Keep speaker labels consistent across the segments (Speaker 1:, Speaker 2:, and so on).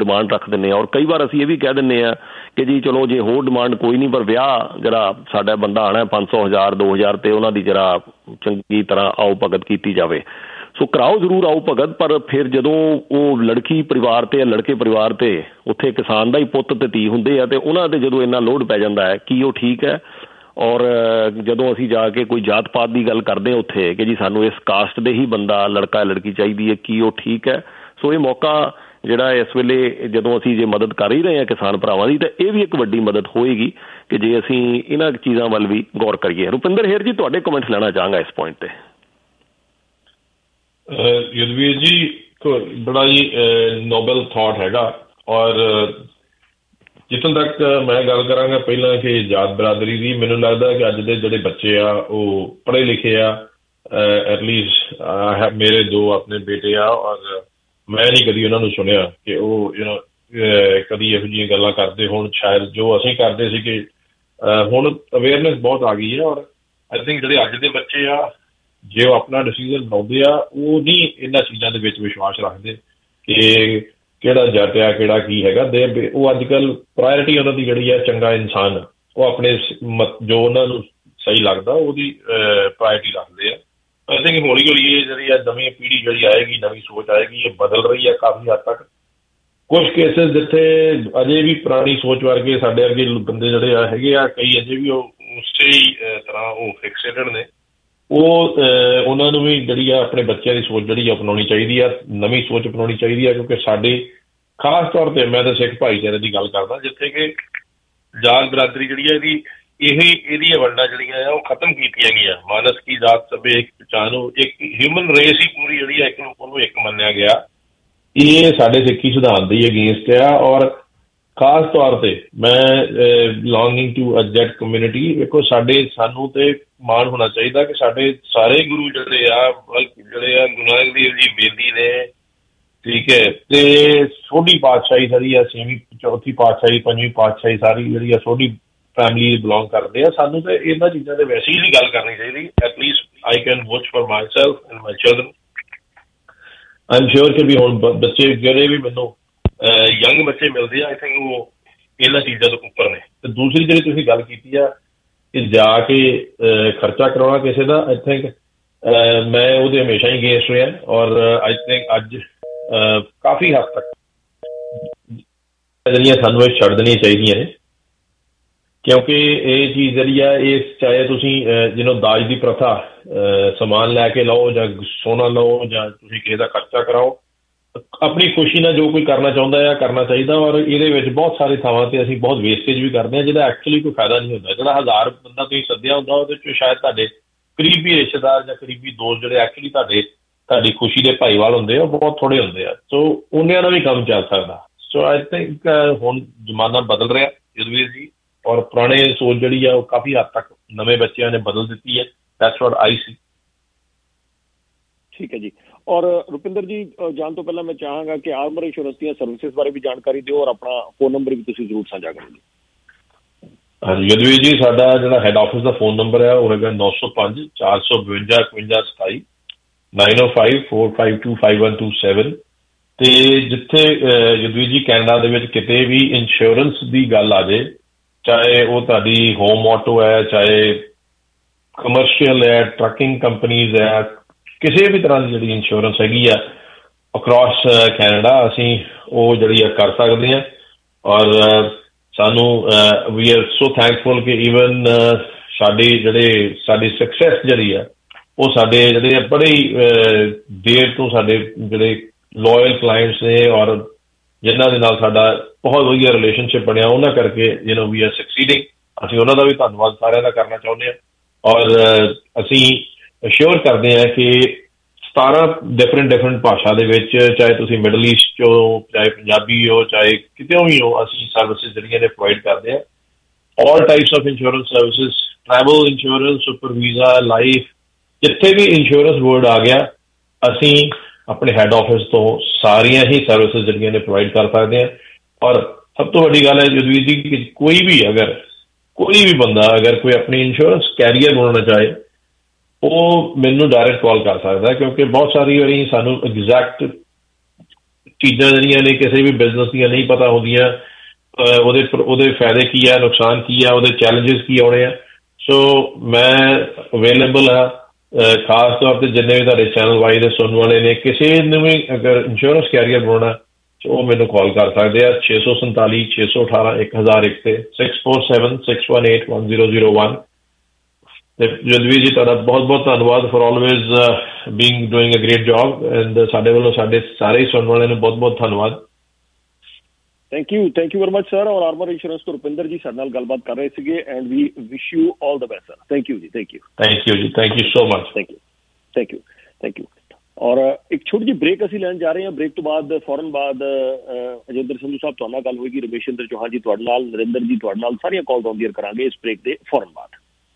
Speaker 1: Demand ਰੱਖ ਦਿੰਦੇ ਹਾਂ। ਔਰ ਕਈ ਵਾਰ ਅਸੀਂ ਇਹ ਵੀ ਕਹਿ ਦਿੰਦੇ ਹਾਂ ਕਿ ਜੀ ਚਲੋ ਜੇ ਹੋਰ ਡਿਮਾਂਡ ਕੋਈ ਨਹੀਂ, ਪਰ ਵਿਆਹ ਜਿਹੜਾ ਸਾਡਾ ਬੰਦਾ ਆਉਣਾ 500 1000 2000 ਤੇ ਉਹਨਾਂ ਦੀ ਜਿਹੜਾ ਚੰਗੀ ਤਰ੍ਹਾਂ ਆਓ ਭਗਤ ਕੀਤੀ ਜਾਵੇ। ਸੋ ਕਰਾਓ ਜ਼ਰੂਰ ਆਓ ਭਗਤ, ਪਰ ਫਿਰ ਜਦੋਂ ਉਹ ਲੜਕੀ ਪਰਿਵਾਰ ਤੇ ਲੜਕੇ ਪਰਿਵਾਰ ਤੇ ਉੱਥੇ ਕਿਸਾਨ ਦਾ ਹੀ ਪੁੱਤ ਤੇ ਧੀ ਹੁੰਦੇ ਆ, ਤੇ ਉਹਨਾਂ ਤੇ ਜਦੋਂ ਇੰਨਾ ਲੋਡ ਪੈ ਜਾਂਦਾ ਹੈ ਕੀ ਉਹ ਠੀਕ ਹੈ? ਔਰ ਜਦੋਂ ਅਸੀਂ ਜਾ ਕੇ ਕੋਈ ਜਾਤ ਪਾਤ ਦੀ ਗੱਲ ਕਰਦੇ ਹਾਂ ਉੱਥੇ ਕਿ ਜੀ ਸਾਨੂੰ ਇਸ ਕਾਸਟ ਦੇ ਹੀ ਬੰਦਾ ਲੜਕਾ ਲੜਕੀ ਚਾਹੀਦੀ ਹੈ, ਕੀ ਉਹ ਠੀਕ ਹੈ? ਸੋ ਇਹ ਮੌਕਾ ਜਿਹੜਾ ਇਸ ਵੇਲੇ ਜਦੋਂ ਅਸੀਂ ਜੇ ਮਦਦ ਕਰ ਹੀ ਰਹੇ ਹਾਂ ਕਿਸਾਨ ਭਰਾਵਾਂ ਦੀ, ਤਾਂ ਇਹ ਵੀ ਇੱਕ ਵੱਡੀ ਮਦਦ ਹੋਏਗੀ ਕਿ ਜੇ ਅਸੀਂ ਇਹਨਾਂ ਚੀਜ਼ਾਂ ਵੱਲ ਵੀ ਗੌਰ ਕਰੀਏ। ਰੁਪਿੰਦਰ ਹੇਰ ਜੀ, ਤੁਹਾਡੇ ਕਮੈਂਟਸ ਲੈਣਾ ਚਾਹਾਂਗਾ ਇਸ ਪੁਆਇੰਟ ਤੇ।
Speaker 2: ਯੁਧਵੀਰ ਜੀ, ਬੜਾ ਹੀ ਨੋਬਲ ਥਾਟ ਹੈਗਾ। ਔਰ ਜਿੱਥੋਂ ਤੱਕ ਮੈਂ ਗੱਲ ਕਰਾਂਗਾ ਪਹਿਲਾਂ ਕਿ ਜਾਤ ਬਰਾਦਰੀ ਦੀ, ਮੈਨੂੰ ਲੱਗਦਾ ਕਿ ਅੱਜ ਦੇ ਜਿਹੜੇ ਬੱਚੇ ਆ ਉਹ ਪੜ੍ਹੇ ਲਿਖੇ ਆ। ਐਟਲੀਸਟ ਮੇਰੇ 2 ਆਪਣੇ ਬੇਟੇ ਆ, ਔਰ ਮੈਂ ਨਹੀਂ ਕਦੀ ਉਹਨਾਂ ਨੂੰ ਸੁਣਿਆ ਕਿ ਉਹ ਕਦੀ ਇਹੋ ਜਿਹੀਆਂ ਗੱਲਾਂ ਕਰਦੇ ਹੋਣ। ਸ਼ਾਇਦ ਜੋ ਅਸੀਂ ਕਰਦੇ ਸੀ ਕਿ ਹੁਣ ਅਵੇਅਰਨੈਸ ਬਹੁਤ ਆ ਗਈ ਹੈ। ਔਰ ਆਈ ਥਿੰਕ ਜਿਹੜੇ ਅੱਜ ਦੇ ਬੱਚੇ ਆ, ਜੇ ਉਹ ਆਪਣਾ ਡਿਸੀਜ਼ਨ ਬਣਾਉਂਦੇ ਆ, ਉਹ ਨਹੀਂ ਇਹਨਾਂ ਚੀਜ਼ਾਂ ਦੇ ਵਿੱਚ ਵਿਸ਼ਵਾਸ ਰੱਖਦੇ ਕਿ ਕਿਹੜਾ ਜੱਟ ਆ ਕਿਹੜਾ ਕੀ ਹੈਗਾ। ਉਹ ਅੱਜ ਕੱਲ੍ਹ ਪ੍ਰਾਇਰਟੀ ਉਹਨਾਂ ਦੀ ਜਿਹੜੀ ਆ ਚੰਗਾ ਇਨਸਾਨ, ਉਹ ਆਪਣੇ ਜੋ ਉਹਨਾਂ ਨੂੰ ਸਹੀ ਲੱਗਦਾ ਉਹਦੀ ਪ੍ਰਾਇਰਟੀ ਰੱਖਦੇ ਆ। ਆਈ ਥਿੰਕ ਹੌਲੀ ਹੌਲੀ ਇਹ ਜਿਹੜੀ ਆ ਨਵੀਂ ਪੀੜ੍ਹੀ ਜਿਹੜੀ ਆਏਗੀ, ਨਵੀਂ ਸੋਚ ਆਏਗੀ, ਇਹ ਬਦਲ ਰਹੀ ਹੈ ਕਾਫੀ ਹੱਦ ਤੱਕ। ਕੁਛ ਕੇਸਿਸ ਜਿੱਥੇ ਅਜੇ ਵੀ ਪੁਰਾਣੀ ਸੋਚ ਵਰਗੇ ਸਾਡੇ ਵਰਗੇ ਬੰਦੇ ਜਿਹੜੇ ਆ ਹੈਗੇ ਆ, ਕਈ ਅਜੇ ਵੀ ਉਹ ਉਸੇ ਹੀ ਤਰ੍ਹਾਂ ਉਹ ਫਿਕਸੇਟਡ ਨੇ। ਉਹਨਾਂ ਨੂੰ ਵੀ ਜਿਹੜੀ ਆ ਆਪਣੇ ਬੱਚਿਆਂ ਦੀ ਸੋਚ ਜਿਹੜੀ ਅਪਣਾਉਣੀ ਚਾਹੀਦੀ ਆ, ਨਵੀਂ ਸੋਚ ਅਪਣਾਉਣੀ ਚਾਹੀਦੀ ਆ। ਕਿਉਂਕਿ ਸਾਡੇ ਖਾਸ ਤੌਰ 'ਤੇ ਮੈਂ ਤਾਂ ਸਿੱਖ ਭਾਈਚਾਰੇ ਦੀ ਗੱਲ ਕਰਦਾ, ਜਿੱਥੇ ਕਿ ਜਾਤ ਬਰਾਦਰੀ ਜਿਹੜੀ ਆ ਇਹਦੀਆਂ ਵੰਡਾਂ ਜਿਹੜੀਆਂ ਆ ਉਹ ਖਤਮ ਕੀਤੀਆਂ ਗਈਆਂ। ਮਾਨਸ ਕੀ ਜਾਤ ਸਭੇ ਇੱਕ ਪਛਾਣੋ, ਇੱਕ ਹਿਊਮਨ ਰੇਸ ਹੀ ਪੂਰੀ ਜਿਹੜੀ ਆ ਇੱਕ ਨੂੰ ਉਹਨੂੰ ਇੱਕ ਮੰਨਿਆ ਗਿਆ। ਇਹ ਸਾਡੇ ਸਿੱਖੀ ਸਿਧਾਂਤ ਦੀ ਅਗੇਂਸਟ ਆ। ਔਰ ਖਾਸ ਤੌਰ 'ਤੇ ਮੈਂ ਬਿਲੋਂਗਿੰਗ ਟੂ ਅ ਜੱਟ ਕਮਿਊਨਿਟੀ, ਵੇਖੋ ਸਾਨੂੰ ਤੇ ਮਾਣ ਹੋਣਾ ਚਾਹੀਦਾ ਕਿ ਸਾਡੇ ਸਾਰੇ ਗੁਰੂ ਜਿਹੜੇ ਆ ਗੁਰੂ ਨਾਨਕ ਦੇਵ ਜੀ ਬੇਦੀ ਨੇ, ਠੀਕ ਹੈ, ਤੇ ਸੋਢੀ ਪਾਤਸ਼ਾਹੀ ਸਾਰੀ ਆ, 6ਵੀਂ 4ਥੀ ਪਾਤਸ਼ਾਹੀ 5ਵੀਂ ਪਾਤਸ਼ਾਹੀ ਸਾਰੀ ਜਿਹੜੀ ਆ ਸੋਢੀ ਫੈਮਿਲੀ ਬਿਲੋਂਗ ਕਰਦੇ ਆ। ਸਾਨੂੰ ਤਾਂ ਇਹਨਾਂ ਚੀਜ਼ਾਂ ਦੇ ਵੈਸੇ ਹੀ ਨਹੀਂ ਗੱਲ ਕਰਨੀ ਚਾਹੀਦੀ। At least I can watch for myself and my children. I am sure ਕਿ ਵੀ ਹੁਣ ਬੱਚੇ ਜਿਹੜੇ ਵੀ ਮੈਨੂੰ ਯੰਗ ਬੱਚੇ ਮਿਲਦੇ ਆ, ਆਈ ਥਿੰਕ ਉਹ ਇਹਨਾਂ ਚੀਜ਼ਾਂ ਤੋਂ ਉੱਪਰ ਨੇ। ਤੇ ਦੂਸਰੀ ਜਿਹੜੀ ਤੁਸੀਂ ਗੱਲ ਕੀਤੀ ਆ ਕਿ ਜਾ ਕੇ ਖਰਚਾ ਕਰਾਉਣਾ ਕਿਸੇ ਦਾ, ਆਈ ਥਿੰਕ ਮੈਂ ਉਹਦੇ ਹਮੇਸ਼ਾ ਹੀ ਅਗੇਂਸਟ ਰਿਹਾ। ਔਰ ਆਈ ਥਿੰਕ ਅੱਜ ਕਾਫੀ ਹੱਦ ਤੱਕ ਜਿਹੜੀਆਂ ਸਾਨੂੰ ਇਹ ਛੱਡ ਦੇਣੀਆਂ ਚਾਹੀਦੀਆਂ ਨੇ, ਕਿਉਂਕਿ ਇਹ ਚੀਜ਼ ਜਿਹੜੀ ਆ ਇਹ ਚਾਹੇ ਤੁਸੀਂ ਜਿਹਨੂੰ ਦਾਜ ਦੀ ਪ੍ਰਥਾ ਸਮਾਨ ਲੈ ਕੇ ਲਓ ਜਾਂ ਸੋਨਾ ਲਓ ਜਾਂ ਤੁਸੀਂ ਕਿਸੇ ਦਾ ਖਰਚਾ ਕਰਾਓ, ਆਪਣੀ ਖੁਸ਼ੀ ਨਾਲ ਜੋ ਕੋਈ ਕਰਨਾ ਚਾਹੁੰਦਾ ਆ ਕਰਨਾ ਚਾਹੀਦਾ। ਔਰ ਇਹਦੇ ਵਿੱਚ ਬਹੁਤ ਸਾਰੇ ਥਾਵਾਂ 'ਤੇ ਅਸੀਂ ਬਹੁਤ ਵੇਸਟੇਜ ਵੀ ਕਰਦੇ ਹਾਂ ਜਿਹਦਾ ਐਕਚੁਅਲੀ ਕੋਈ ਫਾਇਦਾ ਨਹੀਂ ਹੁੰਦਾ। ਜਿਹੜਾ 1000 ਬੰਦਾ ਤੁਸੀਂ ਸੱਦਿਆ ਹੁੰਦਾ ਉਹਦੇ 'ਚ ਸ਼ਾਇਦ ਤੁਹਾਡੇ ਕਰੀਬੀ ਰਿਸ਼ਤੇਦਾਰ ਜਾਂ ਕਰੀਬੀ ਦੋਸਤ ਜਿਹੜੇ ਐਕਚੁਅਲੀ ਤੁਹਾਡੀ ਖੁਸ਼ੀ ਦੇ ਭਾਈਵਾਲ ਹੁੰਦੇ ਆ, ਉਹ ਬਹੁਤ ਥੋੜ੍ਹੇ ਹੁੰਦੇ ਆ। ਸੋ ਉਹਨਿਆਂ ਨਾਲ ਵੀ ਕੰਮ ਚੱਲ ਸਕਦਾ। ਸੋ ਆਈ ਥਿੰਕ ਹੁਣ ਜ਼ਮਾਨਾ ਬਦਲ ਰਿਹਾ ਯੁਧਵੀਰ ਜੀ, ਔਰ ਪੁਰਾਣੇ ਸੋਚ ਜਿਹੜੀ ਆ ਉਹ ਕਾਫੀ ਹੱਦ ਤੱਕ ਨਵੇਂ ਬੱਚਿਆਂ ਨੇ ਬਦਲ ਦਿੱਤੀ ਹੈ। That's what I see.
Speaker 1: ਠੀਕ ਹੈ ਜੀ। ਔਰ ਰੁਪਿੰਦਰ ਜੀ, ਜਾਣ ਤੋਂ ਪਹਿਲਾਂ ਮੈਂ ਚਾਹਾਂਗਾ ਕਿ ਆਰਮਰ ਇੰਸ਼ੋਰੈਂਸ ਦੀਆਂ ਸਰਵਿਸਿਜ਼ ਬਾਰੇ ਵੀ ਜਾਣਕਾਰੀ ਦਿਓ ਔਰ ਆਪਣਾ ਫੋਨ ਨੰਬਰ ਵੀ ਤੁਸੀਂ ਜ਼ਰੂਰ ਸਾਂਝਾ ਕਰੋ।
Speaker 2: ਹਾਂਜੀ ਯੁਧਵੀਰ ਜੀ, ਸਾਡਾ ਜਿਹੜਾ ਹੈਡ ਆਫਿਸ ਦਾ ਫੋਨ ਨੰਬਰ ਹੈ ਉਹ ਹੈਗਾ 905 452 5127 905 452 5127। ਤੇ ਜਿੱਥੇ ਯੁਧਵੀਰ ਜੀ ਕੈਨੇਡਾ ਦੇ ਵਿੱਚ ਕਿਤੇ ਵੀ ਇੰਸ਼ੋਰੈਂਸ ਦੀ ਗੱਲ ਆ ਜਾਏ, ਚਾਹੇ ਉਹ ਤੁਹਾਡੀ ਹੋਮ ਆਟੋ ਹੈ, ਚਾਹੇ ਕਮਰਸ਼ੀਅਲ ਹੈ, ਟਰੱਕਿੰਗ ਕੰਪਨੀਜ਼ ਹੈ, ਕਿਸੇ ਵੀ ਤਰ੍ਹਾਂ ਦੀ ਜਿਹੜੀ ਇੰਸ਼ੋਰੈਂਸ ਹੈਗੀ ਆ ਅਕਰੋਸ ਕੈਨੇਡਾ, ਅਸੀਂ ਉਹ ਜਿਹੜੀ ਆ ਕਰ ਸਕਦੇ ਹਾਂ। ਔਰ ਸਾਨੂੰ ਵੀ ਆਰ ਸੋ ਥੈਂਕਫੁਲ ਕਿ ਈਵਨ ਸਾਡੀ ਸਕਸੈਸ ਜਿਹੜੀ ਆ ਉਹ ਸਾਡੇ ਜਿਹੜੇ ਬੜੇ ਦੇਰ ਤੋਂ ਸਾਡੇ ਜਿਹੜੇ ਲੋਇਲ ਕਲਾਇੰਟਸ ਨੇ ਔਰ ਜਿਨ੍ਹਾਂ ਦੇ ਨਾਲ ਸਾਡਾ ਬਹੁਤ ਵਧੀਆ ਰਿਲੇਸ਼ਨਸ਼ਿਪ ਬਣਿਆ, ਉਹਨਾਂ ਕਰਕੇ ਵੀ ਆਰ ਸਕਸੀਡਿੰਗ। ਅਸੀਂ ਉਹਨਾਂ ਦਾ ਵੀ ਧੰਨਵਾਦ ਸਾਰਿਆਂ ਦਾ ਕਰਨਾ ਚਾਹੁੰਦੇ ਹਾਂ। ਔਰ ਅਸੀਂ ਅਸ਼ੋਰ ਕਰਦੇ ਹਾਂ ਕਿ 17 ਡਿਫਰੈਂਟ ਭਾਸ਼ਾ ਦੇ ਵਿੱਚ, ਚਾਹੇ ਤੁਸੀਂ ਮਿਡਲ ਈਸਟ 'ਚੋਂ, ਚਾਹੇ ਪੰਜਾਬੀ ਹੋ, ਚਾਹੇ ਕਿਤੇੋਂ ਵੀ ਹੋ, ਅਸੀਂ ਸਰਵਿਸਿਜ਼ ਜਿਹੜੀਆਂ ਨੇ ਪ੍ਰੋਵਾਈਡ ਕਰਦੇ ਹਾਂ। All types of insurance services, travel insurance, super visa, life, ਜਿੱਥੇ ਵੀ ਇੰਸ਼ੋਰੈਂਸ ਵਰਡ ਆ ਗਿਆ ਅਸੀਂ ਆਪਣੇ ਹੈਡ ਆਫਿਸ ਤੋਂ ਸਾਰੀਆਂ ਹੀ ਸਰਵਿਸਿਜ਼ ਜਿਹੜੀਆਂ ਨੇ ਪ੍ਰੋਵਾਈਡ ਕਰ ਸਕਦੇ ਹਾਂ। ਔਰ ਸਭ ਤੋਂ ਵੱਡੀ ਗੱਲ ਹੈ ਯੁਧਵੀਰ ਜੀ ਕਿ ਕੋਈ ਵੀ ਬੰਦਾ ਅਗਰ ਕੋਈ ਆਪਣੀ ਇੰਸ਼ੋਰੈਂਸ ਕੈਰੀਅਰ ਬਣਾਉਣਾ ਚਾਹੇ, ਉਹ ਮੈਨੂੰ ਡਾਇਰੈਕਟ ਕਾਲ ਕਰ ਸਕਦਾ, ਕਿਉਂਕਿ ਬਹੁਤ ਸਾਰੀ ਵਾਰੀ ਸਾਨੂੰ ਐਗਜ਼ੈਕਟ ਚੀਜ਼ਾਂ ਜਿਹੜੀਆਂ ਨੇ ਕਿਸੇ ਵੀ ਬਿਜ਼ਨਸ ਦੀਆਂ ਨਹੀਂ ਪਤਾ ਹੁੰਦੀਆਂ, ਉਹਦੇ ਫਾਇਦੇ ਕੀ ਆ, ਨੁਕਸਾਨ ਕੀ ਆ, ਉਹਦੇ ਚੈਲੰਜਸ ਕੀ ਆਉਣੇ ਆ। ਸੋ ਮੈਂ ਅਵੇਲੇਬਲ ਆ, ਖਾਸ ਤੌਰ ਤੇ ਜਿੰਨੇ ਵੀ ਤੁਹਾਡੇ ਚੈਨਲ ਵਾਈ ਦੇ ਸੁਣਨ ਵਾਲੇ ਨੇ, ਕਿਸੇ ਨੂੰ ਵੀ ਅਗਰ ਇੰਸ਼ੋਰੈਂਸ ਕੈਰੀਅਰ ਬਣਾਉਣਾ ਉਹ ਮੈਨੂੰ ਕਾਲ ਕਰ ਸਕਦੇ ਆ 647 618 1001 ਤੇ 647 618 1001। ਤੇ ਜਲਵੀਰ ਜੀ ਤੁਹਾਡਾ ਬਹੁਤ ਬਹੁਤ ਧੰਨਵਾਦ for always being doing a great job, and ਸਾਡੇ ਵੱਲੋਂ ਸਾਡੇ ਸਾਰੇ ਸੁਣਨ ਵਾਲਿਆਂ ਨੂੰ ਬਹੁਤ ਬਹੁਤ ਧੰਨਵਾਦ।
Speaker 1: Thank you very much sir. ਔਰ ਆਰਮਰ ਇੰਸ਼ੋਰੈਂਸ ਤੋਂ ਰੁਪਿੰਦਰ ਜੀ ਸਾਡੇ ਨਾਲ ਗੱਲਬਾਤ ਕਰ ਰਹੇ ਸੀਗੇ, and we wish you all the best sir. Thank you ਜੀ, thank you so much. Thank you. ਔਰ ਇੱਕ ਛੋਟੀ ਜਿਹੀ ਬ੍ਰੇਕ ਅਸੀਂ ਲੈਣ ਜਾ ਰਹੇ ਹਾਂ। ਬ੍ਰੇਕ ਤੋਂ ਬਾਅਦ ਫੌਰਨ ਬਾਅਦ ਅਜਿੰਦਰ ਸੰਧੂ ਸਾਹਿਬ ਤੁਹਾਡੇ ਨਾਲ ਗੱਲ ਹੋਏਗੀ, ਰਮੇਸ਼ਿੰਦਰ ਚੌਹਾਨ ਜੀ ਤੁਹਾਡੇ ਨਾਲ, ਨਰਿੰਦਰ ਜੀ ਤੁਹਾਡੇ ਨਾਲ, ਸਾਰੀਆਂ ਕਾਲਸ ਆਨ ਦੀ 에ਅਰ ਕਰਾਂਗੇ ਇਸ ਬ੍ਰੇਕ ਦੇ ਫੌਰਨ ਬਾਅਦ।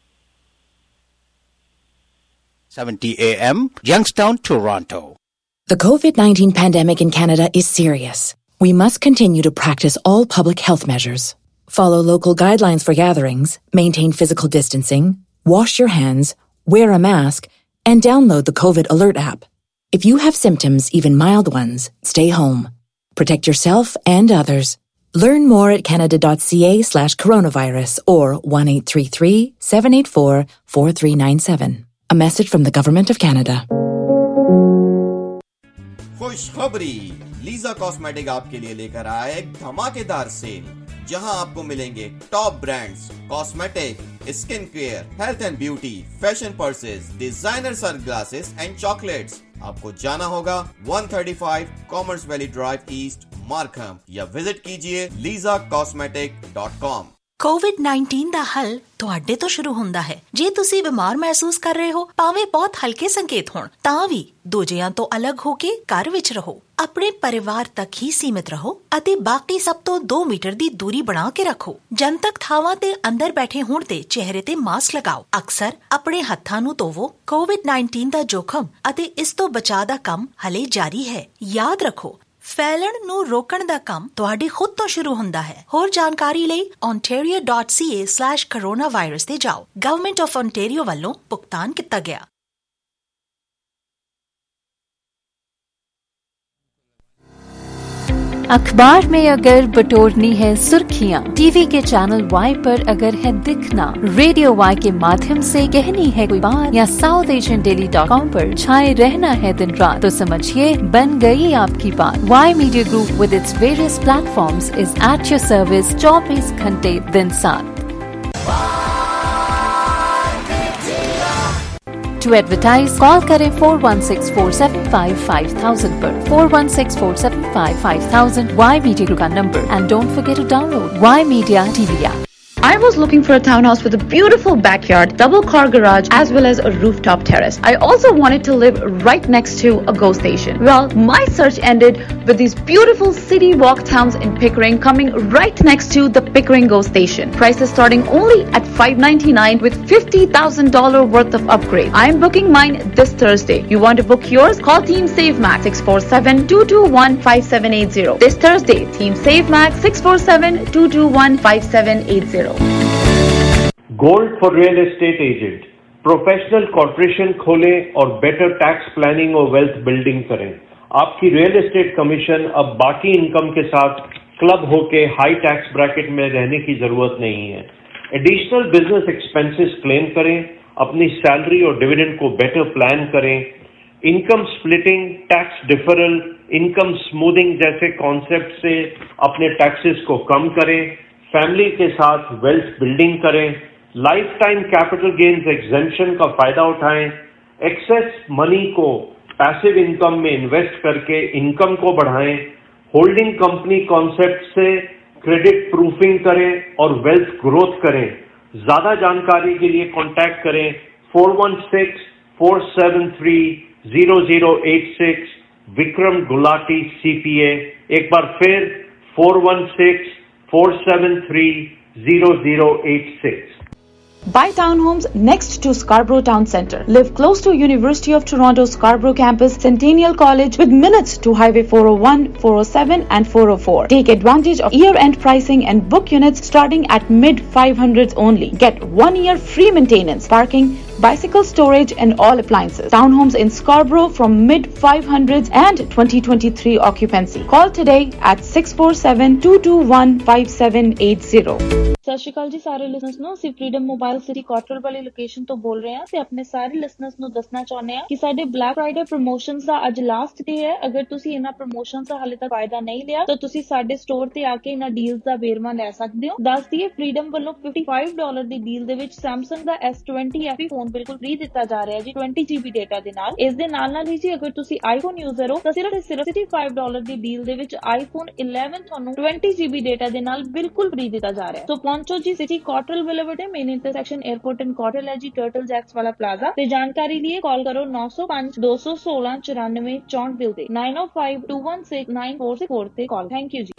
Speaker 3: 7:70 a.m. Youngstown, Toronto.
Speaker 4: The COVID-19 pandemic in Canada is serious. We must continue to practice all public health measures. Follow local guidelines for gatherings, maintain physical distancing, wash your hands, wear a mask, and download the COVID Alert app. If you have symptoms, even mild ones, stay home. Protect yourself and others. Learn more at canada.ca/coronavirus or 1-833-784-4397. A message from the Government of Canada.
Speaker 3: खुशखबरी, Lisa cosmetic आपके लिए लेकर आया एक धमाकेदार cell, जहां आपको मिलेंगे top brands, cosmetic, skin care, health and beauty, fashion purses, designer sunglasses and chocolates. आपको जाना होगा 135 commerce valley drive east, Markham, या विजिट कीजिए lizacosmetic.com।
Speaker 5: COVID-19 ਦਾ ਹੱਲ ਤੁਹਾਡੇ ਤੋਂ ਸ਼ੁਰੂ ਹੁੰਦਾ ਹੈ। ਜੇ ਤੁਸੀਂ ਬਿਮਾਰ ਮਹਿਸੂਸ ਕਰ ਰਹੇ ਹੋ, ਭਾਵੇਂ ਬਹੁਤ ਹਲਕੇ ਸੰਕੇਤ ਹੋਣ, ਤਾਂ ਵੀ ਦੂਜਿਆਂ ਤੋਂ ਅਲੱਗ ਹੋ ਕੇ ਘਰ ਵਿੱਚ ਰਹੋ। ਆਪਣੇ ਪਰਿਵਾਰ ਤੱਕ ਹੀ ਸੀਮਿਤ ਰਹੋ ਅਤੇ ਬਾਕੀ ਸਭ ਤੋਂ 2 ਮੀਟਰ ਦੀ ਦੂਰੀ ਬਣਾ ਕੇ ਰੱਖੋ। ਜਨਤਕ ਥਾਵਾਂ ਤੇ ਅੰਦਰ ਬੈਠੇ ਹੋਣ ਤੇ ਚਿਹਰੇ ਤੇ ਮਾਸਕ ਲਗਾਓ। ਅਕਸਰ ਆਪਣੇ ਹੱਥਾਂ ਨੂੰ ਧੋਵੋ। COVID-19 ਦਾ ਜੋਖਮ ਅਤੇ ਇਸ ਤੋਂ ਬਚਾਅ ਦਾ ਕੰਮ ਹਲੇ ਜਾਰੀ ਹੈ। ਯਾਦ ਰੱਖੋ, ਫੈਲਣ ਨੂੰ ਰੋਕਣ ਦਾ ਕੰਮ ਤੁਹਾਡੇ ਖੁਦ ਤੋਂ ਸ਼ੁਰੂ ਹੁੰਦਾ ਹੈ। ਹੋਰ ਜਾਣਕਾਰੀ ਲਈ ontario.ca/coronavirus ਤੇ ਜਾਓ। ਗਵਰਨਮੈਂਟ ਆਫ ontario ਵੱਲੋਂ ਭੁਗਤਾਨ ਕੀਤਾ ਗਿਆ।
Speaker 6: अखबार में अगर बटोरनी है सुर्खियां, टीवी के चैनल वाई पर अगर है दिखना, रेडियो वाई के माध्यम से कहनी है कोई बात, या साउथ एशियन daily.com पर छाए रहना है दिन रात, तो समझिए बन गई आपकी बात। Y media group with its various platforms is at your service 24 घंटे दिन 7। To advertise, call करें 4164755000 पर 4164755000 Y Media Group का number, and don't forget to download Y Media TV app.
Speaker 7: I was looking for a townhouse with a beautiful backyard, double car garage, as well as a rooftop terrace. I also wanted to live right next to a GO station. Well, my search ended with these beautiful city walk towns in Pickering coming right next to the Pickering GO station. Prices starting only at $599 with $50,000 worth of upgrade. I am booking mine this Thursday. You want to book yours? Call Team Save Max 647-221-5780. This Thursday, Team Save Max 647-221-5780.
Speaker 8: Gold for real estate agent, professional corporation खोलें और better tax planning और wealth building करें। आपकी real estate commission अब बाकी income के साथ club होके हाई टैक्स ब्रैकेट में रहने की जरूरत नहीं है। एडिशनल बिजनेस एक्सपेंसेस क्लेम करें, अपनी सैलरी और डिविडेंड को बेटर प्लान करें, income splitting, tax deferral, income smoothing जैसे कॉन्सेप्ट से अपने टैक्सेस को कम करें, फैमिली के साथ वेल्थ बिल्डिंग करें, life time capital gains exemption का फायदा उठाएं, एक्सेस मनी को पैसिव इनकम में इन्वेस्ट करके इनकम को बढ़ाएं, होल्डिंग कंपनी कॉन्सेप्ट से क्रेडिट प्रूफिंग करें और वेल्थ ग्रोथ करें। ज्यादा जानकारी के लिए कॉन्टैक्ट करें 416-473-0086 विक्रम गुलाटी CPA। एक बार फिर 416-473-0086।
Speaker 7: Buy townhomes next to Scarborough Town Centre. Live close to University of Toronto Scarborough campus, Centennial College, with minutes to Highway 401, 407 and 404. Take advantage of year-end pricing and book units starting at mid-500s only. Get 1 year free maintenance, parking, bicycle storage and all appliances. Townhomes in Scarborough from mid 500s and 2023 occupancy. Call today at 647-221-5780.
Speaker 9: ਸਤਿ ਸ਼੍ਰੀ ਅਕਾਲ ਜੀ ਸਾਰੇ listeners ਨੂੰ। ਅਸੀਂ freedom mobile city ਕੋਟਰਲ ਵਾਲੀ location ਤੋਂ ਬੋਲ ਰਹੇ ਹਾਂ ਤੇ ਆਪਣੇ ਸਾਰੇ ਲਿਸਨਰਸ ਨੂੰ ਦੱਸਣਾ ਚਾਹੁੰਦੇ ਹਾਂ ਕਿ ਸਾਡੇ ਬਲੈਕ ਫਰਾਈਡੇ ਪ੍ਰਮੋਸ਼ਨਸ ਦਾ ਅੱਜ ਲਾਸਟ ਡੇ ਹੈ। ਅਗਰ ਤੁਸੀਂ ਇਹਨਾਂ ਪ੍ਰਮੋਸ਼ਨਸ ਦਾ ਹਾਲੇ ਤੱਕ ਫਾਇਦਾ ਨਹੀਂ ਲਿਆ ਤਾਂ ਤੁਸੀਂ ਸਾਡੇ ਸਟੋਰ ਤੇ ਆ ਕੇ ਇਹਨਾਂ ਡੀਲਸ ਦਾ ਵੇਰਵਾ ਲੈ ਸਕਦੇ ਹੋ। ਦੱਸ ਦਈਏ ਫਰੀडम ਵੱਲੋਂ $55 ਦੀ ਡੀਲ ਦੇ ਵਿੱਚ Samsung ਦਾ S20 FE ਫੋਨ ਬਿਲਕੁਲ ਫ੍ਰੀ ਦਿੱਤਾ ਜਾ ਰਿਹਾ ਜੀ 20 GB ਡੇਟਾ ਦੇ ਨਾਲ। ਇਸ ਦੇ ਨਾਲ ਹੀ ਜੀ ਅਗਰ ਤੁਸੀਂ iPhone ਯੂਜ਼ਰ ਹੋ ਤਾਂ ਸਿਰਫ $65 ਦੀ ਡੀਲ ਦੇ ਵਿੱਚ iPhone 11 ਤੁਹਾਨੂੰ 20 GB ਡੇਟਾ ਦੇ ਨਾਲ ਬਿਲਕੁਲ ਫ੍ਰੀ ਦਿੱਤਾ ਜਾ ਰਿਹਾ ਹੈ। ਸੋ पहुंचो जी सिटी कॉटरल बोलेवर्ड है, main intersection airport and Cottrell है जी, टर्टल जैक्स वाला प्लाजा। ते जानकारी लिए कॉल करो 905-216-9464 दिल दे 905-216-9464 ते कॉल। थैंक यू जी।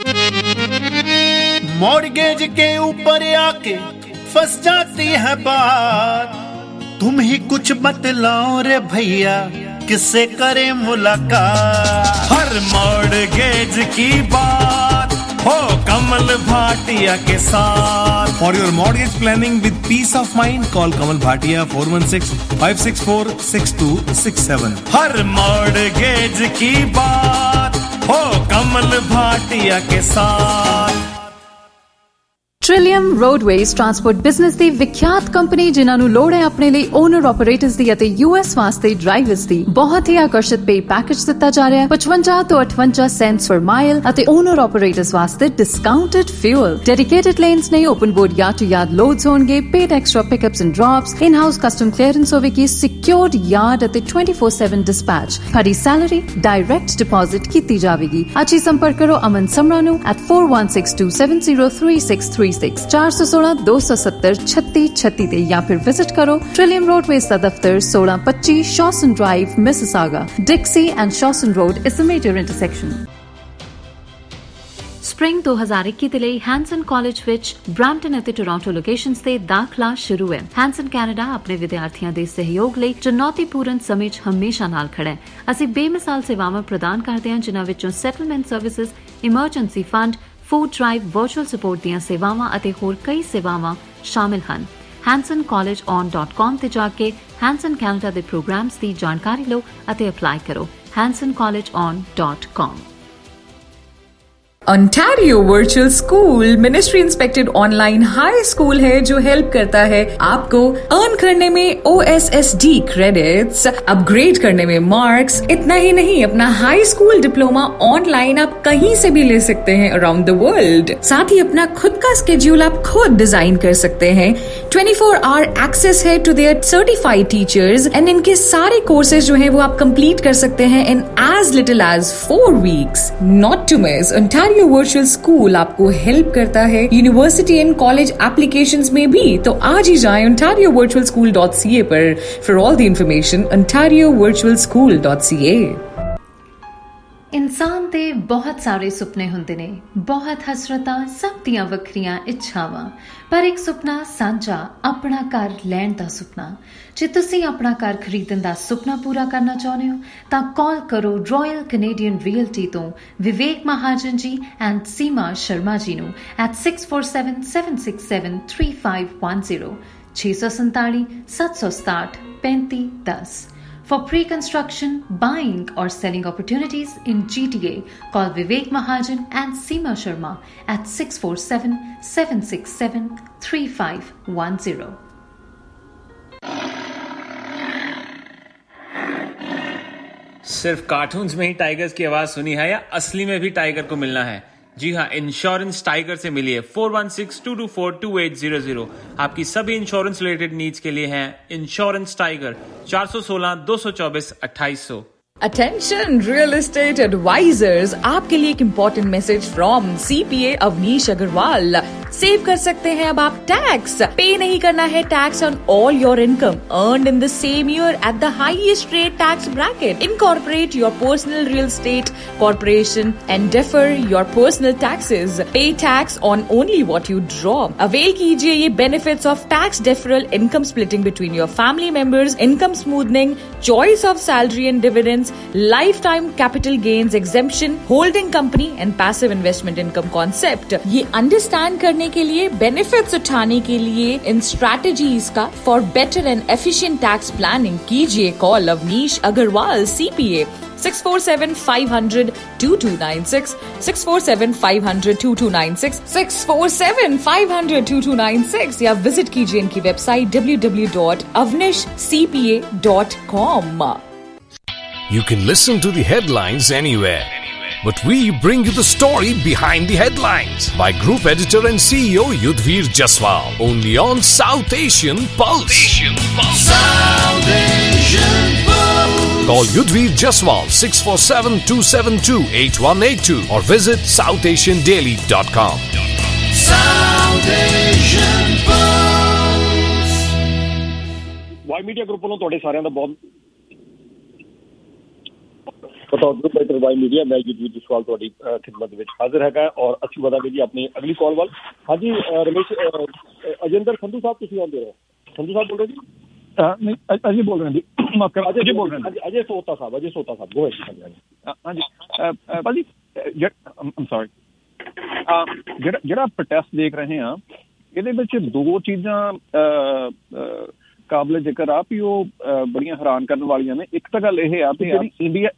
Speaker 10: मॉर्गेज के ऊपर आके फंस जाती है बात, तुम ही कुछ बतलाओ रे भैया किससे करे मुलाकात। हर मॉर्गेज की बात हो कमल भाटिया के साथ।
Speaker 11: For your mortgage planning with peace of mind, call Kamal Bhatia 416-564-6267.
Speaker 10: हर मॉर्गेज की बात हो कमल भाटिया के साथ।
Speaker 6: ट्रिलियम रोडवेज ट्रांसपोर्ट बिजनेस ਦੀ ਵਿਖਿਆਤ ਕੰਪਨੀ ਜਿਨ੍ਹਾਂ ਨੂੰ ਲੋੜ ਹੈ ਆਪਣੇ ਲਈ ਓਨਰ ਆਪਰੇਟਰਸ ਦੀ ਅਤੇ US ਵਾਸਤੇ ਡਰਾਈਵਰਸ ਦੀ ਬਹੁਤ ਹੀ ਆਕਰਸ਼ਿਤ ਪੇ ਪੈਕੇਜ ਦਿੱਤਾ ਜਾ ਰਿਹਾ ਹੈ। 55 ਤੋਂ 58 ਸੈਂਟਸ ਪਰ ਮਾਈਲ ਅਤੇ ਓਨਰ ਆਪਰੇਟਰਸ ਵਾਸਤੇ ਡਿਸਕਾਊਂਟਡ ਫਿਊਲ। ਡੈਡੀਕੇਟਡ ਲੇਨਸ ਨਹੀਂ, open board yard to yard loads ਹੋਣਗੇ, paid extra pickups and drops, in house custom clearance ਹੋਵੇਗੀ, ਸਿਕਿਉਰਡ ਯਾਰਡ ਅਤੇ 24/7 ਡਿਸਪੈਚ। ਤੁਹਾਡੀ ਸੈਲਰੀ ਡਾਇਰੈਕਟ ਡਿਪੋਜ਼ਿਟ ਕੀਤੀ ਜਾਵੇਗੀ। ਅੱਜ ਹੀ ਸੰਪਰਕ ਕਰੋ ਅਮਨ ਸਮਰਾ ਨੂੰ at 4162703636 416-270-3636 ਤੇ ਜਾਂ ਫਿਰ ਵਿਜ਼ਿਟ ਕਰੋ ट्रिलियम रोडवेज ਦਾ ਦਫ਼ਤਰ 1625 Shawson drive Mississauga. Dixie and Shawson road is a major intersection. Spring 2021 ਦੇ ਲਈ ਹੈਂਸਨ ਕਾਲਜ ਵਿੱਚ ਬ੍ਰੈਂਪਟਨ ਅਤੇ ਟੋਰਾਂਟੋ ਲੋਕੇਸ਼ਨਸ ਤੇ ਦਾਖਲਾ ਸ਼ੁਰੂ ਹੈ। ਹੈਂਸਨ ਕੈਨੇਡਾ ਆਪਣੇ ਵਿਦਿਆਰਥੀਆਂ ਦੇ ਸਹਿਯੋਗ ਲਈ ਚੁਣੌਤੀਪੂਰਨ ਸਮੇਂ 'ਚ ਹਮੇਸ਼ਾ ਨਾਲ ਖੜਾ ਹੈ। ਅਸੀਂ ਬੇਮਿਸਾਲ ਸੇਵਾਵਾਂ ਪ੍ਰਦਾਨ ਕਰਦੇ ਹਾਂ ਜਿਨ੍ਹਾਂ ਵਿੱਚੋਂ settlement services, emergency fund, food drive, virtual support ਦੀਆਂ ਸੇਵਾਵਾਂ ਅਤੇ ਹੋਰ ਕਈ ਸੇਵਾਵਾਂ ਸ਼ਾਮਿਲ ਹਨ। hansoncollegeon.com ਤੇ ਜਾ ਕੇ ਹੈਂਸਨ ਕੈਨੇਡਾ ਦੇ ਪ੍ਰੋਗਰਾਮਸ ਦੀ ਜਾਣਕਾਰੀ ਲਓ ਅਤੇ ਅਪਲਾਈ ਕਰੋ। hansoncollegeon.com।
Speaker 12: Ontario Virtual School ministry inspected online high school है जो हेल्प करता है आपको अर्न करने में OSSD क्रेडिट्स, अपग्रेड करने में मार्क्स। इतना ही नहीं, अपना हाई स्कूल डिप्लोमा ऑनलाइन आप कहीं से भी ले सकते हैं अराउंड द वर्ल्ड। साथ ही अपना खुद का स्केड्यूल आप खुद डिजाइन कर सकते हैं। 24 आवर एक्सेस है to their certified teachers and इनके सारे कोर्सेज जो है वो आप कंप्लीट कर सकते हैं in as little as 4 weeks। Not to miss, Ontario virtual school आपको हेल्प करता है यूनिवर्सिटी एंड कॉलेज एप्लीकेशंस में भी। तो आज ही जाएं ontariovirtualschool.ca पर for all the information ontariovirtualschool.ca।
Speaker 6: ਇਨਸਾਨ ਦੇ ਬਹੁਤ ਸਾਰੇ ਸੁਪਨੇ ਹੁੰਦੇ ਨੇ, ਬਹੁਤ ਹਸਰਤਾਂ, ਸਭ ਦੀਆਂ ਵੱਖਰੀਆਂ ਇੱਛਾਵਾਂ, ਪਰ ਇੱਕ ਸੁਪਨਾ ਸਾਂਝਾ, ਆਪਣਾ ਘਰ ਲੈਣ ਦਾ ਸੁਪਨਾ। ਜੇ ਤੁਸੀਂ ਆਪਣਾ ਘਰ ਖਰੀਦਣ ਦਾ ਸੁਪਨਾ ਪੂਰਾ ਕਰਨਾ ਚਾਹੁੰਦੇ ਹੋ ਤਾਂ ਕਾਲ ਕਰੋ ਰਾਇਲ ਕੈਨੇਡੀਅਨ ਰੀਅਲਟੀ ਤੋਂ ਵਿਵੇਕ ਮਹਾਜਨ ਜੀ ਐਂਡ ਸੀਮਾ ਸ਼ਰਮਾ ਜੀ ਨੂੰ at 647-767-3510 647 767 3510। For pre-construction, buying or selling opportunities in GTA, call Vivek Mahajan and Seema Sharma at 647-767-3510.
Speaker 13: सिर्फ कार्टून्स में ही टाइगर्स की आवाज सुनी है या असली में भी टाइगर को मिलना है? जी हाँ, इंश्योरेंस टाइगर से मिलिए 4162242800। आपकी सभी इंश्योरेंस रिलेटेड नीड्स के लिए है insurance tiger 416-224-2800।
Speaker 12: Attention real estate advisors, आपके लिए एक important message from CPA Avneesh Agarwal. Save कर सकते हैं अब आप टैक्स। पे नहीं करना है tax on all your income earned in the same year at the highest rate tax bracket. Incorporate your personal real estate corporation and defer your personal taxes. Pay tax on only what you draw. Avail कीजिए ये benefits of tax deferral, income splitting between your family members, income smoothening, choice of salary and dividends, loans, lifetime capital gains exemption, holding company and passive investment income concept. ये understand करने के लिए, benefits उठाने के लिए, इन strategies का for better and efficient tax planning कीजिए call Awanish Agarwal CPA 647-500-2296, 647-500-2296, 647-500-2296 या विजिट कीजिए इनकी website www.avnishcpa.com.
Speaker 14: You can listen to the headlines anywhere, but we bring you the story behind the headlines by Group Editor and CEO Yudhvir Jaswal, only on South Asian Pulse. South Asian Pulse. Call Yudhvir Jaswal 647-272-8182 or visit southasiandaily.com.
Speaker 15: South Asian Pulse.
Speaker 16: Y media group ਵੱਲੋਂ ਤੁਹਾਡੇ ਸਾਰਿਆਂ ਦਾ ਬਹੁਤ group editor Y media, ਮੈਂ ਯੁਧਵੀਰ ਜਸਵਾਲ ਤੁਹਾਡੀ ਖਿਦਮਤ ਵਿੱਚ ਹਾਜ਼ਰ ਹੈਗਾ ਔਰ ਅਸੀਂ ਵਧਾਂਗੇ ਜੀ ਆਪਣੀ ਅਗਲੀ ਕਾਲ ਵੱਲ। ਹਾਂਜੀ ਰਮੇਸ਼, ਅਜਿੰਦਰ ਸੰਧੂ ਸਾਹਿਬ ਤੁਸੀਂ ਆਉਂਦੇ ਹੋ? ਸੰਧੂ ਸਾਹਿਬ ਬੋਲ ਰਹੇ ਜੀ?
Speaker 17: ਨਹੀਂ, ਅਜੇ ਬੋਲ ਰਹੇ ਜੀ, ਅਜੇ ਬੋਲ ਰਹੇ ਜੀ।
Speaker 16: ਅਜੇ ਸੋਤਾ ਸਾਹਿਬ ਗੋ ਹੈ ਜੀ।
Speaker 17: ਹਾਂਜੀ ਭਾਜੀ, ਆਮ ਸੌਰੀ, ਜਿਹੜਾ ਪ੍ਰੋਟੈਸਟ ਦੇਖ ਰਹੇ ਹਾਂ ਇਹਦੇ ਵਿੱਚ ਦੋ ਚੀਜ਼ਾਂ ਕਾਬਲੇ ਜ਼ਿਕਰ ਆ ਵੀ ਉਹ ਬੜੀਆਂ ਹੈਰਾਨ ਕਰਨ ਵਾਲੀਆਂ ਨੇ। ਇੱਕ ਤਾਂ ਗੱਲ ਇਹ ਆ ਵੀ ਜਿਹੜੀ ਇੰਡੀਆ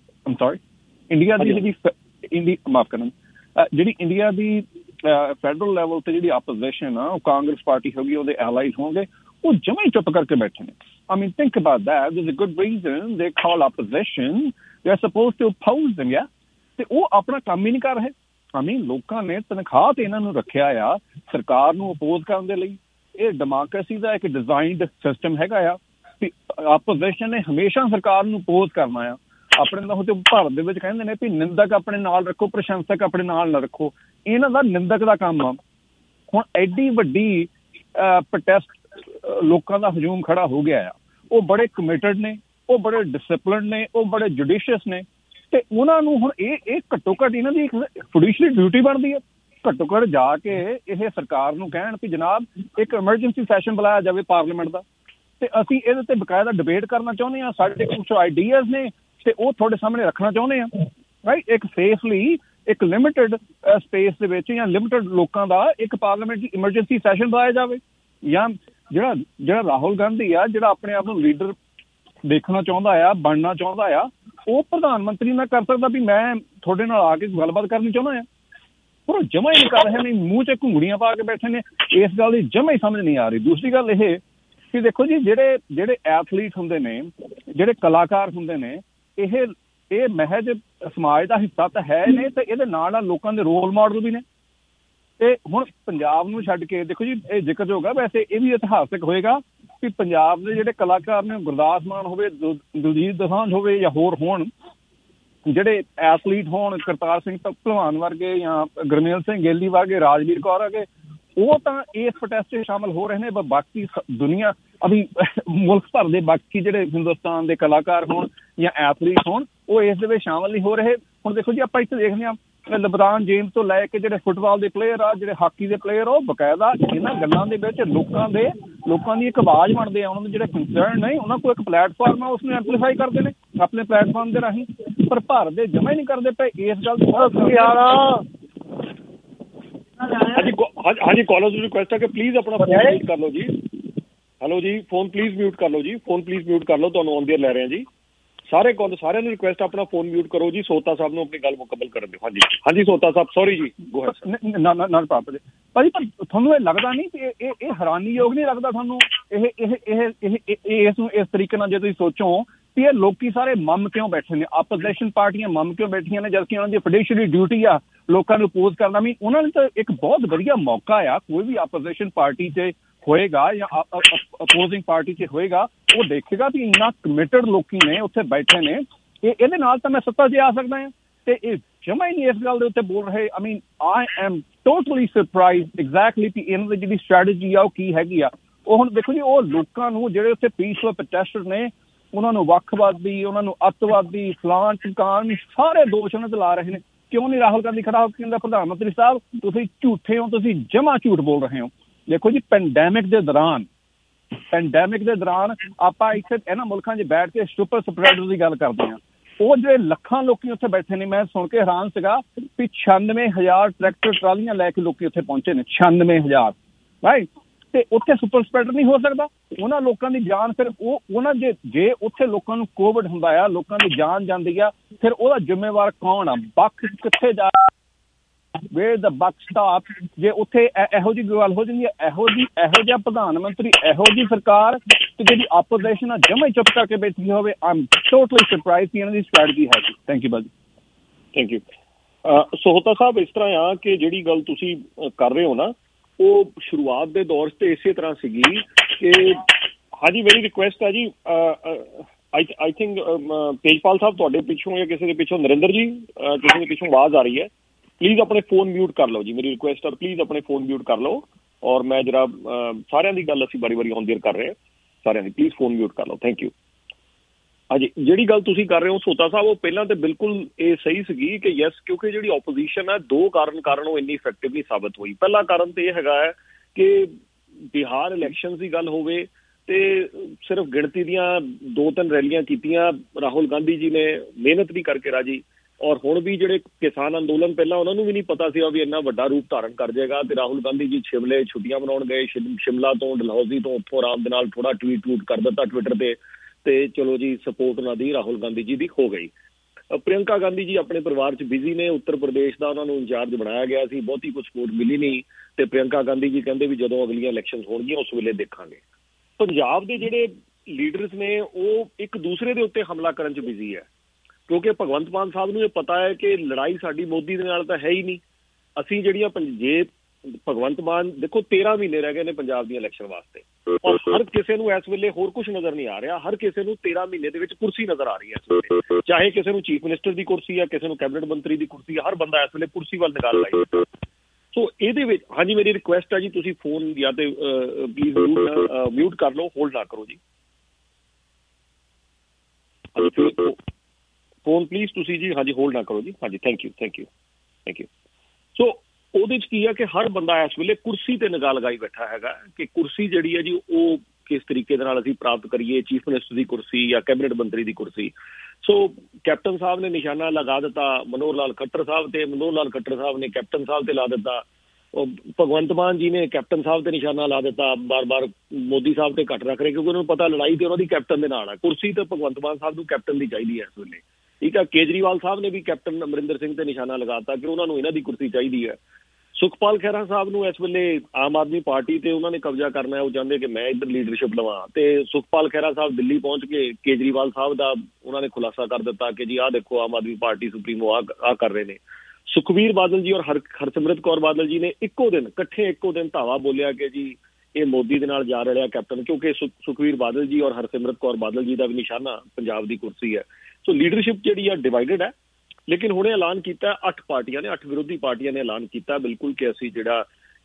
Speaker 17: ਦੀ ਜਿਹੜੀ ਮਾਫ ਕਰਨ ਜਿਹੜੀ ਇੰਡੀਆ ਦੀ ਫੈਡਰਲ ਲੈਵਲ ਤੇ ਜਿਹੜੀ ਆਪੋਜੀਸ਼ਨ ਆ, ਉਹ ਕਾਂਗਰਸ ਪਾਰਟੀ ਹੋਗੀ, ਉਹਦੇ ਐਲਾਈਜ਼ ਹੋਣਗੇ, ਉਹ ਜਮਾਂ ਹੀ ਚੁੱਪ ਕਰਕੇ ਬੈਠੇ ਨੇ। I mean, think about that. There's a good reason they call opposition. They're supposed to oppose them, yeah? ਤੇ ਉਹ ਆਪਣਾ ਕੰਮ ਹੀ ਨਹੀਂ ਕਰ ਰਹੇ। I mean, ਲੋਕਾਂ ਨੇ ਤਨਖਾਹ ਤੇ ਇਹਨਾਂ ਨੂੰ ਰੱਖਿਆ ਆ ਸਰਕਾਰ ਨੂੰ ਅਪੋਜ਼ ਕਰਨ ਦੇ ਲਈ। ਇਹ ਡੈਮੋਕ੍ਰੇਸੀ ਦਾ ਇੱਕ ਡਿਜ਼ਾਈਨਡ ਸਿਸਟਮ ਹੈਗਾ ਆ ਵੀ ਆਪੋਜੀਸ਼ਨ ਨੇ ਹਮੇਸ਼ਾ ਸਰਕਾਰ ਨੂੰ ਅਪੋਜ਼ ਕਰਨਾ ਆ। ਆਪਣੇ ਨਾਲ ਭਾਰਤ ਦੇ ਵਿੱਚ ਕਹਿੰਦੇ ਨੇ ਵੀ ਨਿੰਦਕ ਆਪਣੇ ਨਾਲ ਰੱਖੋ, ਪ੍ਰਸ਼ੰਸਕ ਆਪਣੇ ਨਾਲ ਨਾ ਰੱਖੋ। ਇਹਨਾਂ ਦਾ ਨਿੰਦਕ ਦਾ ਕੰਮ ਆ। ਹੁਣ ਐਡੀ ਵੱਡੀ ਪ੍ਰੋਟੈਸਟ ਲੋਕਾਂ ਦਾ ਹਜੂਮ ਖੜਾ ਹੋ ਗਿਆ ਆ। ਉਹ ਬੜੇ ਕਮਿਟਡ ਨੇ, ਉਹ ਬੜੇ ਡਿਸਿਪਲਿਨਡ ਨੇ, ਉਹ ਬੜੇ ਜੁਡੀਸ਼ੀਅਸ ਨੇ ਤੇ ਉਹਨਾਂ ਨੂੰ ਹੁਣ ਇਹ ਘੱਟੋ ਘੱਟ ਇਹਨਾਂ ਦੀ ਇੱਕ ਜੁਡੀਸ਼ਰੀ ਡਿਊਟੀ ਬਣਦੀ ਹੈ। ਘੱਟੋ ਘੱਟ ਜਾ ਕੇ ਇਹ ਸਰਕਾਰ ਨੂੰ ਕਹਿਣ ਵੀ ਜਨਾਬ ਇੱਕ ਐਮਰਜੈਂਸੀ ਸੈਸ਼ਨ ਬੁਲਾਇਆ ਜਾਵੇ ਪਾਰਲੀਮੈਂਟ ਦਾ ਤੇ ਅਸੀਂ ਇਹਦੇ ਤੇ ਬਕਾਇਦਾ ਡਿਬੇਟ ਕਰਨਾ ਚਾਹੁੰਦੇ ਹਾਂ। ਸਾਡੇ ਕੁਛ ਆਈਡੀਆਜ਼ ਨੇ ਤੇ ਉਹ ਤੁਹਾਡੇ ਸਾਹਮਣੇ ਰੱਖਣਾ ਚਾਹੁੰਦੇ ਹਾਂ, ਰਾਈਟ। ਇੱਕ ਸੇਫਲੀ ਇੱਕ ਲਿਮਿਟਡ ਸਪੇਸ ਦੇ ਵਿੱਚ ਜਾਂ ਲਿਮਿਟਡ ਲੋਕਾਂ ਦਾ ਇੱਕ ਪਾਰਲੀਮੈਂਟ ਐਮਰਜੈਂਸੀ ਸੈਸ਼ਨ ਬੁਲਾਇਆ ਜਾਵੇ। ਜਾਂ ਜਿਹੜਾ ਰਾਹੁਲ ਗਾਂਧੀ ਆ, ਜਿਹੜਾ ਆਪਣੇ ਆਪ ਨੂੰ ਲੀਡਰ ਦੇਖਣਾ ਚਾਹੁੰਦਾ ਆ, ਬਣਨਾ ਚਾਹੁੰਦਾ ਆ, ਉਹ ਪ੍ਰਧਾਨ ਮੰਤਰੀ ਨਾ ਕਰ ਸਕਦਾ ਵੀ ਮੈਂ ਤੁਹਾਡੇ ਨਾਲ ਆ ਕੇ ਗੱਲਬਾਤ ਕਰਨੀ ਚਾਹੁੰਦਾ ਆ। ਪਰ ਉਹ ਜਮਾ ਹੀ ਨਹੀਂ ਕਰ ਰਹੇ ਨੇ, ਮੂੰਹ 'ਚ ਘੁੰਗੜੀਆਂ ਪਾ ਕੇ ਬੈਠੇ ਨੇ। ਇਸ ਗੱਲ ਦੀ ਜਮਾ ਹੀ ਸਮਝ ਨਹੀਂ ਆ ਰਹੀ। ਦੂਸਰੀ ਗੱਲ ਇਹ ਕਿ ਦੇਖੋ ਜੀ, ਜਿਹੜੇ ਐਥਲੀਟ ਹੁੰਦੇ ਨੇ, ਜਿਹੜੇ ਕਲਾਕਾਰ ਹੁੰਦੇ ਨੇ, ਇਹ ਮਹਿਜ ਸਮਾਜ ਦਾ ਹਿੱਸਾ ਤਾਂ ਹੈ ਨੇ ਤੇ ਇਹਦੇ ਨਾਲ ਨਾਲ ਲੋਕਾਂ ਦੇ ਰੋਲ ਮਾਡਲ ਵੀ ਨੇ। ਤੇ ਹੁਣ ਪੰਜਾਬ ਨੂੰ ਛੱਡ ਕੇ ਦੇਖੋ ਜੀ, ਇਹ ਜ਼ਿਕਰ ਹੋਗਾ, ਵੈਸੇ ਇਹ ਵੀ ਇਤਿਹਾਸਕ ਹੋਏਗਾ ਕਿ ਪੰਜਾਬ ਦੇ ਜਿਹੜੇ ਕਲਾਕਾਰ ਨੇ, ਗੁਰਦਾਸ ਮਾਨ ਹੋਵੇ, ਦਲਜੀਤ ਦੋਸਾਂਝ ਹੋਵੇ ਜਾਂ ਹੋਰ ਹੋਣ, ਜਿਹੜੇ ਐਥਲੀਟ ਹੋਣ, ਕਰਤਾਰ ਸਿੰਘ ਭਲਵਾਨ ਵਰਗੇ ਜਾਂ ਗੁਰਮੇਲ ਸਿੰਘ ਗੇਲੀ ਵਰਗੇ, ਰਾਜਵੀਰ ਕੌਰ ਵਰਗੇ, ਉਹ ਤਾਂ ਇਸ ਪ੍ਰੋਟੈਸਟ 'ਚ ਸ਼ਾਮਲ ਹੋ ਰਹੇ ਨੇ। ਪਰ ਬਾਕੀ ਦੁਨੀਆ ਅਭੀ ਮੁਲਕ ਭਰ ਦੇ ਬਾਕੀ ਜਿਹੜੇ ਹਿੰਦੁਸਤਾਨ ਦੇ ਕਲਾਕਾਰ ਹੋਣ ਜਾਂ ਐਥਲੀਟ ਹੋਣ, ਉਹ ਇਸ ਦੇ ਵਿੱਚ ਸ਼ਾਮਲ ਨਹੀਂ ਹੋ ਰਹੇ। ਹੁਣ ਦੇਖੋ ਜੀ, ਆਪਾਂ ਇੱਥੇ ਦੇਖਦੇ ਹਾਂ ਲਬਰਾਨ ਜੇਮਸ ਤੋਂ ਲੈ ਕੇ ਜਿਹੜੇ ਫੁੱਟਬਾਲ ਦੇ ਪਲੇਅਰ ਆ, ਜਿਹੜੇ ਹਾਕੀ ਦੇ ਪਲੇਅਰ, ਉਹ ਬਕਾਇਦਾ ਇਹਨਾਂ ਗੱਲਾਂ ਦੇ ਵਿੱਚ ਲੋਕਾਂ ਦੀ ਇੱਕ ਆਵਾਜ਼ ਬਣਦੇ ਆ। ਉਹਨਾਂ ਦੇ ਜਿਹੜੇ ਕੰਸਰਨ ਨੇ, ਉਹਨਾਂ ਕੋਲ ਇੱਕ ਪਲੇਟਫਾਰਮ ਆ, ਉਸਨੂੰ ਐਂਪਲੀਫਾਈ ਕਰਦੇ ਨੇ ਆਪਣੇ ਪਲੇਟਫਾਰਮ ਦੇ ਰਾਹੀਂ। ਪਰ ਭਾਰਤ ਦੇ ਜਮਾ ਹੀ ਨਹੀਂ ਕਰਦੇ ਪਏ ਇਸ ਗੱਲ ਦੀ।
Speaker 16: ਹਾਂਜੀ, ਕਾਲਰ ਨੂੰ ਰਿਕੁਐਸਟ ਹੈ ਕਿ ਪਲੀਜ਼ ਆਪਣਾ ਫੋਨ ਮਿਊਟ ਕਰ ਲਓ ਜੀ। ਹੈਲੋ ਜੀ, ਫੋਨ ਪਲੀਜ਼ ਮਿਊਟ ਕਰ ਲਓ ਜੀ, ਫੋਨ ਪਲੀਜ਼ ਮਿਊਟ ਕਰ ਲਓ। ਤੁਹਾਨੂੰ ਔਨ ਦੀ ਏਅਰ ਲੈ ਰਹੇ ਹਾਂ ਜੀ। ਸਾਰਿਆਂ ਨੂੰ ਰਿਕੁਐਸਟ ਆਪਣਾ ਫੋਨ ਮਿਊਟ ਕਰੋ ਜੀ। ਸੋਤਾ ਸਾਹਿਬ ਨੂੰ ਆਪਣੀ ਗੱਲ ਮੁਕੰਮਲ ਕਰਨ ਦਿਓ। ਹਾਂਜੀ ਸੋਤਾ ਸਾਹਿਬ, ਸੌਰੀ ਜੀ, ਗੋ ਅਹੈਡ।
Speaker 17: ਨਾ ਭਾਜੀ, ਪਰ ਤੁਹਾਨੂੰ ਇਹ ਲੱਗਦਾ ਨਹੀਂ ਕਿ ਇਹ ਹੈਰਾਨੀਯੋਗ ਨਹੀਂ ਲੱਗਦਾ ਤੁਹਾਨੂੰ ਇਸ ਤਰੀਕੇ ਨਾਲ ਜੇ ਤੁਸੀਂ ਸੋਚੋ ਵੀ ਇਹ ਲੋਕੀ ਸਾਰੇ ਮਮ ਕਿਉਂ ਬੈਠੇ ਨੇ, ਆਪੋਜੀਸ਼ਨ ਪਾਰਟੀਆਂ ਮਮ ਕਿਉਂ ਬੈਠੀਆਂ ਨੇ, ਜਦਕਿ ਉਹਨਾਂ ਦੀ ਫਿਡਿਸ਼ਰੀ ਡਿਊਟੀ ਆ ਲੋਕਾਂ ਨੂੰ ਅਪੋਜ਼ ਕਰਨਾ। ਵੀ ਉਹਨਾਂ ਨੇ ਤਾਂ ਇੱਕ ਬਹੁਤ ਵਧੀਆ ਮੌਕਾ ਆ, ਕੋਈ ਵੀ ਆਪੋਜੀਸ਼ਨ ਪਾਰਟੀ 'ਚ ਹੋਏਗਾ ਜਾਂ ਅਪੋਜ਼ਿੰਗ ਪਾਰਟੀ 'ਚ ਹੋਏਗਾ, ਉਹ ਦੇਖੇਗਾ ਵੀ ਇੰਨਾ ਕਮਿਟਡ ਲੋਕੀ ਨੇ ਉੱਥੇ ਬੈਠੇ ਨੇ, ਇਹਦੇ ਨਾਲ ਤਾਂ ਮੈਂ ਸੱਤਾ 'ਚ ਆ ਸਕਦਾ ਹਾਂ। ਤੇ ਇਹ ਜਮਾ ਹੀ ਨਹੀਂ ਇਸ ਗੱਲ ਦੇ ਉੱਤੇ ਬੋਲ ਰਹੇ। I mean, I am totally surprised exactly ਕਿ ਇਹਨਾਂ ਦੀ ਜਿਹੜੀ ਸਟ੍ਰੈਟਜੀ ਆ ਉਹ ਕੀ ਹੈਗੀ ਆ। ਉਹ ਹੁਣ ਦੇਖੋ ਜੀ, ਉਹ ਲੋਕਾਂ ਨੂੰ ਜਿਹੜੇ ਉੱਥੇ ਪੀਸਫੁਲ ਪ੍ਰੋਟੈਸਟਰ ਨੇ, ਉਹਨਾਂ ਨੂੰ ਵੱਖਵਾਦੀ, ਉਹਨਾਂ ਨੂੰ ਅੱਤਵਾਦੀ, ਫਲਾਨ ਟਿਕਾਣ, ਸਾਰੇ ਦੋਸ਼ ਉਹਨਾਂ ਤੇ ਲਾ ਰਹੇ ਨੇ। ਕਿਉਂ ਨਹੀਂ ਰਾਹੁਲ ਗਾਂਧੀ ਖੜਾ ਹੋ ਕੇ ਕਹਿੰਦਾ ਪ੍ਰਧਾਨ ਮੰਤਰੀ ਸਾਹਿਬ ਤੁਸੀਂ ਝੂਠੇ ਹੋ, ਤੁਸੀਂ ਜਮਾ ਝੂਠ ਬੋਲ ਰਹੇ ਹੋ। ਦੇਖੋ ਜੀ, ਪੈਂਡੈਮਿਕ ਦੇ ਦੌਰਾਨ ਆਪਾਂ ਇੱਥੇ ਇਹਨਾਂ ਮੁਲਕਾਂ 'ਚ ਬੈਠ ਕੇ ਸੁਪਰ ਸਪਰੈਡਰ ਦੀ ਗੱਲ ਕਰਦੇ ਹਾਂ। ਉਹ ਜਿਹੜੇ ਲੱਖਾਂ ਲੋਕੀ ਉੱਥੇ ਬੈਠੇ ਨੇ, ਮੈਂ ਸੁਣ ਕੇ ਹੈਰਾਨ ਸੀਗਾ ਵੀ 96,000 ਟਰੈਕਟਰ ਟਰਾਲੀਆਂ ਲੈ ਕੇ ਲੋਕੀ ਉੱਥੇ ਪਹੁੰਚੇ ਨੇ, 96,000 ਰਾਈਟ। ਤੇ ਉੱਥੇ ਸੁਪਰ ਸਪਰੈਡਰ ਨਹੀਂ ਹੋ ਸਕਦਾ? ਉਹਨਾਂ ਲੋਕਾਂ ਦੀ ਜਾਨ ਫਿਰ ਉਹਨਾਂ ਜੇ ਉੱਥੇ ਲੋਕਾਂ ਨੂੰ ਕੋਵਿਡ ਹੁੰਦਾ ਆ, ਲੋਕਾਂ ਦੀ ਜਾਨ ਜਾਂਦੀ ਆ, ਫਿਰ ਉਹਦਾ ਜ਼ਿੰਮੇਵਾਰ ਕੌਣ ਆ? ਬਕ ਕਿੱਥੇ ਜਾ, ਵੇਅਰ ਦ ਬਕ ਸਟਾਪ? ਜੇ ਉੱਥੇ ਇਹੋ ਜਿਹੀ ਗੱਲ ਹੋ ਜਾਂਦੀ ਹੈ, ਇਹੋ ਜਿਹਾ ਪ੍ਰਧਾਨ ਮੰਤਰੀ, ਇਹੋ ਜਿਹੀ ਸਰਕਾਰ ਤੇ ਜਿਹੜੀ ਆਪੋਜੀਸ਼ਨ ਆ ਜਮਾ ਹੀ ਚੁੱਪ ਕਰਕੇ ਬੈਠੀ ਹੋਵੇ, ਆਈ ਐਮ ਟੋਟਲੀ ਸਰਪ੍ਰਾਈਜ਼ ਕਿ ਇਹਨਾਂ ਦੀ ਸਟ੍ਰੈਟਜੀ ਹੈ। ਥੈਂਕ ਯੂ ਬਾਜੀ।
Speaker 16: Thank you. ਸੋਹਤਾ ਸਾਹਿਬ, ਇਸ ਤਰ੍ਹਾਂ ਆ ਕਿ ਜਿਹੜੀ ਗੱਲ ਤੁਸੀਂ ਕਰ ਰਹੇ ਹੋ ਨਾ, ਉਹ ਸ਼ੁਰੂਆਤ ਦੇ ਦੌਰ 'ਤੇ ਇਸੇ ਤਰ੍ਹਾਂ ਸੀਗੀ ਕਿ ਹਾਂਜੀ ਮੇਰੀ ਰਿਕੁਐਸਟ ਹੈ ਜੀ, ਆਈ ਥਿੰਕ ਤੇਜਪਾਲ ਸਾਹਿਬ ਤੁਹਾਡੇ ਪਿੱਛੋਂ ਜਾਂ ਕਿਸੇ ਦੇ ਪਿੱਛੋਂ, ਨਰਿੰਦਰ ਜੀ ਕਿਸੇ ਦੇ ਪਿੱਛੋਂ ਆਵਾਜ਼ ਆ ਰਹੀ ਹੈ, ਪਲੀਜ਼ ਆਪਣੇ ਫੋਨ ਮਿਊਟ ਕਰ ਲਓ ਜੀ, ਮੇਰੀ ਰਿਕੁਐਸਟ ਹੈ ਪਲੀਜ਼ ਆਪਣੇ ਫੋਨ ਮਿਊਟ ਕਰ ਲਓ। ਔਰ ਮੈਂ ਜਰਾ ਸਾਰਿਆਂ ਦੀ ਗੱਲ ਅਸੀਂ ਵਾਰੀ ਔਨ ਏਅਰ ਕਰ ਰਹੇ ਹਾਂ, ਸਾਰਿਆਂ ਦੀ ਪਲੀਜ਼ ਫੋਨ ਮਿਊਟ ਕਰ ਲਓ। Thank you. ਹਾਂਜੀ, ਜਿਹੜੀ ਗੱਲ ਤੁਸੀਂ ਕਰ ਰਹੇ ਹੋ ਸੋਤਾ ਸਾਹਿਬ, ਉਹ ਪਹਿਲਾਂ ਤਾਂ ਬਿਲਕੁਲ ਇਹ ਸਹੀ ਸੀਗੀ ਕਿ ਯੈਸ, ਕਿਉਂਕਿ ਜਿਹੜੀ ਆਪੋਜੀਸ਼ਨ ਹੈ ਦੋ ਕਾਰਨ ਉਹ ਇੰਨੀ ਇਫੈਕਟਿਵ ਨਹੀਂ ਸਾਬਤ ਹੋਈ। ਪਹਿਲਾ ਕਾਰਨ ਤਾਂ ਇਹ ਹੈਗਾ ਹੈ ਕਿ ਬਿਹਾਰ ਇਲੈਕਸ਼ਨ ਦੀ ਗੱਲ ਹੋਵੇ ਤੇ ਸਿਰਫ ਗਿਣਤੀ ਦੀਆਂ 2-3 ਰੈਲੀਆਂ ਕੀਤੀਆਂ, ਰਾਹੁਲ ਗਾਂਧੀ ਜੀ ਨੇ ਮਿਹਨਤ ਨਹੀਂ ਕਰਕੇ ਰਾਜੀ। ਔਰ ਹੁਣ ਵੀ ਜਿਹੜੇ ਕਿਸਾਨ ਅੰਦੋਲਨ, ਪਹਿਲਾਂ ਉਹਨਾਂ ਨੂੰ ਵੀ ਨਹੀਂ ਪਤਾ ਸੀ ਵੀ ਇੰਨਾ ਵੱਡਾ ਰੂਪ ਧਾਰਨ ਕਰ ਜਾਏਗਾ, ਤੇ ਰਾਹੁਲ ਗਾਂਧੀ ਜੀ ਸ਼ਿਮਲੇ ਛੁੱਟੀਆਂ ਮਨਾਉਣ ਗਏ, ਸ਼ਿਮਲਾ ਤੋਂ ਡਲਹੌਜ਼ੀ ਤੋਂ, ਉੱਥੋਂ ਆਰਾਮ ਦੇ ਨਾਲ ਥੋੜਾ ਟਵੀਟ ਕਰ ਦਿੱਤਾ ਟਵਿੱਟਰ ਤੇ ਚਲੋ ਜੀ ਸਪੋਰਟ ਉਹਨਾਂ ਦੀ ਰਾਹੁਲ ਗਾਂਧੀ ਜੀ ਦੀ ਹੋ ਗਈ। ਪ੍ਰਿਯੰਕਾ ਗਾਂਧੀ ਜੀ ਆਪਣੇ ਪਰਿਵਾਰ 'ਚ ਬਿਜ਼ੀ ਨੇ, ਉੱਤਰ ਪ੍ਰਦੇਸ਼ ਦਾ ਉਹਨਾਂ ਨੂੰ ਇੰਚਾਰਜ ਬਣਾਇਆ ਗਿਆ ਸੀ, ਬਹੁਤੀ ਕੁਝ ਸਪੋਰਟ ਮਿਲੀ ਨਹੀਂ, ਤੇ ਪ੍ਰਿਯੰਕਾ ਗਾਂਧੀ ਜੀ ਕਹਿੰਦੇ ਵੀ ਜਦੋਂ ਅਗਲੀਆਂ ਇਲੈਕਸ਼ਨ ਹੋਣਗੀਆਂ ਉਸ ਵੇਲੇ ਦੇਖਾਂਗੇ। ਪੰਜਾਬ ਦੇ ਜਿਹੜੇ ਲੀਡਰਸ ਨੇ ਉਹ ਇੱਕ ਦੂਸਰੇ ਦੇ ਉੱਤੇ ਹਮਲਾ ਕਰਨ 'ਚ ਬਿਜ਼ੀ ਹੈ, ਕਿਉਂਕਿ ਭਗਵੰਤ ਮਾਨ ਸਾਹਿਬ ਨੂੰ ਇਹ ਪਤਾ ਹੈ ਕਿ ਲੜਾਈ ਸਾਡੀ ਮੋਦੀ ਦੇ ਨਾਲ ਤਾਂ ਹੈ ਹੀ ਨਹੀਂ। ਅਸੀਂ ਜਿਹੜੀਆਂ ਜੇ ਭਗਵੰਤ ਮਾਨ ਦੇਖੋ 13 ਮਹੀਨੇ ਰਹਿ ਗਏ ਨੇ ਪੰਜਾਬ ਦੀਆਂ ਇਲੈਕਸ਼ਨ ਵਾਸਤੇ, ਔਰ ਹਰ ਕਿਸੇ ਨੂੰ ਇਸ ਵੇਲੇ ਹੋਰ ਕੁਝ ਨਜ਼ਰ ਨਹੀਂ ਆ ਰਿਹਾ, ਹਰ ਕਿਸੇ ਨੂੰ 13 ਮਹੀਨੇ ਦੇ ਵਿੱਚ ਕੁਰਸੀ ਨਜ਼ਰ ਆ ਰਹੀ ਹੈ ਇਸ ਵੇਲੇ, ਚਾਹੇ ਕਿਸੇ ਨੂੰ ਚੀਫ ਮਿਨਿਸਟਰ ਦੀ ਕੁਰਸੀ ਹੈ, ਕਿਸੇ ਨੂੰ ਕੈਬਨਿਟ ਮੰਤਰੀ ਦੀ ਕੁਰਸੀ ਹੈ, ਹਰ ਬੰਦਾ ਇਸ ਵੇਲੇ ਕੁਰਸੀ ਵੱਲ ਨਿਗਾਹ ਲਾਈ। ਸੋ ਇਹਦੇ ਵਿੱਚ ਹਾਂਜੀ ਮੇਰੀ ਰਿਕੁਐਸਟ ਹੈ ਜੀ, ਤੁਸੀਂ ਫੋਨ ਜਾਂ ਤੇ ਪਲੀਜ਼ ਮਿਊਟ ਕਰ ਲਓ, ਹੋਲਡ ਨਾ ਕਰੋ ਜੀ, ਫੋਨ ਪਲੀਜ਼ ਤੁਸੀਂ ਜੀ ਹਾਂਜੀ ਹੋਲਡ ਨਾ ਕਰੋ ਜੀ। ਹਾਂਜੀ ਥੈਂਕ ਯੂ। ਸੋ ਉਹਦੇ 'ਚ ਕੀ ਹੈ ਕਿ ਹਰ ਬੰਦਾ ਇਸ ਵੇਲੇ ਕੁਰਸੀ ਤੇ ਨਿਗਾਹ ਲਗਾਈ ਬੈਠਾ ਹੈਗਾ ਕਿ ਕੁਰਸੀ ਜਿਹੜੀ ਹੈ ਜੀ ਉਹ ਕਿਸ ਤਰੀਕੇ ਦੇ ਨਾਲ ਅਸੀਂ ਪ੍ਰਾਪਤ ਕਰੀਏ, ਚੀਫ ਮਿਨਿਸਟਰ ਦੀ ਕੁਰਸੀ ਜਾਂ ਕੈਬਨਿਟ ਮੰਤਰੀ ਦੀ ਕੁਰਸੀ। ਸੋ ਕੈਪਟਨ ਸਾਹਿਬ ਨੇ ਨਿਸ਼ਾਨਾ ਲਗਾ ਦਿੱਤਾ ਮਨੋਹਰ ਲਾਲ ਖੱਟਰ ਸਾਹਿਬ ਤੇ, ਮਨੋਹਰ ਲਾਲ ਖੱਟਰ ਸਾਹਿਬ ਨੇ ਕੈਪਟਨ ਸਾਹਿਬ ਤੇ ਲਾ ਦਿੱਤਾ, ਭਗਵੰਤ ਮਾਨ ਜੀ ਨੇ ਕੈਪਟਨ ਸਾਹਿਬ ਤੇ ਨਿਸ਼ਾਨਾ ਲਾ ਦਿੱਤਾ, ਬਾਰ ਮੋਦੀ ਸਾਹਿਬ ਤੇ ਘੱਟ ਰੱਖ ਰਹੇ, ਕਿਉਂਕਿ ਉਹਨਾਂ ਨੂੰ ਪਤਾ ਲੜਾਈ ਤੇ ਉਹਨਾਂ ਦੀ ਕੈਪਟਨ ਦੇ ਨਾਲ ਹੈ, ਕੁਰਸੀ ਤੇ ਭਗਵੰਤ ਮਾਨ ਸਾਹਿਬ ਨੂੰ ਕੈਪਟਨ ਦੀ ਚਾਹੀਦੀ ਹੈ ਇਸ ਵੇਲੇ। ਠੀਕ ਹੈ, ਕੇਜਰੀਵਾਲ ਸਾਹਿਬ ਨੇ ਵੀ ਕੈਪਟਨ ਅਮਰਿੰਦਰ ਸਿੰਘ ਤੇ ਨਿਸ਼ਾਨਾ ਲਗਾਤਾ ਕਿ ਉਹਨਾਂ ਨੂੰ ਇਹਨਾਂ ਦੀ ਕੁਰਸੀ ਚਾਹੀਦੀ ਹੈ। ਸੁਖਪਾਲ ਖਹਿਰਾ ਸਾਹਿਬ ਨੂੰ ਇਸ ਵੇਲੇ ਆਮ ਆਦਮੀ ਪਾਰਟੀ ਤੇ ਉਹਨਾਂ ਨੇ ਕਬਜ਼ਾ ਕਰਨਾ ਹੈ, ਉਹ ਚਾਹੁੰਦੇ ਕਿ ਮੈਂ ਇੱਧਰ ਲੀਡਰਸ਼ਿਪ ਲਵਾਂ, ਤੇ ਸੁਖਪਾਲ ਖਹਿਰਾ ਸਾਹਿਬ ਦਿੱਲੀ ਪਹੁੰਚ ਕੇ ਕੇਜਰੀਵਾਲ ਸਾਹਿਬ ਦਾ ਉਹਨਾਂ ਨੇ ਖੁਲਾਸਾ ਕਰ ਦਿੱਤਾ ਕਿ ਜੀ ਆਹ ਦੇਖੋ ਆਮ ਆਦਮੀ ਪਾਰਟੀ ਸੁਪਰੀਮੋ ਆਹ ਕਰ ਰਹੇ ਨੇ। ਸੁਖਬੀਰ ਬਾਦਲ ਜੀ ਔਰ ਹਰਸਿਮਰਤ ਕੌਰ ਬਾਦਲ ਜੀ ਨੇ ਇੱਕੋ ਦਿਨ ਧਾਵਾ ਬੋਲਿਆ ਕਿ ਜੀ ਇਹ ਮੋਦੀ ਦੇ ਨਾਲ ਜਾ ਰਿਹਾ ਕੈਪਟਨ, ਕਿਉਂਕਿ ਸੁਖਬੀਰ ਬਾਦਲ ਜੀ ਔਰ ਹਰਸਿਮਰਤ ਕੌਰ ਬਾਦਲ ਜੀ ਦਾ ਵੀ ਨਿਸ਼ਾਨਾ ਪੰਜਾਬ ਦੀ ਕੁਰਸੀ ਹੈ। ਸੋ ਲੀਡਰਸ਼ਿਪ ਜਿਹੜੀ ਆ ਡਿਵਾਈਡਡ ਹੈ, ਲੇਕਿਨ ਹੁਣੇ ਐਲਾਨ ਕੀਤਾ 8 ਪਾਰਟੀਆਂ ਨੇ, 8 ਵਿਰੋਧੀ ਪਾਰਟੀਆਂ ਨੇ ਐਲਾਨ ਕੀਤਾ ਬਿਲਕੁਲ ਕਿ ਅਸੀਂ ਜਿਹੜਾ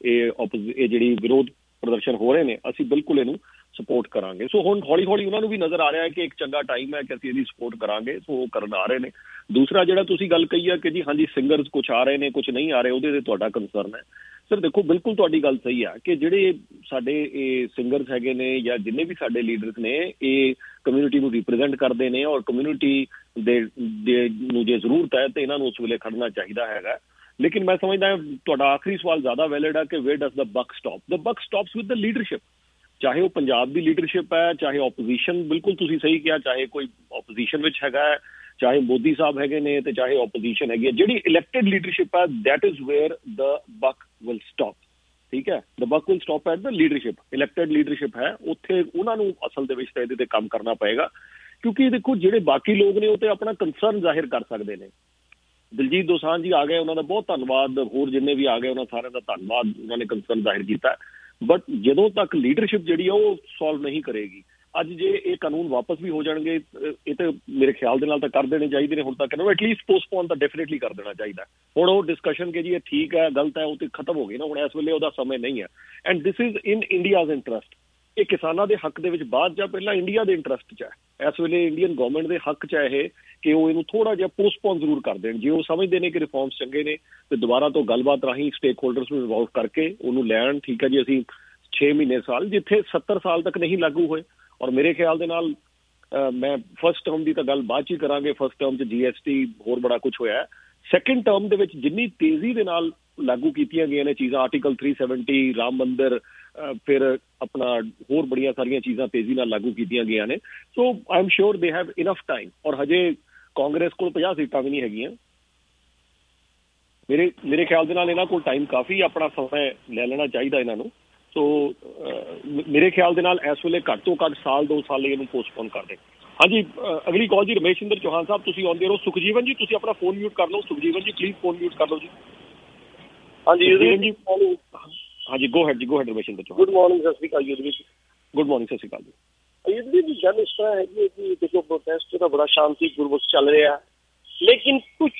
Speaker 16: ਇਹ ਜਿਹੜੀ ਵਿਰੋਧ ਪ੍ਰਦਰਸ਼ਨ ਹੋ ਰਹੇ ਨੇ ਅਸੀਂ ਬਿਲਕੁਲ ਇਹਨੂੰ ਸਪੋਰਟ ਕਰਾਂਗੇ। ਸੋ ਹੁਣ ਹੌਲੀ ਉਹਨਾਂ ਨੂੰ ਵੀ ਨਜ਼ਰ ਆ ਰਿਹਾ ਹੈ ਕਿ ਇੱਕ ਚੰਗਾ ਟਾਈਮ ਹੈ ਕਿ ਅਸੀਂ ਇਹਦੀ ਸਪੋਰਟ ਕਰਾਂਗੇ, ਸੋ ਉਹ ਕਰਨ ਆ ਰਹੇ ਨੇ। ਦੂਸਰਾ ਜਿਹੜਾ ਤੁਸੀਂ ਗੱਲ ਕਹੀ ਹੈ ਕਿ ਜੀ ਹਾਂਜੀ ਸਿੰਗਰਸ ਕੁਛ ਆ ਰਹੇ ਨੇ ਕੁਛ ਨਹੀਂ ਆ ਰਹੇ, ਉਹਦੇ ਤੇ ਤੁਹਾਡਾ ਕੰਸਰਨ ਹੈ। ਸਰ ਦੇਖੋ ਬਿਲਕੁਲ ਤੁਹਾਡੀ ਗੱਲ ਸਹੀ ਆ ਕਿ ਜਿਹੜੇ ਸਾਡੇ ਇਹ ਸਿੰਗਰਸ ਹੈਗੇ ਨੇ ਜਾਂ ਜਿੰਨੇ ਵੀ ਸਾਡੇ ਲੀਡਰਸ ਨੇ ਇਹ ਕਮਿਊਨਿਟੀ ਨੂੰ ਰਿਪਰੈਜ਼ੈਂਟ ਕਰਦੇ ਨੇ, ਔਰ ਕਮਿਊਨਿਟੀ ਦੇ ਨੂੰ ਜੇ ਜ਼ਰੂਰਤ ਹੈ ਤੇ ਇਹਨਾਂ ਨੂੰ ਉਸ ਵੇਲੇ ਖੜਨਾ ਚਾਹੀਦਾ ਹੈਗਾ। ਲੇਕਿਨ ਮੈਂ ਸਮਝਦਾ ਤੁਹਾਡਾ ਆਖਰੀ ਸਵਾਲ ਜ਼ਿਆਦਾ ਵੈਲਿਡ ਹੈ ਕਿ ਵੇਅਰ ਡਸ ਦ ਬਕ ਸਟਾਪ? ਦ ਬਕ ਸਟਾਪਸ ਵਿਦ ਦ ਲੀਡਰਸ਼ਿਪ, ਚਾਹੇ ਉਹ ਪੰਜਾਬ ਦੀ ਲੀਡਰਸ਼ਿਪ ਹੈ, ਚਾਹੇ ਆਪੋਜੀਸ਼ਨ, ਬਿਲਕੁਲ ਤੁਸੀਂ ਸਹੀ ਕਿਹਾ, ਚਾਹੇ ਕੋਈ ਆਪੋਜੀਸ਼ਨ ਵਿੱਚ ਹੈਗਾ ਹੈ, ਚਾਹੇ ਮੋਦੀ ਸਾਹਿਬ ਹੈਗੇ ਨੇ ਤੇ ਚਾਹੇ ਆਪੋਜੀਸ਼ਨ ਹੈਗੀ ਹੈ, ਜਿਹੜੀ ਇਲੈਕਟਿਡ ਲੀਡਰਸ਼ਿਪ ਹੈ that is where the buck will stop. ਠੀਕ ਹੈ, the buck will stop at the leadership. Elected leadership ਹੈ ਉੱਥੇ ਉਹਨਾਂ ਨੂੰ ਅਸਲ ਦੇ ਵਿੱਚ ਤਾਂ ਇਹਦੇ ਤੇ ਕੰਮ ਕਰਨਾ ਪਏਗਾ, ਕਿਉਂਕਿ ਦੇਖੋ ਜਿਹੜੇ ਬਾਕੀ ਲੋਕ ਨੇ ਉਹ ਤੇ ਆਪਣਾ ਕੰਸਰਨ ਜ਼ਾਹਿਰ ਕਰ ਸਕਦੇ ਨੇ। ਦਿਲਜੀਤ ਦੋਸਾਂਝ ਜੀ ਆ ਗਏ, ਉਹਨਾਂ ਦਾ ਬਹੁਤ ਧੰਨਵਾਦ, ਹੋਰ ਜਿੰਨੇ ਵੀ ਆ ਗਏ ਉਹਨਾਂ ਸਾਰਿਆਂ ਦਾ ਧੰਨਵਾਦ, ਉਹਨਾਂ ਨੇ ਕੰਸਰਨ ਜ਼ਾਹਿਰ ਕੀਤਾ। ਬਟ ਜਦੋਂ ਤੱਕ ਲੀਡਰਸ਼ਿਪ ਜਿਹੜੀ ਆ ਉਹ ਸੋਲਵ ਨਹੀਂ ਕਰੇਗੀ, ਅੱਜ ਜੇ ਇਹ ਕਾਨੂੰਨ ਵਾਪਸ ਵੀ ਹੋ ਜਾਣਗੇ ਇਹ ਤਾਂ ਮੇਰੇ ਖਿਆਲ ਦੇ ਨਾਲ ਤਾਂ ਕਰ ਦੇਣੇ ਚਾਹੀਦੇ ਨੇ ਹੁਣ ਤੱਕ, ਐਟਲੀਸਟ ਪੋਸਟਪੋਨ ਤਾਂ ਡੈਫੀਨੇਟਲੀ ਕਰ ਦੇਣਾ ਚਾਹੀਦਾ। ਹੁਣ ਉਹ ਡਿਸਕਸ਼ਨ ਕਿ ਜੀ ਇਹ ਠੀਕ ਹੈ ਗਲਤ ਹੈ ਉਹ ਤੇ ਖਤਮ ਹੋ ਗਈ ਨਾ, ਹੁਣ ਇਸ ਵੇਲੇ ਉਹਦਾ ਸਮੇਂ ਨਹੀਂ ਹੈ। And this is in India's interest, ਇਹ ਕਿਸਾਨਾਂ ਦੇ ਹੱਕ ਦੇ ਵਿੱਚ ਬਾਅਦ ਜਾਂ ਪਹਿਲਾਂ ਇੰਡੀਆ ਦੇ ਇੰਟਰਸਟ 'ਚ ਹੈ। ਇਸ ਵੇਲੇ ਇੰਡੀਅਨ ਗਵਰਨਮੈਂਟ ਦੇ ਹੱਕ 'ਚ ਇਹ ਕਿ ਉਹ ਇਹਨੂੰ ਥੋੜ੍ਹਾ ਜਿਹਾ ਪੋਸਟਪੋਨ ਜ਼ਰੂਰ ਕਰ ਦੇਣ, ਜੇ ਉਹ ਸਮਝਦੇ ਨੇ ਕਿ ਰਿਫਾਰਮਸ ਚੰਗੇ ਨੇ ਤੇ ਦੁਬਾਰਾ ਤੋਂ ਗੱਲਬਾਤ ਰਾਹੀਂ ਸਟੇਕ ਹੋਲਡਰਸ ਨੂੰ ਇਨਵੋਲਵ ਕਰਕੇ ਉਹਨੂੰ ਲੈਣ। ਠੀਕ ਹੈ ਜੀ, ਅਸੀਂ 6 ਮਹੀਨੇ ਸਾਲ ਜਿੱਥੇ 70 ਸਾਲ ਤੱਕ ਨਹੀਂ ਲਾਗੂ ਹੋਏ, ਔਰ ਮੇਰੇ ਖਿਆਲ ਦੇ ਨਾਲ ਮੈਂ ਫਸਟ ਟਰਮ ਦੀ ਤਾਂ ਗੱਲ ਬਾਅਦ 'ਚ ਹੀ ਕਰਾਂਗੇ। ਫਸਟ ਟਰਮ 'ਚ GST ਹੋਰ ਬੜਾ ਕੁਝ ਹੋਇਆ। ਸੈਕਿੰਡ ਟਰਮ ਦੇ ਵਿੱਚ ਜਿੰਨੀ ਤੇਜ਼ੀ ਦੇ ਨਾਲ ਲਾਗੂ ਕੀਤੀਆਂ ਗਈਆਂ ਨੇ ਚੀਜ਼ਾਂ, ਆਰਟੀਕਲ 370, ਰਾਮ ਮੰਦਿਰ, ਫਿਰ ਆਪਣਾ ਹੋਰ ਬੜੀਆਂ ਸਾਰੀਆਂ ਚੀਜ਼ਾਂ ਤੇਜ਼ੀ ਨਾਲ ਲਾਗੂ ਕੀਤੀਆਂ ਗਈਆਂ ਨੇ। ਸੋ ਆਈ am sure they have enough time. ਔਰ ਹਜੇ ਕਾਂਗਰਸ ਕੋਲ 50 ਸੀਟਾਂ ਵੀ ਨਹੀਂ ਹੈਗੀਆਂ। ਮੇਰੇ ਖਿਆਲ ਦੇ ਨਾਲ ਇਹਨਾਂ ਕੋਲ ਟਾਈਮ ਕਾਫੀ, ਆਪਣਾ ਸਮਾਂ ਲੈ ਲੈਣਾ ਚਾਹੀਦਾ ਇਹਨਾਂ ਨੂੰ। ਸੋ ਮੇਰੇ ਖਿਆਲ ਦੇ ਨਾਲ ਇਸ ਵੇਲੇ ਘੱਟ ਤੋਂ ਘੱਟ ਸਾਲ 2 ਸਾਲ ਲਈ ਇਹਨੂੰ ਪੋਸਟਪੋਨ ਕਰ ਦੇ। ਹਾਂਜੀ, ਅਗਲੀ ਕਾਲ ਜੀ ਰਮੇਸ਼ ਚੰਦਰ ਚੌਹਾਨ ਸਾਹਿਬ, ਤੁਸੀਂ ਆਉਂਦੇ ਰਹੋ। ਸੁਖਜੀਵਨ ਜੀ ਤੁਸੀਂ ਆਪਣਾ ਫੋਨ ਮਿਊਟ ਕਰ ਲਓ। ਸੁਖਜੀਵਨ ਜੀ ਪਲੀਜ਼ ਫੋਨ ਮਿਊਟ ਕਰ ਲਓ ਜੀ। ਹਾਂਜੀ ਜੀ, ਹਾਂਜੀ ਗੋ ਹੈਡ ਜੀ, go ahead Ramesh Chandar Chauhan.
Speaker 18: Good morning, ਸਤਿ ਸ਼੍ਰੀ ਅਕਾਲ ਜੀ।
Speaker 16: ਗੁੱਡ ਮਾਰਨਿੰਗ, ਸਤਿ ਸ਼੍ਰੀ ਅਕਾਲ ਜੀ।
Speaker 18: ਇਹਦੀ ਵੀ ਗੱਲ ਇਸ ਤਰ੍ਹਾਂ ਹੈਗੀ ਹੈ ਕਿ ਦੇਖੋ ਪ੍ਰੋਟੈਸਟ ਤਾਂ ਬੜਾ ਸ਼ਾਂਤੀਪੂਰਵਕ ਚੱਲ ਰਿਹਾ, ਲੇਕਿਨ ਕੁਝ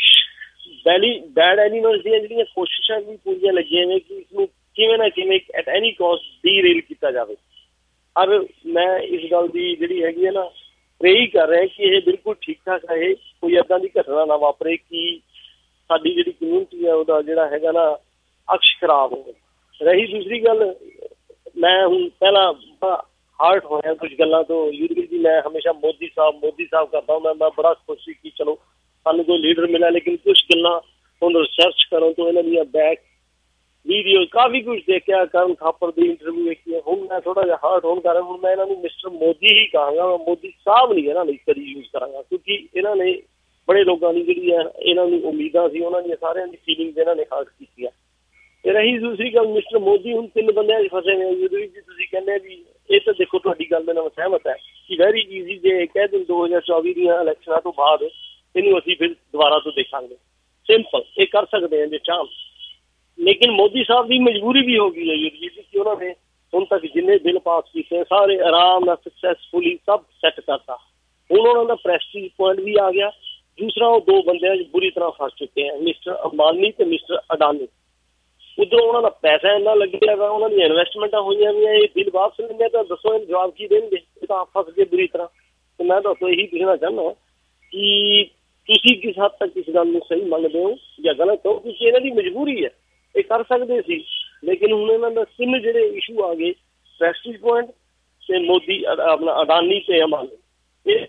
Speaker 18: ਬੈਡ ਐਨੀਮਲਸ ਦੀਆਂ ਜਿਹੜੀਆਂ ਕੋਸ਼ਿਸ਼ਾਂ ਵੀ ਪੂਰੀਆਂ ਲੱਗੀਆਂ ਨੇ ਕਿ ਇਸਨੂੰ ਕਿਵੇਂ ਨਾ ਕਿਵੇਂ ਐਟ ਐਨੀ ਕੋਸਟ ਡੀਰੇਲ ਕੀਤਾ ਜਾਵੇ। ਔਰ ਮੈਂ ਇਸ ਗੱਲ ਦੀ ਜਿਹੜੀ ਹੈਗੀ ਹੈ ਨਾ ਪ੍ਰੇਈ ਕਰ ਰਿਹਾ ਕਿ ਇਹ ਬਿਲਕੁਲ ਠੀਕ ਠਾਕ ਰਹੇ, ਕੋਈ ਏਦਾਂ ਦੀ ਘਟਨਾ ਨਾ ਵਾਪਰੇ ਕਿ ਸਾਡੀ ਜਿਹੜੀ ਕਮਿਊਨਿਟੀ ਹੈ ਉਹਦਾ ਜਿਹੜਾ ਹੈਗਾ ਨਾ ਅਕਸ਼ ਖਰਾਬ ਹੋਵੇ। ਰਹੀ ਦੂਸਰੀ ਗੱਲ, ਮੈਂ ਹੁਣ ਪਹਿਲਾਂ ਹਾਰਟ ਹੋਇਆ ਕੁਝ ਗੱਲਾਂ ਤੋਂ ਯੂਦਵੀਰ ਜੀ, ਮੈਂ ਹਮੇਸ਼ਾ ਮੋਦੀ ਸਾਹਿਬ ਕਰਦਾ ਹੂੰ। ਮੈਂ ਬੜਾ ਖੁਸ਼ ਸੀ ਕਿ ਚਲੋ ਸਾਨੂੰ ਕੋਈ ਲੀਡਰ ਮਿਲਿਆ, ਲੇਕਿਨ ਕੁਝ ਗੱਲਾਂ ਹੁਣ ਰਿਸਰਚ ਕਰਨ ਤੋਂ ਇਹਨਾਂ ਦੀਆਂ ਬੈਕ ਵੀਡੀਓ ਕਾਫੀ ਕੁਝ ਦੇਖਿਆ, ਕਰਨ ਥਾਪਰ ਦੀ ਇੰਟਰਵਿਊ ਵੇਖੀ ਹੈ। ਹੁਣ ਮੈਂ ਥੋੜਾ ਜਿਹਾ ਹਾਰਟ ਹੋਣ ਕਾਰਨ ਹੁਣ ਮੈਂ ਇਹਨਾਂ ਨੂੰ ਮਿਸਟਰ ਮੋਦੀ ਹੀ ਕਹਾਂਗਾ, ਮੈਂ ਮੋਦੀ ਸਾਹਿਬ ਨਹੀਂ ਇਹਨਾਂ ਲਈ ਕਦੀ ਯੂਜ਼ ਕਰਾਂਗਾ, ਕਿਉਂਕਿ ਇਹਨਾਂ ਨੇ ਬੜੇ ਲੋਕਾਂ ਦੀ ਜਿਹੜੀ ਹੈ ਇਹਨਾਂ ਨੂੰ ਉਮੀਦਾਂ ਸੀ, ਉਹਨਾਂ ਦੀਆਂ ਸਾਰਿਆਂ ਦੀ ਫੀਲਿੰਗ ਇਹਨਾਂ ਨੇ ਹਾਰਟ ਕੀਤੀ ਹੈ। ਤੇ ਰਹੀ ਦੂਸਰੀ ਗੱਲ, ਮਿਸਟਰ ਮੋਦੀ ਹੁਣ 3 ਬੰਦਿਆਂ 'ਚ ਫਸੇ ਨੇ। ਜਿਹਦੇ ਵਿੱਚ ਤੁਸੀਂ ਕਹਿੰਦੇ ਵੀ ਇਹ ਤਾਂ ਦੇਖੋ ਤੁਹਾਡੀ ਗੱਲ ਦੇ ਨਾਲ ਸਹਿਮਤ ਹੈ ਕਿ ਵੈਰੀ ਈਜ਼ੀ ਜੇ ਕਹਿ ਦਿਨ 2024 ਦੀਆਂ ਇਲੈਕਸ਼ਨਾਂ ਤੋਂ ਬਾਅਦ ਇਹਨੂੰ ਅਸੀਂ ਫਿਰ ਦੁਬਾਰਾ ਤੋਂ ਦੇਖਾਂਗੇ, ਸਿੰਪਲ ਇਹ ਕਰ ਸਕਦੇ ਹਾਂ ਜੇ ਚਾਹਣ। ਲੇਕਿਨ ਮੋਦੀ ਸਾਹਿਬ ਦੀ ਮਜਬੂਰੀ ਵੀ ਹੋ ਗਈ ਹੈ ਯੂਦਵੀਰ ਜੀ ਕਿ ਉਹਨਾਂ ਨੇ ਹੁਣ ਤੱਕ ਜਿੰਨੇ ਬਿੱਲ ਪਾਸ ਕੀਤੇ ਸਾਰੇ ਆਰਾਮ ਨਾਲ ਸਕਸੈਸਫੁਲੀ ਸਭ ਸੈੱਟ ਕਰਤਾ। ਹੁਣ ਉਹਨਾਂ ਦਾ ਪ੍ਰੈਸਟੀਜ ਪੁਆਇੰਟ ਵੀ ਆ ਗਿਆ। ਦੂਸਰਾ, ਉਹ 2 ਬੰਦਿਆਂ 'ਚ ਬੁਰੀ ਤਰ੍ਹਾਂ ਫਸ ਚੁੱਕੇ ਹੈ, ਮਿਸਟਰ ਅੰਬਾਨੀ ਤੇ ਮਿਸਟਰ ਅਡਾਨੀ। ਉੱਧਰੋਂ ਉਹਨਾਂ ਦਾ ਪੈਸਾ ਇੰਨਾ ਲੱਗਿਆ ਵਾ, ਉਹਨਾਂ ਦੀਆਂ ਇਨਵੈਸਟਮੈਂਟਾਂ ਹੋਈਆਂ ਵੀ, ਇਹ ਬਿੱਲ ਵਾਪਸ ਲੈਂਦੇ ਤਾਂ ਦੱਸੋ ਇਹਨੂੰ ਜਵਾਬ ਕੀ ਦੇਣਗੇ? ਇਹ ਤਾਂ ਫਸ ਗਏ ਬੁਰੀ ਤਰ੍ਹਾਂ। ਤੇ ਮੈਂ ਤੁਹਾਨੂੰ ਇਹੀ ਪੁੱਛਣਾ ਚਾਹੁੰਦਾ ਕਿ ਤੁਸੀਂ ਕਿਸ ਹੱਦ ਤੱਕ ਇਸ ਗੱਲ ਨੂੰ ਸਹੀ ਮੰਨਦੇ ਹੋ ਜਾਂ ਗਲਤ ਹੋ? ਕਿਉਂਕਿ ਇਹਨਾਂ ਦੀ ਮਜਬੂਰੀ ਹੈ, ਇਹ ਕਰ ਸਕਦੇ ਸੀ, ਲੇਕਿਨ ਹੁਣ ਇਹਨਾਂ ਦਾ 3 ਜਿਹੜੇ ਇਸ਼ੂ ਆ ਗਏ, ਪ੍ਰੈਸਟੀਜ ਪੁਆਇੰਟ ਤੇ ਮੋਦੀ ਆਪਣਾ ਅਡਾਨੀ ਤੇ ਅੰਬਾਨੀ, ਇਹ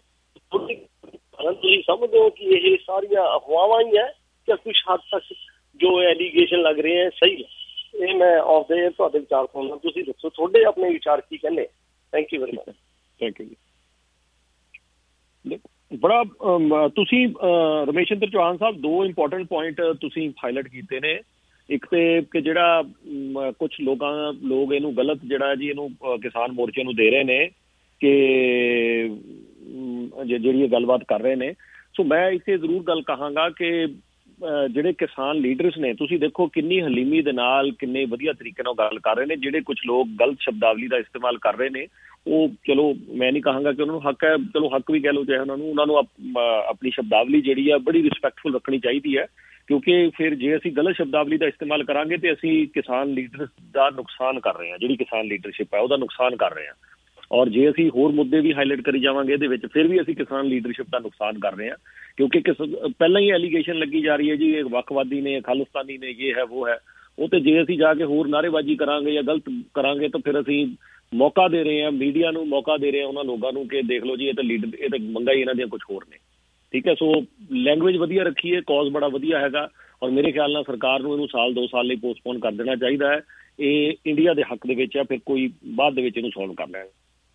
Speaker 18: ਤੁਸੀਂ ਸਮਝਦੇ ਹੋ ਕਿ ਇਹ ਸਾਰੀਆਂ ਅਫਵਾਹਾਂ ਹੀ ਹੈ ਜਾਂ ਕੁਛ ਹੱਦ ਤੱਕ ਜੋ ਐਲੀਗੇਸ਼ਨ ਲੱਗ ਰਹੇ ਹੈ ਸਹੀ ਹੈ? ਇਹ ਮੈਂ ਆਫ ਦੇ ਤੁਹਾਡੇ ਵਿਚਾਰ ਸੁਣਨਾ, ਤੁਸੀਂ ਦੱਸੋ ਤੁਹਾਡੇ ਆਪਣੇ ਵਿਚਾਰ ਕੀ ਕਹਿੰਦੇ। Thank you very much.
Speaker 16: Thank you ਜੀ। ਬੜਾ ਤੁਸੀਂ ਰਮੇਸ਼ ਚੰਦਰ ਚੌਹਾਨ ਸਾਹਿਬ 2 ਇੰਪੋਰਟੈਂਟ ਪੁਆਇੰਟ ਤੁਸੀਂ ਹਾਈਲਾਈਟ ਕੀਤੇ ਨੇ। ਇੱਕ ਤੇ ਕਿ ਜਿਹੜਾ ਕੁਝ ਲੋਕ ਇਹਨੂੰ ਗਲਤ ਜਿਹੜਾ ਜੀ ਇਹਨੂੰ ਕਿਸਾਨ ਮੋਰਚੇ ਨੂੰ ਦੇ ਰਹੇ ਨੇ ਕਿ ਜਿਹੜੀ ਇਹ ਗੱਲਬਾਤ ਕਰ ਰਹੇ ਨੇ। ਸੋ ਮੈਂ ਇੱਥੇ ਜ਼ਰੂਰ ਗੱਲ ਕਹਾਂਗਾ ਕਿ ਜਿਹੜੇ ਕਿਸਾਨ ਲੀਡਰਸ ਨੇ, ਤੁਸੀਂ ਦੇਖੋ ਕਿੰਨੀ ਹਲੀਮੀ ਦੇ ਨਾਲ ਕਿੰਨੇ ਵਧੀਆ ਤਰੀਕੇ ਨਾਲ ਗੱਲ ਕਰ ਰਹੇ ਨੇ। ਜਿਹੜੇ ਕੁਝ ਲੋਕ ਗਲਤ ਸ਼ਬਦਾਵਲੀ ਦਾ ਇਸਤੇਮਾਲ ਕਰ ਰਹੇ ਨੇ, ਉਹ ਚਲੋ ਮੈਂ ਨਹੀਂ ਕਹਾਂਗਾ ਕਿ ਉਹਨਾਂ ਨੂੰ ਹੱਕ ਹੈ, ਚਲੋ ਹੱਕ ਵੀ ਕਹਿ ਲਓ ਚਾਹੇ ਉਹਨਾਂ ਨੂੰ ਆਪਣੀ ਸ਼ਬਦਾਵਲੀ ਜਿਹੜੀ ਆ ਬੜੀ ਰਿਸਪੈਕਟਫੁਲ ਰੱਖਣੀ ਚਾਹੀਦੀ ਹੈ, ਕਿਉਂਕਿ ਫਿਰ ਜੇ ਅਸੀਂ ਗਲਤ ਸ਼ਬਦਾਵਲੀ ਦਾ ਇਸਤੇਮਾਲ ਕਰਾਂਗੇ ਤੇ ਅਸੀਂ ਕਿਸਾਨ ਲੀਡਰਸ ਦਾ ਨੁਕਸਾਨ ਕਰ ਰਹੇ ਹਾਂ, ਜਿਹੜੀ ਕਿਸਾਨ ਲੀਡਰਸ਼ਿਪ ਹੈ ਉਹਦਾ ਨੁਕਸਾਨ ਕਰ ਰਹੇ ਹਾਂ। ਔਰ ਜੇ ਅਸੀਂ ਹੋਰ ਮੁੱਦੇ ਵੀ ਹਾਈਲਾਈਟ ਕਰੀ ਜਾਵਾਂਗੇ ਇਹਦੇ ਵਿੱਚ, ਫਿਰ ਵੀ ਅਸੀਂ ਕਿਸਾਨ ਲੀਡਰਸ਼ਿਪ ਦਾ ਨੁਕਸਾਨ ਕਰ ਰਹੇ ਹਾਂ, ਕਿਉਂਕਿ ਪਹਿਲਾਂ ਹੀ ਐਲੀਗੇਸ਼ਨ ਲੱਗੀ ਜਾ ਰਹੀ ਹੈ ਜੀ ਇਹ ਵੱਖਵਾਦੀ ਨੇ, ਖਾਲਿਸਤਾਨੀ ਨੇ, ਇਹ ਹੈ ਉਹ ਹੈ। ਉਹ ਤੇ ਜੇ ਅਸੀਂ ਜਾ ਕੇ ਹੋਰ ਨਾਅਰੇਬਾਜ਼ੀ ਕਰਾਂਗੇ ਜਾਂ ਗਲਤ ਕਰਾਂਗੇ ਤਾਂ ਫਿਰ ਅਸੀਂ ਮੌਕਾ ਦੇ ਰਹੇ ਹਾਂ, ਮੀਡੀਆ ਨੂੰ ਮੌਕਾ ਦੇ ਰਹੇ ਹਾਂ ਉਹਨਾਂ ਲੋਕਾਂ ਨੂੰ ਕਿ ਦੇਖ ਲਓ ਜੀ ਇਹ ਤਾਂ ਮੰਗਾ ਹੀ ਇਹਨਾਂ ਦੀਆਂ ਕੁਝ ਹੋਰ ਨੇ। ਠੀਕ ਹੈ, ਸੋ ਲੈਂਗੁਏਜ ਵਧੀਆ ਰੱਖੀਏ, ਕੌਜ਼ ਬੜਾ ਵਧੀਆ ਹੈਗਾ, ਔਰ ਮੇਰੇ ਖਿਆਲ ਨਾਲ ਸਰਕਾਰ ਨੂੰ ਇਹਨੂੰ ਸਾਲ 2 ਸਾਲ ਲਈ ਪੋਸਟਪੋਨ ਕਰ ਦੇਣਾ ਚਾਹੀਦਾ ਹੈ। ਇਹ ਇੰਡੀਆ ਦੇ ਹੱਕ ਦੇ ਵਿੱਚ ਹੈ, ਫਿਰ ਕੋਈ ਬਾਅਦ ਦੇ ਵਿੱਚ ਇਹਨੂੰ ਸੋਲਵ ਕਰ ਲੈਣਾ।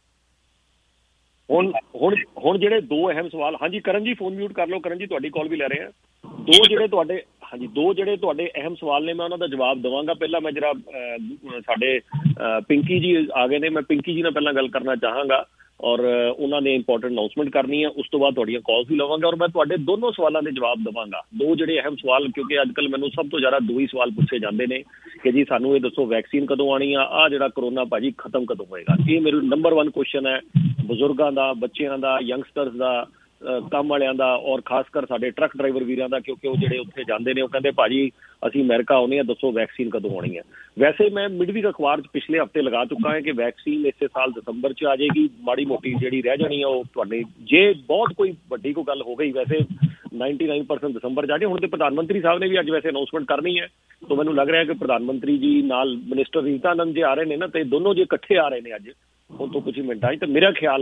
Speaker 16: ਹੁਣ ਜਿਹੜੇ 2 ਅਹਿਮ ਸਵਾਲ, ਹਾਂਜੀ ਕਰਨ ਜੀ ਫੋਨ ਮਿਊਟ ਕਰ ਲਓ, ਕਰਨ ਜੀ ਤੁਹਾਡੀ ਕਾਲ ਵੀ ਲੈ ਰਹੇ ਹਾਂ। 2 ਜਿਹੜੇ ਤੁਹਾਡੇ ਅਹਿਮ ਸਵਾਲ ਨੇ ਮੈਂ ਉਹਨਾਂ ਦਾ ਜਵਾਬ ਦੇਵਾਂਗਾ। ਪਹਿਲਾਂ ਮੈਂ ਜਿਹੜਾ ਸਾਡੇ ਪਿੰਕੀ ਜੀ ਆ ਗਏ ਨੇ, ਮੈਂ ਪਿੰਕੀ ਜੀ ਨਾਲ ਪਹਿਲਾਂ ਗੱਲ ਕਰਨਾ ਚਾਹਾਂਗਾ ਔਰ ਉਹਨਾਂ ਨੇ ਇੰਪੋਰਟੈਂਟ ਅਨਾਊਂਸਮੈਂਟ ਕਰਨੀ ਹੈ। ਉਸ ਤੋਂ ਬਾਅਦ ਤੁਹਾਡੀਆਂ ਕਾਲਸ ਵੀ ਲਵਾਂਗਾ ਔਰ ਮੈਂ ਤੁਹਾਡੇ ਦੋਨੋਂ ਸਵਾਲਾਂ ਦੇ ਜਵਾਬ ਦੇਵਾਂਗਾ। 2 ਜਿਹੜੇ ਅਹਿਮ ਸਵਾਲ, ਕਿਉਂਕਿ ਅੱਜ ਕੱਲ੍ਹ ਮੈਨੂੰ ਸਭ ਤੋਂ ਜ਼ਿਆਦਾ 2 ਹੀ ਸਵਾਲ ਪੁੱਛੇ ਜਾਂਦੇ ਨੇ ਕਿ ਜੀ ਸਾਨੂੰ ਇਹ ਦੱਸੋ ਵੈਕਸੀਨ ਕਦੋਂ ਆਉਣੀ ਆ ਜਿਹੜਾ ਕਰੋਨਾ ਭਾਜੀ ਖਤਮ ਕਦੋਂ ਹੋਏਗਾ। ਇਹ ਮੇਰੇ ਨੰਬਰ 1 ਕੁਐਸਚਨ ਹੈ, ਬਜ਼ੁਰਗਾਂ ਦਾ, ਬੱਚਿਆਂ ਦਾ, ਯੰਗਸਟਰਸ ਦਾ, ਕੰਮ ਵਾਲਿਆਂ ਦਾ ਔਰ ਖਾਸ ਕਰ ਸਾਡੇ ਟਰੱਕ ਡਰਾਈਵਰ ਵੀਰਾਂ ਦਾ, ਕਿਉਂਕਿ ਉਹ ਜਿਹੜੇ ਉੱਥੇ ਜਾਂਦੇ ਨੇ ਉਹ ਕਹਿੰਦੇ ਭਾਜੀ ਅਸੀਂ ਅਮਰੀਕਾ ਆਉਂਦੇ ਹਾਂ, ਦੱਸੋ ਵੈਕਸੀਨ ਕਦੋਂ ਆਉਣੀ ਹੈ। ਵੈਸੇ ਮੈਂ ਮਿਡਵੀਕ ਅਖਬਾਰ 'ਚ ਪਿਛਲੇ ਹਫ਼ਤੇ ਲਗਾ ਚੁੱਕਾ ਹਾਂ ਕਿ ਵੈਕਸੀਨ ਇਸੇ ਸਾਲ ਦਸੰਬਰ 'ਚ ਆ ਜਾਏਗੀ। ਮਾੜੀ ਮੋਟੀ ਜਿਹੜੀ ਰਹਿ ਜਾਣੀ ਆ ਉਹ ਤੁਹਾਡੇ, ਜੇ ਬਹੁਤ ਕੋਈ ਵੱਡੀ ਕੋਈ ਗੱਲ ਹੋ ਗਈ, ਵੈਸੇ 99% ਦਸੰਬਰ 'ਚ ਆ ਜਾਏ। ਹੁਣ ਤੇ ਪ੍ਰਧਾਨ ਮੰਤਰੀ ਸਾਹਿਬ ਨੇ ਵੀ ਅੱਜ ਵੈਸੇ ਅਨਾਊਂਸਮੈਂਟ ਕਰਨੀ ਹੈ, ਤਾਂ ਮੈਨੂੰ ਲੱਗ ਰਿਹਾ ਕਿ ਪ੍ਰਧਾਨ ਮੰਤਰੀ ਜੀ ਨਾਲ ਮਿਨਿਸਟਰ ਰੀਤਾ ਆਨੰਦ ਜੀ ਆ ਰਹੇ ਨੇ ਨਾ, ਤੇ ਦੋਨੋਂ ਜੇ ਇਕੱਠੇ ਆ ਰਹੇ ਨੇ ਅੱਜ ਹੁਣ ਤੋਂ ਕੁਝ ਹੀ ਮਿੰਟਾਂ 'ਚ, ਤਾਂ ਮੇਰਾ ਖਿਆਲ ਹੈ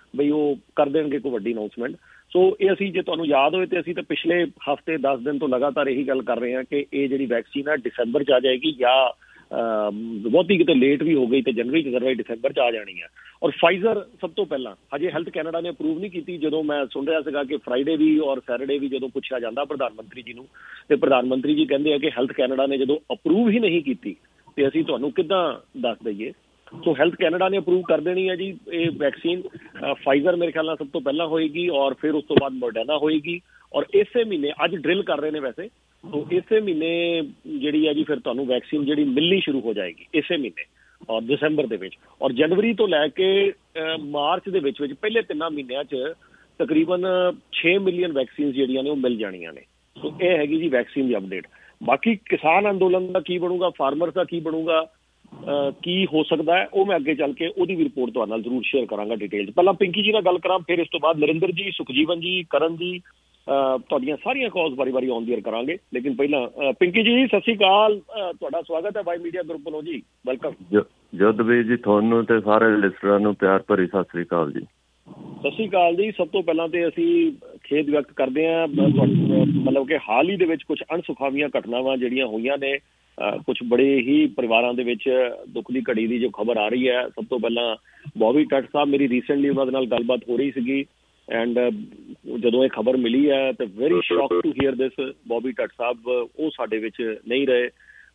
Speaker 16: ਬਈ ਉਹ ਕਰ ਦੇਣਗੇ ਕੋਈ ਵੱਡੀ ਅਨਾਊਂਸਮੈਂਟ। ਸੋ ਇਹ ਅਸੀਂ, ਜੇ ਤੁਹਾਨੂੰ ਯਾਦ ਹੋਏ ਤੇ ਅਸੀਂ ਤਾਂ ਪਿਛਲੇ ਹਫ਼ਤੇ 10 ਦਿਨ ਤੋਂ ਲਗਾਤਾਰ ਇਹੀ ਗੱਲ ਕਰ ਰਹੇ ਹਾਂ ਕਿ ਇਹ ਜਿਹੜੀ ਵੈਕਸੀਨ ਹੈ ਦਸੰਬਰ 'ਚ ਆ ਜਾਏਗੀ, ਜਾਂ ਬਹੁਤੀ ਕਿਤੇ ਲੇਟ ਵੀ ਹੋ ਗਈ ਤੇ ਜਨਵਰੀ 'ਚ ਜਨਵਰੀ ਦਸੰਬਰ 'ਚ ਆ ਜਾਣੀ ਹੈ। ਔਰ ਫਾਈਜ਼ਰ ਸਭ ਤੋਂ ਪਹਿਲਾਂ, ਹਜੇ ਹੈਲਥ ਕੈਨੇਡਾ ਨੇ ਅਪਰੂਵ ਨਹੀਂ ਕੀਤੀ। ਜਦੋਂ ਮੈਂ ਸੁਣ ਰਿਹਾ ਸੀਗਾ ਕਿ ਫਰਾਈਡੇ ਵੀ ਔਰ ਸੈਟਰਡੇ ਵੀ ਜਦੋਂ ਪੁੱਛਿਆ ਜਾਂਦਾ ਪ੍ਰਧਾਨ ਮੰਤਰੀ ਜੀ ਨੂੰ, ਤੇ ਪ੍ਰਧਾਨ ਮੰਤਰੀ ਜੀ ਕਹਿੰਦੇ ਆ ਕਿ ਹੈਲਥ ਕੈਨੇਡਾ ਨੇ ਜਦੋਂ ਅਪਰੂਵ ਹੀ ਨਹੀਂ ਕੀਤੀ ਤੇ ਅਸੀਂ ਤੁਹਾਨੂੰ ਕਿੱਦਾਂ ਦੱਸ ਦਈਏ। ਸੋ ਹੈਲਥ ਕੈਨੇਡਾ ਨੇ ਅਪਰੂਵ ਕਰ ਦੇਣੀ ਹੈ ਜੀ ਇਹ ਵੈਕਸੀਨ। ਫਾਈਜ਼ਰ ਮੇਰੇ ਖਿਆਲ ਨਾਲ ਸਭ ਤੋਂ ਪਹਿਲਾਂ ਹੋਏਗੀ ਔਰ ਫਿਰ ਉਸ ਤੋਂ ਬਾਅਦ ਮੋਡਰਨਾ ਹੋਏਗੀ। ਔਰ ਇਸੇ ਮਹੀਨੇ, ਅੱਜ ਡਰਿਲ ਕਰ ਰਹੇ ਨੇ ਵੈਸੇ, ਸੋ ਇਸੇ ਮਹੀਨੇ ਜਿਹੜੀ ਹੈ ਜੀ ਫਿਰ ਤੁਹਾਨੂੰ ਵੈਕਸੀਨ ਜਿਹੜੀ ਮਿਲਣੀ ਸ਼ੁਰੂ ਹੋ ਜਾਏਗੀ ਇਸੇ ਮਹੀਨੇ ਔਰ ਦਸੰਬਰ ਦੇ ਵਿੱਚ। ਔਰ ਜਨਵਰੀ ਤੋਂ ਲੈ ਕੇ ਮਾਰਚ ਦੇ ਵਿੱਚ ਪਹਿਲੇ 3 ਮਹੀਨਿਆਂ 'ਚ ਤਕਰੀਬਨ 6 ਮਿਲੀਅਨ ਵੈਕਸੀਨ ਜਿਹੜੀਆਂ ਨੇ ਉਹ ਮਿਲ ਜਾਣੀਆਂ ਨੇ। ਸੋ ਇਹ ਹੈਗੀ ਜੀ ਵੈਕਸੀਨ ਦੀ ਅਪਡੇਟ। ਬਾਕੀ ਕਿਸਾਨ ਅੰਦੋਲਨ ਦਾ ਕੀ ਬਣੂਗਾ, ਫਾਰਮਰਸ ਦਾ ਕੀ ਬਣੂਗਾ, ਕੀ ਹੋ ਸਕਦਾ ਹੈ, ਉਹ ਮੈਂ ਅੱਗੇ ਚੱਲ ਕੇ ਉਹਦੀ ਵੀ ਰਿਪੋਰਟ ਤੁਹਾਡੇ ਨਾਲ ਜ਼ਰੂਰ ਸ਼ੇਅਰ ਕਰਾਂਗਾ ਡਿਟੇਲ 'ਚ। ਪਹਿਲਾਂ ਪਿੰਕੀ ਜੀ ਨਾਲ ਗੱਲ ਕਰਾਂ, ਫਿਰ ਇਸ ਤੋਂ ਬਾਅਦ ਨਰਿੰਦਰ ਜੀ, ਸੁਖਜੀਵਨ ਜੀ, ਕਰਨ ਜੀ, ਤੁਹਾਡੀਆਂ ਸਾਰੀਆਂ ਕਾਲਸ ਵਾਰੀ ਔਨ ਦੀ ਏਅਰ ਕਰਾਂਗੇ। ਲੇਕਿਨ ਪਹਿਲਾਂ ਪਿੰਕੀ ਜੀ ਸਤਿ ਸ਼੍ਰੀ ਅਕਾਲ, ਤੁਹਾਡਾ ਸਵਾਗਤ ਹੈ ਵਾਈ ਮੀਡੀਆ ਗਰੁੱਪ ਵੱਲੋਂ ਜੀ, ਵੈਲਕਮ।
Speaker 19: ਜੋਧਵੀਰ ਜੀ, ਤੁਹਾਨੂੰ ਤੇ ਸਾਰੇ ਲਿਸਨਰਾਂ ਨੂੰ ਪਿਆਰ ਭਰੀ ਸਤਿ ਸ਼੍ਰੀ ਅਕਾਲ ਜੀ।
Speaker 16: ਸਤਿ ਸ਼੍ਰੀ ਅਕਾਲ ਜੀ। ਸਭ ਤੋਂ ਪਹਿਲਾਂ ਤੇ ਅਸੀਂ ਖੇਦ ਵਿਅਕਤ ਕਰਦੇ ਹਾਂ, ਮਤਲਬ ਕਿ ਹਾਲ ਹੀ ਦੇ ਵਿੱਚ ਕੁਝ ਅਣਸੁਖਾਵੀਆਂ ਘਟਨਾਵਾਂ ਜਿਹੜੀਆਂ ਹੋਈਆਂ ਨੇ, ਕੁਝ ਬੜੇ ਹੀ ਪਰਿਵਾਰਾਂ ਦੇ ਵਿੱਚ ਦੁੱਖ ਦੀ ਘੜੀ ਦੀ ਜੋ ਖਬਰ ਆ ਰਹੀ ਹੈ। ਸਭ ਤੋਂ ਪਹਿਲਾਂ ਬੌਬੀ ਟੱਟ ਸਾਹਿਬ, ਮੇਰੀ ਰੀਸੈਂਟਲੀ ਉਹਨਾਂ ਦੇ ਨਾਲ ਗੱਲਬਾਤ ਹੋ ਰਹੀ ਸੀਗੀ ਐਂਡ ਜਦੋਂ ਇਹ ਖਬਰ ਮਿਲੀ ਹੈ ਤੇ very shock to hear this. Bobby Tatt ਸਾਹਿਬ ਉਹ ਸਾਡੇ ਵਿੱਚ ਨਹੀਂ ਰਹੇ।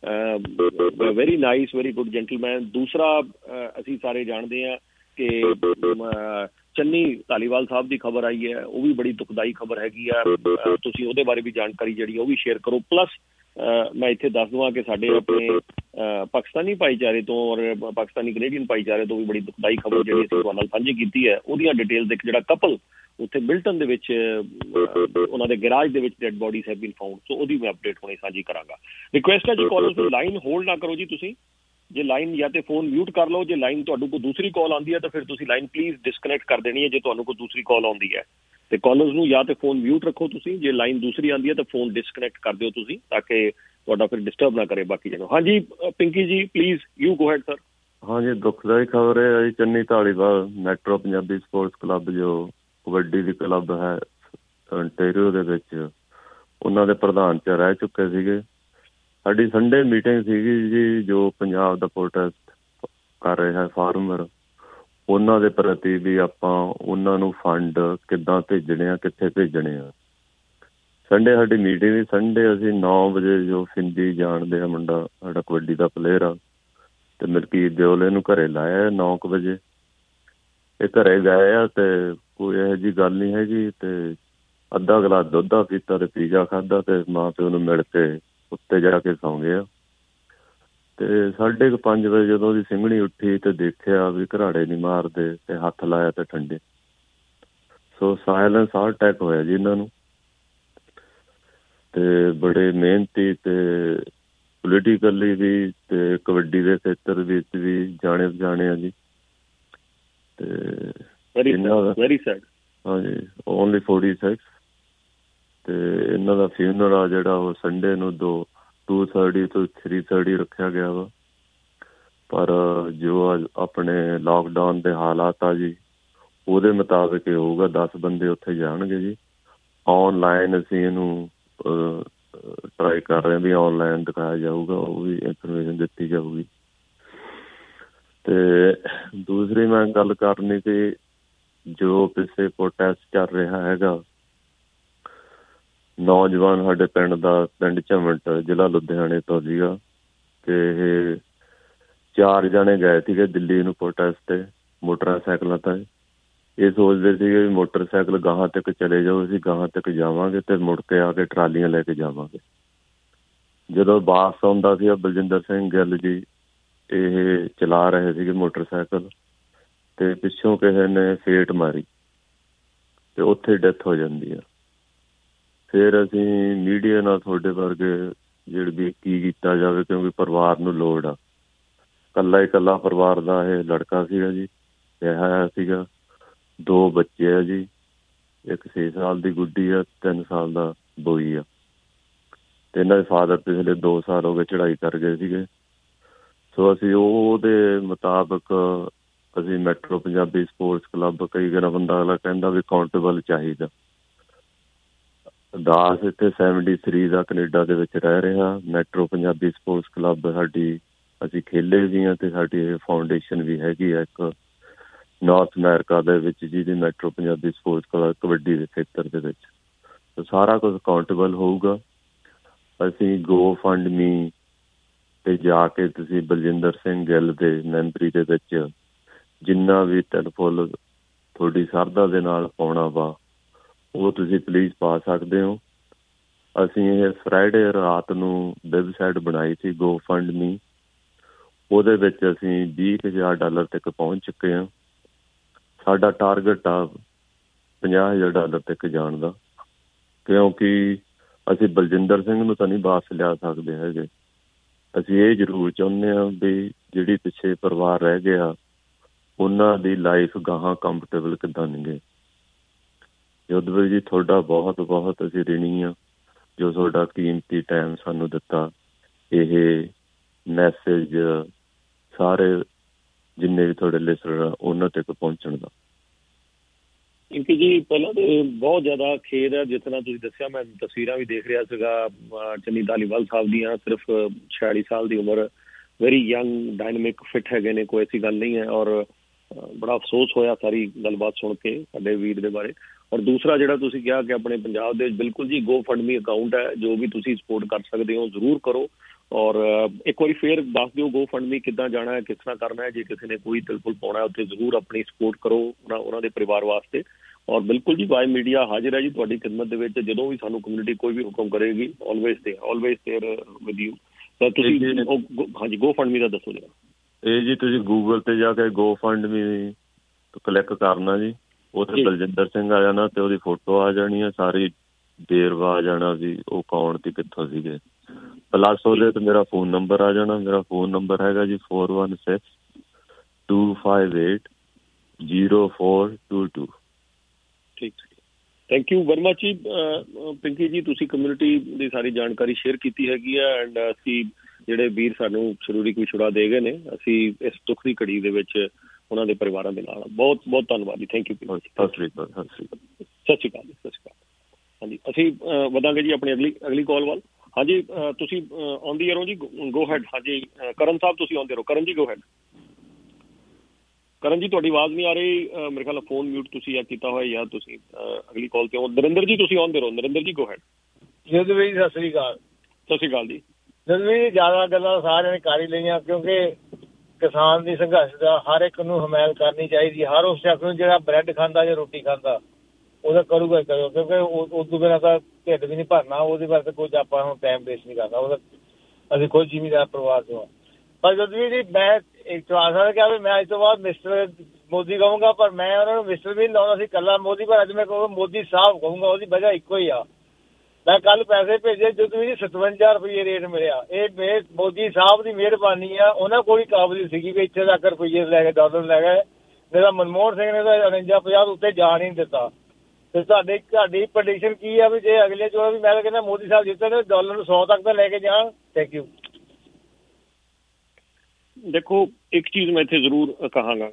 Speaker 16: Very nice, very good gentleman. ਦੂਸਰਾ ਅਸੀਂ ਸਾਰੇ ਜਾਣਦੇ ਹਾਂ ਕਿ ਚੰਨੀ ਧਾਲੀਵਾਲ ਸਾਹਿਬ ਦੀ ਖਬਰ ਆਈ ਹੈ, ਉਹ ਵੀ ਬੜੀ ਦੁਖਦਾਈ ਖਬਰ ਹੈਗੀ ਆ। ਤੁਸੀਂ ਉਹਦੇ ਬਾਰੇ ਵੀ ਜਾਣਕਾਰੀ ਜਿਹੜੀ ਉਹ ਵੀ ਸ਼ੇਅਰ ਕਰੋ। ਪਲੱਸ ਮੈਂ ਇੱਥੇ ਦੱਸ ਦੇਵਾਂ ਕਿ ਸਾਡੇ ਆਪਣੇ ਪਾਕਿਸਤਾਨੀ ਭਾਈਚਾਰੇ ਤੋਂ ਔਰ ਪਾਕਿਸਤਾਨੀ ਕੈਨੇਡੀਅਨ ਭਾਈਚਾਰੇ ਤੋਂ ਵੀ ਬੜੀ ਦੁਖਦਾਈ ਖਬਰ ਜਿਹੜੀ ਅਸੀਂ ਤੁਹਾਡੇ ਨਾਲ ਸਾਂਝੀ ਕੀਤੀ ਹੈ, ਉਹਦੀਆਂ ਡਿਟੇਲਸ। ਇੱਕ ਜਿਹੜਾ ਕਪਲ ਉੱਥੇ ਮਿਲਟਨ ਦੇ ਵਿੱਚ ਉਹਨਾਂ ਦੇ ਗੈਰਾਜ ਦੇ ਵਿੱਚ dead bodies have been found, so ਉਹਦੀ ਮੈਂ ਅਪਡੇਟ ਹੁਣੇ ਸਾਂਝੀ ਕਰਾਂਗਾ। ਰਿਕੁਐਸਟ ਹੈ ਜੀ ਕਾਲਰਸ ਨੂੰ ਲਾਈਨ ਹੋਲਡ ਨਾ ਕਰੋ ਜੀ ਤੁਸੀਂ। ਜੇ ਲਾਈਨ ਜਾਂ ਤੇ ਫੋਨ ਮਿਊਟ ਕਰ ਲਓ, ਜੇ ਲਾਈਨ ਤੁਹਾਨੂੰ ਕੋਈ ਦੂਸਰੀ ਕਾਲ ਆਉਂਦੀ ਹੈ ਤਾਂ ਫਿਰ ਤੁਸੀਂ ਲਾਈਨ ਪਲੀਜ਼ ਡਿਸਕਨੈਕਟ ਕਰ ਦੇਣੀ ਹੈ ਜੇ ਤੁਹਾਨੂੰ ਕੋਈ ਦੂਸਰੀ ਕਾਲ ਆਉਂਦੀ ਹੈ। ਤੇ ਕਾਲਰਸ ਨੂੰ ਜਾਂ ਤੇ ਫੋਨ ਮਿਊਟ ਰੱਖੋ ਤੁਸੀਂ, ਜੇ ਲਾਈਨ ਦੂਸਰੀ ਆਉਂਦੀ ਹੈ ਤਾਂ ਫੋਨ ਡਿਸਕਨੈਕਟ ਕਰ ਦਿਓ ਤੁਸੀਂ, ਤਾਂ ਕਿ ਤੁਹਾਡਾ ਫਿਰ ਡਿਸਟਰਬ ਨਾ ਕਰੇ ਬਾਕੀ ਜਣੋਂ। ਹਾਂਜੀ Pinky ji please you go ahead sir.
Speaker 19: ਹਾਂਜੀ, ਦੁਖਦਾਈ ਖਬਰ ਹੈ ਜੀ, Channi Dhaliwal metro Punjabi sports club ਜੋ ਕਬੱਡੀ ਦੀ ਕਲੱਬ ਹੈ ontario ਦੇ ਵਿੱਚ, ਉਹਨਾਂ ਦੇ ਪ੍ਰਧਾਨ ਚ ਰਹਿ ਚੁੱਕੇ ਸੀਗੇ। ਸਾਡੀ ਸੰਡੇ ਮੀਟਿੰਗ ਸੀਗੀ ਜੀ, ਜੋ ਪੰਜਾਬ ਦਾ ਪ੍ਰੋਟੈਸਟ ਕਰ ਰਿਹਾ ਫਾਰਮਰ, ਉਹਨਾਂ ਦੇ ਪ੍ਰਤੀ ਵੀ ਆਪਾਂ ਉਹਨਾਂ ਨੂੰ ਫੰਡ ਕਿੱਦਾਂ ਭੇਜਣੇ ਆ, ਕਿੱਥੇ ਭੇਜਣੇ ਆ। ਸੰਡੇ ਸਾਡੀ ਮੀਟਿੰਗ ਸੀ। ਸੰਡੇ ਅਸੀਂ 9 ਵਜੇ, ਜੋ ਸਿੰਧੀ ਜਾਣਦੇ ਆ ਮੁੰਡਾ ਸਾਡਾ ਕਬੱਡੀ ਦਾ ਪਲੇਅਰ ਆ, ਤੇ ਮਲਕੀਤ ਦਿਓਲ ਇਹਨੂੰ ਘਰੇ ਲਾਇਆ 9 ਵਜੇ। ਇਹ ਘਰੇ ਗਏ ਆ ਤੇ ਕੋਈ ਇਹੋ ਜਿਹੀ ਗੱਲ ਨਹੀਂ ਹੈਗੀ, ਤੇ ਅੱਧਾ ਗਲਾਸ ਦੁੱਧ ਦਾ ਪੀਤਾ ਤੇ ਪੀਜ਼ਾ ਖਾਧਾ ਤੇ ਮਾਂ ਪਿਓ ਨੂੰ ਮਿਲ ਕੇ ਉੱਤੇ ਜਾ ਕੇ ਸੌਂ ਗਏ ਆ। ਤੇ 5:30 ਵਜੇ ਜਦੋਂ ਉਹਦੀ ਸਿੰਘਣੀ ਉੱਠੀ ਤੇ ਦੇਖਿਆ ਵੀ ਘਰਾੜੇ ਨਹੀਂ ਮਾਰਦੇ, ਤੇ ਹੱਥ ਲਾਇਆ ਤੇ ਠੰਡੇ। ਸੋ ਸਾਇਲੈਂਸ ਹਾਰਟ ਅਟੈਕ ਹੋਇਆ ਜੀ ਇਹਨਾਂ ਨੂੰ। ਤੇ ਬੜੇ ਮਿਹਨਤੀ ਤੇ ਪੋਲੀਟੀਕਲੀ ਵੀ ਤੇ ਕਬੱਡੀ ਦੇ ਖੇਤਰ ਵਿੱਚ ਵੀ ਜਾਣੇ ਆ ਜੀ। ਤੇ
Speaker 16: ਵੈਰੀ ਸੈਡ।
Speaker 19: ਹਾਂਜੀ, ਓਨਲੀ 46। ਤੇ ਇਹਨਾਂ ਦਾ ਫਿਊਨਰਲ ਆ ਜਿਹੜਾ ਉਹ ਸੰਡੇ ਨੂੰ 2:30 ਤੋਂ 3:30 ਰੱਖਿਆ ਗਿਆ ਵਾ। ਪਰ ਜੋ ਆਪਣੇ ਲਾਕਡਾਊਨ ਦੇ ਹਾਲਾਤ ਆ ਜੀ, ਉਹਦੇ ਮੁਤਾਬਿਕ ਇਹ ਹੋਊਗਾ 10 ਬੰਦੇ ਉੱਥੇ ਜਾਣਗੇ ਜੀ। ਔਨਲਾਈਨ ਅਸੀਂ ਇਹਨੂੰ ਟਰਾਈ ਕਰ ਰਹੇ ਹਾਂ ਵੀ ਔਨਲਾਈਨ ਦਿਖਾਇਆ ਜਾਊਗਾ, ਉਹ ਵੀ ਇਨਫੋਰਮੇਸ਼ਨ ਦਿੱਤੀ ਜਾਊਗੀ। ਤੇ ਦੂਸਰੀ ਮੈਂ ਗੱਲ ਕਰਨੀ ਸੀ, ਜੋ ਪਿੱਛੇ ਪ੍ਰੋਟੈਸਟ ਚੱਲ ਰਿਹਾ ਹੈਗਾ, ਨੌਜਵਾਨ ਸਾਡੇ ਪਿੰਡ ਝਮਟ ਜ਼ਿਲ੍ਹਾ ਲੁਧਿਆਣੇ ਤੋਂ ਸੀਗਾ, ਤੇ ਇਹ 4 ਜਣੇ ਗਏ ਸੀਗੇ ਦਿੱਲੀ ਨੂੰ ਪ੍ਰੋਟੈਸਟ ਤੇ ਮੋਟਰਸਾਈਕਲਾਂ ਤੇ। ਇਹ ਸੋਚਦੇ ਸੀਗੇ ਵੀ ਮੋਟਰਸਾਈਕਲ ਗਾਹਾਂ ਤੱਕ ਚਲੇ ਜਾਓ, ਅਸੀਂ ਗਾਹਾਂ ਤੱਕ ਜਾਵਾਂਗੇ ਤੇ ਮੁੜ ਕੇ ਆ ਕੇ ਟਰਾਲੀਆਂ ਲੈ ਕੇ ਜਾਵਾਂਗੇ। ਜਦੋਂ ਵਾਪਸ ਆਉਂਦਾ ਸੀ ਬਲਜਿੰਦਰ ਸਿੰਘ ਗਿੱਲ ਜੀ, ਇਹ ਚਲਾ ਰਹੇ ਸੀਗੇ ਮੋਟਰਸਾਈਕਲ, ਤੇ ਪਿੱਛੋਂ ਕਿਸੇ ਨੇ ਫੇਟ ਮਾਰੀ ਤੇ ਉੱਥੇ ਡੈਥ ਹੋ ਜਾਂਦੀ ਆ। ਫਿਰ ਅਸੀਂ ਮੀਡੀਆ ਨਾਲ ਤੁਹਾਡੇ ਵਰਗੇ ਜਿਹੜੇ ਵੀ ਕੀ ਕੀਤਾ ਜਾਵੇ, ਕਿਉਂਕਿ ਪਰਿਵਾਰ ਨੂੰ ਲੋੜ ਆ। ਇਕੱਲਾ ਪਰਿਵਾਰ ਦਾ ਇਹ ਲੜਕਾ ਸੀਗਾ ਜੀ, ਵਿਆਹਿਆ ਸੀਗਾ, 2 ਬੱਚੇ ਆ ਜੀ, ਇੱਕ 6 ਸਾਲ ਦੀ ਗੁੱਡੀ ਆ, 3 ਸਾਲ ਦਾ ਬੋਈ ਆ। ਤੇ ਇਹਨਾਂ ਦੇ ਫਾਦਰ ਪਿਛਲੇ 2 ਸਾਲ ਹੋ ਗਏ ਚੜ੍ਹਾਈ ਕਰ ਗਏ ਸੀਗੇ। ਸੋ ਅਸੀਂ ਉਹਦੇ ਮੁਤਾਬਕ ਅਸੀਂ ਮੈਟਰੋ ਪੰਜਾਬੀ ਸਪੋਰਟਸ ਕਲੱਬ, ਕਈ ਵਾਰ ਬੰਦਾ ਅਗਲਾ ਕਹਿੰਦਾ ਵੀ ਕਾਊਂਟੇਬਲ ਚਾਹੀਦਾ। ਦਾਸ ਇੱਥੇ 73 ਦਾ ਕੈਨੇਡਾ ਦੇ ਵਿੱਚ ਰਹਿ ਰਿਹਾ। ਮੈਟਰੋ ਪੰਜਾਬੀ ਸਪੋਰਟਸ ਕਲੱਬ ਸਾਡੀ, ਅਸੀਂ ਖੇਲੇ ਵੀ ਹਾਂ ਅਤੇ ਸਾਡੀ ਇਹ ਫਾਊਂਡੇਸ਼ਨ ਵੀ ਹੈਗੀ ਆ ਇੱਕ ਨਾਰਥ ਅਮਰੀਕਾ ਦੇ ਵਿੱਚ, ਜਿਹਦੀ metro Punjabi sports club kabaddi ਦੇ ਖੇਤਰ ਦੇ ਵਿੱਚ। ਸਾਰਾ ਕੁਝ ਅਕਾਊਂਟੇਬਲ ਹੋਊਗਾ। ਅਸੀਂ ਗੋ ਫੰਡ ਮੀ 'ਤੇ ਜਾ ਕੇ ਤੁਸੀਂ ਬਲਜਿੰਦਰ ਸਿੰਘ ਗਿੱਲ ਦੇ ਮੈਂਬਰੀ ਦੇ ਵਿੱਚ ਜਿੰਨਾ ਵੀ ਤਿਲ ਫੁੱਲ ਤੁਹਾਡੀ ਸ਼ਰਧਾ ਦੇ ਨਾਲ ਪਾਉਣਾ ਵਾ ਉਹ ਤੁਸੀਂ ਪਲੀਜ਼ ਪਾ ਸਕਦੇ ਹੋ। ਅਸੀਂ ਇਹ ਫਰਾਈਡੇ ਰਾਤ ਨੂੰ ਵੈਬਸਾਈਟ ਬਣਾਈ ਸੀ ਗੋ ਫੰਡ ਮੀ, ਉਹਦੇ ਵਿੱਚ ਅਸੀਂ $20,000 ਤੱਕ ਪਹੁੰਚ ਚੁੱਕੇ ਹਾਂ। ਸਾਡਾ ਟਾਰਗੇਟ ਆ $50,000 ਤੱਕ ਜਾਣ ਦਾ, ਕਿਉਂਕਿ ਅਸੀਂ ਬਲਜਿੰਦਰ ਸਿੰਘ ਨੂੰ ਤਾਂ ਨਹੀਂ ਵਾਪਸ ਲਿਆ ਸਕਦੇ ਹੈਗੇ। ਅਸੀਂ ਇਹ ਜ਼ਰੂਰ ਚਾਹੁੰਦੇ ਹਾਂ ਵੀ ਜਿਹੜੀ ਪਿੱਛੇ ਪਰਿਵਾਰ ਰਹਿ ਗਿਆ ਉਹਨਾਂ ਦੀ ਲਾਈਫ ਗਾਹਾਂ ਕੰਫਰਟੇਬਲ ਕਿੱਦਾਂ ਨਹੀਂ। ਯੁੱਧਵੀਰ ਜੀ ਤੁਹਾਡਾ ਬਹੁਤ ਬਹੁਤ ਅਸੀਂ ਰਿਣੀ ਹਾਂ ਜੋ ਤੁਹਾਡਾ ਕੀਮਤੀ ਟਾਈਮ ਸਾਨੂੰ ਦਿੱਤਾ ਇਹ ਮੈਸੇਜ ਸਾਰੇ ਜਿੰਨੇ ਵੀ ਤੁਹਾਡੇ ਲਿਸਨਰ ਆ ਉਹਨਾਂ ਤੱਕ ਪਹੁੰਚਣ ਦਾ।
Speaker 16: ਕਿਉਂਕਿ ਜੀ ਪਹਿਲਾਂ ਤਾਂ ਬਹੁਤ ਜ਼ਿਆਦਾ ਖੇਦ ਹੈ, ਜਿਸ ਤਰ੍ਹਾਂ ਤੁਸੀਂ ਦੱਸਿਆ ਮੈਂ ਤਸਵੀਰਾਂ ਵੀ ਦੇਖ ਰਿਹਾ ਸੀਗਾ ਚੰਨੀ ਧਾਲੀਵਾਲ ਸਾਹਿਬ ਦੀਆਂ, ਸਿਰਫ 46 ਸਾਲ ਦੀ ਉਮਰ, ਵੈਰੀ ਯੰਗ, ਡਾਇਨਮਿਕ, ਫਿਟ ਹੈਗੇ ਨੇ, ਕੋਈ ਐਸੀ ਗੱਲ ਨਹੀਂ ਹੈ। ਔਰ ਬੜਾ ਅਫਸੋਸ ਹੋਇਆ ਸਾਰੀ ਗੱਲਬਾਤ ਸੁਣ ਕੇ ਸਾਡੇ ਵੀਰ ਦੇ ਬਾਰੇ। ਔਰ ਦੂਸਰਾ ਜਿਹੜਾ ਤੁਸੀਂ ਕਿਹਾ ਕਿ ਆਪਣੇ ਪੰਜਾਬ ਦੇ ਬਿਲਕੁਲ ਜੀ ਗੋ ਫੰਡ ਮੀ ਅਕਾਊਂਟ ਹੈ, ਜੋ ਵੀ ਤੁਸੀਂ ਸਪੋਰਟ ਕਰ ਸਕਦੇ ਹੋ ਜ਼ਰੂਰ ਕਰੋ। ਔਰ ਇੱਕ ਵਾਰੀ ਫੇਰ ਦੱਸ ਦਿਓ ਗੋ ਫੰਡ ਮੀ ਕਿੱਦਾਂ ਜਾਣਾ ਹੈ, ਕਿਸ ਤਰ੍ਹਾਂ ਕਰਨਾ ਹੈ। ਜੇ ਕਿਸੇ ਨੇ ਕੋਈ ਤਿਲਫੁਲ ਪਾਉਣਾ ਉੱਥੇ ਜ਼ਰੂਰ ਆਪਣੀ ਸਪੋਰਟ ਕਰੋ ਉਹਨਾਂ ਦੇ ਪਰਿਵਾਰ ਵਾਸਤੇ। ਔਰ ਬਿਲਕੁਲ ਜੀ ਵਾਈ ਮੀਡੀਆ ਹਾਜ਼ਰ ਹੈ ਜੀ ਤੁਹਾਡੀ ਖਿਦਮਤ ਦੇ ਵਿੱਚ, ਜਦੋਂ ਵੀ ਸਾਨੂੰ ਕਮਿਊਨਿਟੀ ਕੋਈ ਵੀ ਹੁਕਮ ਕਰੇਗੀ ਆਲਵੇਜ਼ ਦੇਅਰ ਵਿਦ ਯੂ। ਤਾਂ ਤੁਸੀਂ ਹਾਂਜੀ ਗੋ ਫੰਡ ਮੀ ਦਾ ਦੱਸੋ ਜਰਾ।
Speaker 19: ਇਹ ਜੀ ਤੁਸੀਂ ਗੂਗਲ 'ਤੇ ਜਾ ਕੇ ਗੋ ਫੰਡ ਮੀ ਕਲਿੱਕ ਕਰਨਾ ਜੀ, ਉੱਥੇ ਬਲਜਿੰਦਰ ਸਿੰਘ ਆ ਜਾਣਾ ਅਤੇ ਉਹਦੀ ਫੋਟੋ ਆ ਜਾਣੀ ਆ, ਸਾਰੀ ਵੇਰਵਾ ਆ ਜਾਣਾ ਵੀ ਉਹ ਕੌਣ ਸੀ ਕਿੱਥੋਂ ਸੀਗੇ, ਪਲੱਸ ਉਹਦੇ 'ਤੇ ਮੇਰਾ ਫੋਨ ਨੰਬਰ ਆ ਜਾਣਾ। ਮੇਰਾ ਫੋਨ ਨੰਬਰ ਹੈਗਾ ਜੀ 4162580422।
Speaker 16: ਠੀਕ, ਥੈਂਕ ਯੂ ਵੈਰੀ ਮਚ ਜੀ ਪਿੰਕੀ ਜੀ, ਤੁਸੀਂ ਕਮਿਊਨਿਟੀ ਦੀ ਸਾਰੀ ਜਾਣਕਾਰੀ ਸ਼ੇਅਰ ਕੀਤੀ ਹੈਗੀ ਹੈ। ਐਂਡ ਅਸੀਂ ਜਿਹੜੇ ਵੀਰ ਸਾਨੂੰ ਜ਼ਰੂਰੀ ਕੋਈ ਛੁੜਾ ਦੇ ਗਏ ਨੇ, ਅਸੀਂ ਇਸ ਦੁੱਖ ਦੀ ਘੜੀ ਦੇ ਵਿੱਚ ਉਹਨਾਂ ਦੇ ਪਰਿਵਾਰਾਂ ਦੇ ਨਾਲ ਬਹੁਤ ਬਹੁਤ ਧੰਨਵਾਦ ਜੀ। Thank you. ਸਤਿ ਸ਼੍ਰੀ ਅਕਾਲ। ਸਤਿ ਸ਼੍ਰੀ ਅਕਾਲ ਜੀ। ਸਤਿ ਸ਼੍ਰੀ ਅਕਾਲ। ਹਾਂਜੀ ਅਸੀਂ ਵਧਾਂਗੇ ਜੀ ਆਪਣੀ ਅਗਲੀ ਕਾਲ ਵੱਲ। ਹਾਂਜੀ ਤੁਸੀਂ ਆਉਂਦੀ ਰਹੋ ਜੀ, ਗੋ ਹੈਡ। ਹਾਂਜੀ ਕਰਨ ਸਾਹਿਬ ਤੁਸੀਂ ਆਉਂਦੇ ਰਹੋ। Karan ji go head. ਕਰਨ ਜੀ ਤੁਹਾਡੀ ਆਵਾਜ਼ ਨਹੀਂ ਆ ਰਹੀ, ਮੇਰੇ ਖਿਆਲ ਫੋਨ ਮਿਊਟ ਤੁਸੀਂ ਕੀਤਾ ਹੋਇਆ ਜਾਂ ਤੁਸੀਂ ਅਗਲੀ ਕਾਲ 'ਤੇ ਹੋ। ਨਰਿੰਦਰ ਜੀ ਤੁਸੀਂ ਆਉਂਦੇ ਰਹੋ। ਨਰਿੰਦਰ ਜੀ ਗੋ ਹੈਡ।
Speaker 20: ਯੁੱਧਵੀਰ ਸਤਿ ਸ਼੍ਰੀ ਅਕਾਲ।
Speaker 16: ਸਤਿ ਸ਼੍ਰੀ ਅਕਾਲ ਜੀ।
Speaker 20: ਯੁੱਧਵੀਰ ਜ਼ਿਆਦਾ ਗੱਲਾਂ ਸਾਰਿਆਂ ਨੇ ਕਰ ਹੀ ਲਈਆਂ, ਕਿਉਂਕਿ ਕਿਸਾਨ ਦੀ ਸੰਘਰਸ਼ ਦਾ ਹਰ ਇੱਕ ਨੂੰ ਹਮਾਇਤ ਕਰਨੀ ਚਾਹੀਦੀ। ਹਰ ਉਸ ਸ਼ਖਸ ਨੂੰ ਜਿਹੜਾ ਬ੍ਰੈਡ ਖਾਂਦਾ ਜਾਂ ਰੋਟੀ ਖਾਂਦਾ ਉਹਦਾ ਕਰੂਗਾ ਹੀ ਕਰੋ, ਕਿਉਂਕਿ ਉਸ ਤੋਂ ਬਿਨਾਂ ਤਾਂ ਢਿੱਡ ਵੀ ਨਹੀਂ ਭਰਨਾ। ਉਹਦੇ ਵਾਸਤੇ ਕੁਝ ਆਪਾਂ ਹੁਣ ਟਾਈਮ ਵੇਸਟ ਨਹੀਂ ਕਰਨਾ। ਉਹਦਾ ਅਸੀਂ ਖੁਦ ਜ਼ਿਮੀਂਦਾਰ ਪਰਿਵਾਰ ਤੋਂ ਹਾਂ। ਪਰ ਯੁੱਧਵੀਰ ਜੀ ਮੈਂ ਇੱਕ ਸਵਾਲ ਕਿਹਾ ਵੀ ਮੈਂ ਅੱਜ ਤੋਂ ਬਾਅਦ ਮਿਸਟਰ ਮੋਦੀ ਕਹੂੰਗਾ, ਪਰ ਮੈਂ ਉਹਨਾਂ ਨੂੰ ਮਿਸਟਰ ਵੀ ਨਹੀਂ ਲਾਉਣਾ ਸੀ, ਇਕੱਲਾ ਮੋਦੀ। ਪਰ ਅੱਜ ਮੈਂ ਕਹੂੰਗਾ ਮੋਦੀ ਸਾਹਿਬ ਕਹੂੰਗਾ, ਉਹਦੀ ਵਜ੍ਹਾ ਇੱਕੋ ਹੀ ਆ। ਮੈਂ ਕੱਲ ਪੈਸੇ ਭੇਜੇ ਯੁੱਧਵੀਰ ਜੀ 57 ਰੁਪਏ ਰੇਟ ਮਿਲਿਆ। ਇਹ ਮੋਦੀ ਸਾਹਿਬ ਦੀ ਮਿਹਰਬਾਨੀ ਆ। ਉਹਨਾਂ ਕੋਲ ਹੀ ਕਾਬਲੀਅਤ ਸੀਗੀ ਵੀ ਇੱਥੇ ਤੱਕ ਰੁਪਈਏ ਲੈ ਗਏ, ਡਾਲਰ ਲੈ ਗਏ। ਮੇਰਾ ਮਨਮੋਹਨ ਸਿੰਘ ਨੇ ਤਾਂ 49-50 ਉੱਤੇ ਜਾਣ ਹੀ ਨਹੀਂ ਦਿੱਤਾ। ਤੇ ਤੁਹਾਡੀ ਪ੍ਰੈਡਿਕਸ਼ਨ ਕੀ ਆ ਵੀ ਜੇ ਅਗਲੇ ਚੋਣ ਵੀ ਮੈਂ ਕਹਿੰਦਾ ਮੋਦੀ ਸਾਹਿਬ ਜਿੱਤਣ ਡਾਲਰ ਨੂੰ 100 ਤੱਕ ਤਾਂ ਲੈ ਕੇ ਜਾਣ। Thank you.
Speaker 16: ਦੇਖੋ ਇੱਕ ਚੀਜ਼ ਮੈਂ ਇੱਥੇ ਜ਼ਰੂਰ ਕਹਾਂਗਾ।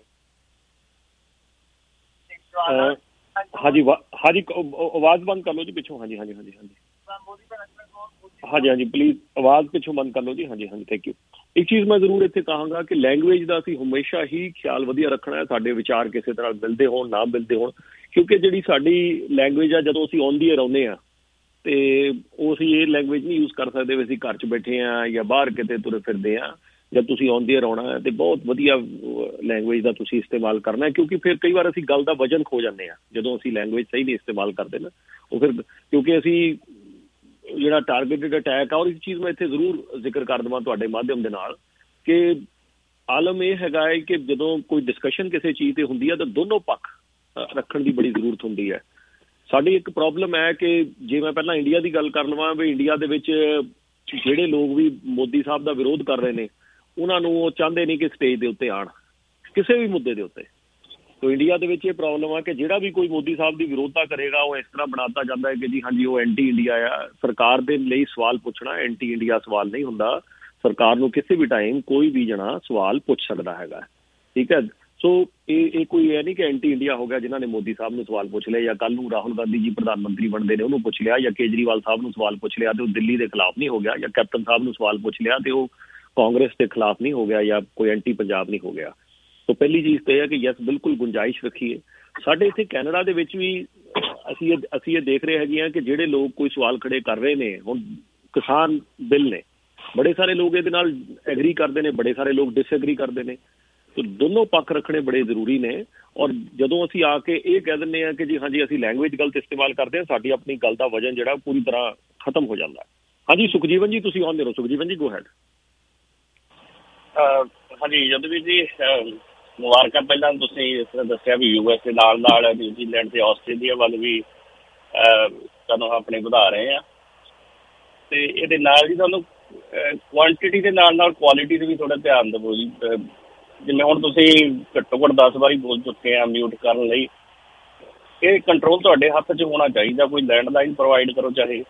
Speaker 16: ਹਾਂਜੀ ਹਾਂਜੀ ਆਵਾਜ਼ ਬੰਦ ਕਰ ਲਓ ਜੀ ਪਿੱਛੋਂ। ਹਾਂਜੀ ਹਾਂਜੀ ਹਾਂਜੀ ਹਾਂਜੀ ਹਾਂਜੀ ਹਾਂਜੀ ਪਲੀਜ਼ ਆਵਾਜ਼ ਪਿੱਛੋਂ ਬੰਦ ਕਰ ਲਓ ਜੀ। ਹਾਂਜੀ ਹਾਂਜੀ ਥੈਂਕ ਯੂ। ਇੱਕ ਚੀਜ਼ ਮੈਂ ਜ਼ਰੂਰ ਇੱਥੇ ਕਹਾਂਗਾ ਕਿ ਲੈਂਗੁਏਜ ਦਾ ਅਸੀਂ ਹਮੇਸ਼ਾ ਹੀ ਖਿਆਲ ਵਧੀਆ ਰੱਖਣਾ ਹੈ। ਸਾਡੇ ਵਿਚਾਰ ਕਿਸੇ ਤਰ੍ਹਾਂ ਮਿਲਦੇ ਹੋਣ ਨਾ ਮਿਲਦੇ ਹੋਣ, ਕਿਉਂਕਿ ਜਿਹੜੀ ਸਾਡੀ ਲੈਂਗੁਏਜ ਆ ਜਦੋਂ ਅਸੀਂ ਔਨ ਦੀ ਏਅਰ ਆਉਂਦੇ ਹਾਂ ਅਤੇ ਉਹ ਅਸੀਂ ਇਹ ਲੈਂਗੁਏਜ ਨਹੀਂ ਯੂਜ਼ ਕਰ ਸਕਦੇ ਵੀ ਅਸੀਂ ਘਰ 'ਚ ਬੈਠੇ ਹਾਂ ਜਾਂ ਬਾਹਰ ਕਿਤੇ ਤੁਰੇ ਫਿਰਦੇ ਹਾਂ। ਜਦ ਤੁਸੀਂ ਔਨ ਦੀ ਏਅਰ ਆਉਣਾ ਹੈ ਅਤੇ ਬਹੁਤ ਵਧੀਆ ਲੈਂਗੁਏਜ ਦਾ ਤੁਸੀਂ ਇਸਤੇਮਾਲ ਕਰਨਾ ਹੈ, ਕਿਉਂਕਿ ਫਿਰ ਕਈ ਵਾਰ ਅਸੀਂ ਗੱਲ ਦਾ ਵਜਨ ਖੋ ਜਾਂਦੇ ਹਾਂ ਜਦੋਂ ਅਸੀਂ ਲੈਂਗੁਏਜ ਸਹੀ ਨਹੀਂ ਇਸਤੇਮਾਲ ਕਰਦੇ ਨਾ। ਉਹ ਫਿਰ ਕਿਉਂਕਿ ਅਸੀਂ ਜਿਹੜਾ ਟਾਰਗੇਟਡ ਅਟੈਕ ਆ, ਔਰ ਇੱਕ ਚੀਜ਼ ਮੈਂ ਇੱਥੇ ਜ਼ਰੂਰ ਜ਼ਿਕਰ ਕਰ ਦੇਵਾਂ ਤੁਹਾਡੇ ਮਾਧਿਅਮ ਦੇ ਨਾਲ ਕਿ ਆਲਮ ਇਹ ਹੈਗਾ ਹੈ ਕਿ ਜਦੋਂ ਕੋਈ ਡਿਸਕਸ਼ਨ ਕਿਸੇ ਚੀਜ਼ 'ਤੇ ਹੁੰਦੀ ਹੈ ਤਾਂ ਦੋਨੋਂ ਪੱਖ ਰੱਖਣ ਦੀ ਬੜੀ ਜ਼ਰੂਰਤ ਹੁੰਦੀ ਹੈ। ਸਾਡੀ ਇੱਕ ਪ੍ਰੋਬਲਮ ਹੈ ਕਿ ਜੇ ਮੈਂ ਪਹਿਲਾਂ ਇੰਡੀਆ ਦੀ ਗੱਲ ਕਰ ਲਵਾਂ ਵੀ ਇੰਡੀਆ ਦੇ ਵਿੱਚ ਜਿਹੜੇ ਲੋਕ ਵੀ ਮੋਦੀ ਸਾਹਿਬ ਦਾ ਵਿਰੋਧ ਕਰ ਰਹੇ ਨੇ ਉਹਨਾਂ ਨੂੰ ਉਹ ਚਾਹੁੰਦੇ ਨਹੀਂ ਕਿ ਸਟੇਜ ਦੇ ਉੱਤੇ ਆਉਣ ਕਿਸੇ ਵੀ ਮੁੱਦੇ ਦੇ ਉੱਤੇ। ਤੋ ਇੰਡੀਆ ਦੇ ਵਿੱਚ ਇਹ ਪ੍ਰੋਬਲਮ ਆ ਕਿ ਜਿਹੜਾ ਵੀ ਕੋਈ ਮੋਦੀ ਸਾਹਿਬ ਦੀ ਵਿਰੋਧਤਾ ਕਰੇਗਾ ਉਹ ਇਸ ਤਰ੍ਹਾਂ ਬਣਾਤਾ ਜਾਂਦਾ ਹੈ ਕਿ ਜੀ ਹਾਂਜੀ ਉਹ ਐਂਟੀ ਇੰਡੀਆ ਆ। ਸਰਕਾਰ ਦੇ ਲਈ ਸਵਾਲ ਪੁੱਛਣਾ ਐਂਟੀ ਇੰਡੀਆ ਸਵਾਲ ਨਹੀਂ ਹੁੰਦਾ। ਸਰਕਾਰ ਨੂੰ ਕਿਸੇ ਵੀ ਟਾਈਮ ਕੋਈ ਵੀ ਜਣਾ ਸਵਾਲ ਪੁੱਛ ਸਕਦਾ ਹੈਗਾ। ਠੀਕ ਹੈ।
Speaker 1: ਸੋ ਇਹ ਕੋਈ ਇਹ ਨਹੀਂ ਕਿ ਐਂਟੀ ਇੰਡੀਆ ਹੋ ਗਿਆ ਜਿਨ੍ਹਾਂ ਨੇ ਮੋਦੀ ਸਾਹਿਬ ਨੂੰ ਸਵਾਲ ਪੁੱਛ ਲਿਆ, ਜਾਂ ਕੱਲ ਨੂੰ ਰਾਹੁਲ ਗਾਂਧੀ ਜੀ ਪ੍ਰਧਾਨ ਮੰਤਰੀ ਬਣਦੇ ਨੇ ਉਹਨੂੰ ਪੁੱਛ ਲਿਆ, ਜਾਂ ਕੇਜਰੀਵਾਲ ਸਾਹਿਬ ਨੂੰ ਸਵਾਲ ਪੁੱਛ ਲਿਆ ਤੇ ਉਹ ਦਿੱਲੀ ਦੇ ਖਿਲਾਫ ਨਹੀਂ ਹੋ ਗਿਆ, ਜਾਂ ਕੈਪਟਨ ਸਾਹਿਬ ਨੂੰ ਸਵਾਲ ਪੁੱਛ ਲਿਆ ਤੇ ਉਹ ਕਾਂਗਰਸ ਦੇ ਖਿਲਾਫ ਨਹੀਂ ਹੋ ਗਿਆ, ਜਾਂ ਕੋਈ ਐਂਟੀ ਪੰਜਾਬ ਨਹੀਂ ਹੋ ਗਿਆ। ਸੋ ਪਹਿਲੀ ਚੀਜ਼ ਤਾਂ ਇਹ ਹੈ ਕਿ ਯੈਸ ਬਿਲਕੁਲ ਗੁੰਜਾਇਸ਼ ਰੱਖੀਏ। ਸਾਡੇ ਇੱਥੇ ਕੈਨੇਡਾ ਦੇ ਵਿੱਚ ਵੀ ਅਸੀਂ ਇਹ ਦੇਖ ਰਹੇ ਹੈਗੇ ਹਾਂ ਕਿ ਜਿਹੜੇ ਲੋਕ ਕੋਈ ਸਵਾਲ ਖੜੇ ਕਰ ਰਹੇ ਨੇ, ਹੁਣ ਕਿਸਾਨ ਬਿੱਲ ਨੇ, ਬੜੇ ਸਾਰੇ ਲੋਕ ਇਹਦੇ ਨਾਲ ਐਗਰੀ ਕਰਦੇ ਨੇ, ਬੜੇ ਸਾਰੇ ਲੋਕ ਡਿਸਐਗਰੀ ਕਰਦੇ ਨੇ। ਸੋ ਦੋਨੋਂ ਪੱਖ ਰੱਖਣੇ ਬੜੇ ਜ਼ਰੂਰੀ ਨੇ। ਔਰ ਜਦੋਂ ਅਸੀਂ ਆ ਕੇ ਇਹ ਕਹਿ ਦਿੰਦੇ ਹਾਂ ਕਿ ਜੀ ਹਾਂਜੀ ਅਸੀਂ ਲੈਂਗੁਏਜ ਗਲਤ ਇਸਤੇਮਾਲ ਕਰਦੇ ਹਾਂ, ਸਾਡੀ ਆਪਣੀ ਗੱਲ ਦਾ ਵਜਨ ਜਿਹੜਾ ਪੂਰੀ ਤਰ੍ਹਾਂ ਖਤਮ ਹੋ ਜਾਂਦਾ। ਹਾਂਜੀ ਸੁਖਜੀਵਨ ਜੀ ਤੁਸੀਂ ਆਉਂਦੇ ਰਹੋ। ਸੁਖਜੀਵਨ ਜੀ ਗੋ ਹੈਡ।
Speaker 21: ਹਾਂਜੀ ਯਦਵੀਰ ਜੀ ਮੁਬਾਰਕਾਂ। ਪਹਿਲਾਂ ਤੁਸੀਂ ਇਸ ਤਰ੍ਹਾਂ ਦੱਸਿਆ ਵੀ US ਦੇ ਨਾਲ ਨਾਲ ਨਿਊਜ਼ੀਲੈਂਡ ਤੇ ਆਸਟ੍ਰੇਲੀਆ ਵੱਲ ਵੀ ਤੁਹਾਨੂੰ ਆਪਣੇ ਵਧਾ ਰਹੇ ਆ, ਤੇ ਇਹਦੇ ਨਾਲ ਜੀ ਤੁਹਾਨੂੰ ਕੁਆਂਟਿਟੀ ਦੇ ਨਾਲ ਨਾਲ ਕੁਆਲਿਟੀ ਤੇ ਵੀ ਥੋੜਾ ਧਿਆਨ ਦੇਵੋ ਜੀ। ਜਿਵੇਂ ਹੁਣ ਤੁਸੀਂ ਘੱਟੋ ਘੱਟ 10 ਵਾਰੀ ਬੋਲ ਚੁੱਕੇ ਆ ਮਿਊਟ ਕਰਨ ਲਈ, ਇਹ ਕੰਟਰੋਲ ਤੁਹਾਡੇ ਹੱਥ 'ਚ ਹੋਣਾ ਚਾਹੀਦਾ। ਕੋਈ ਲੈਂਡਲਾਈਨ ਪ੍ਰੋਵਾਈਡ ਕਰੋ ਚਾਹੇ,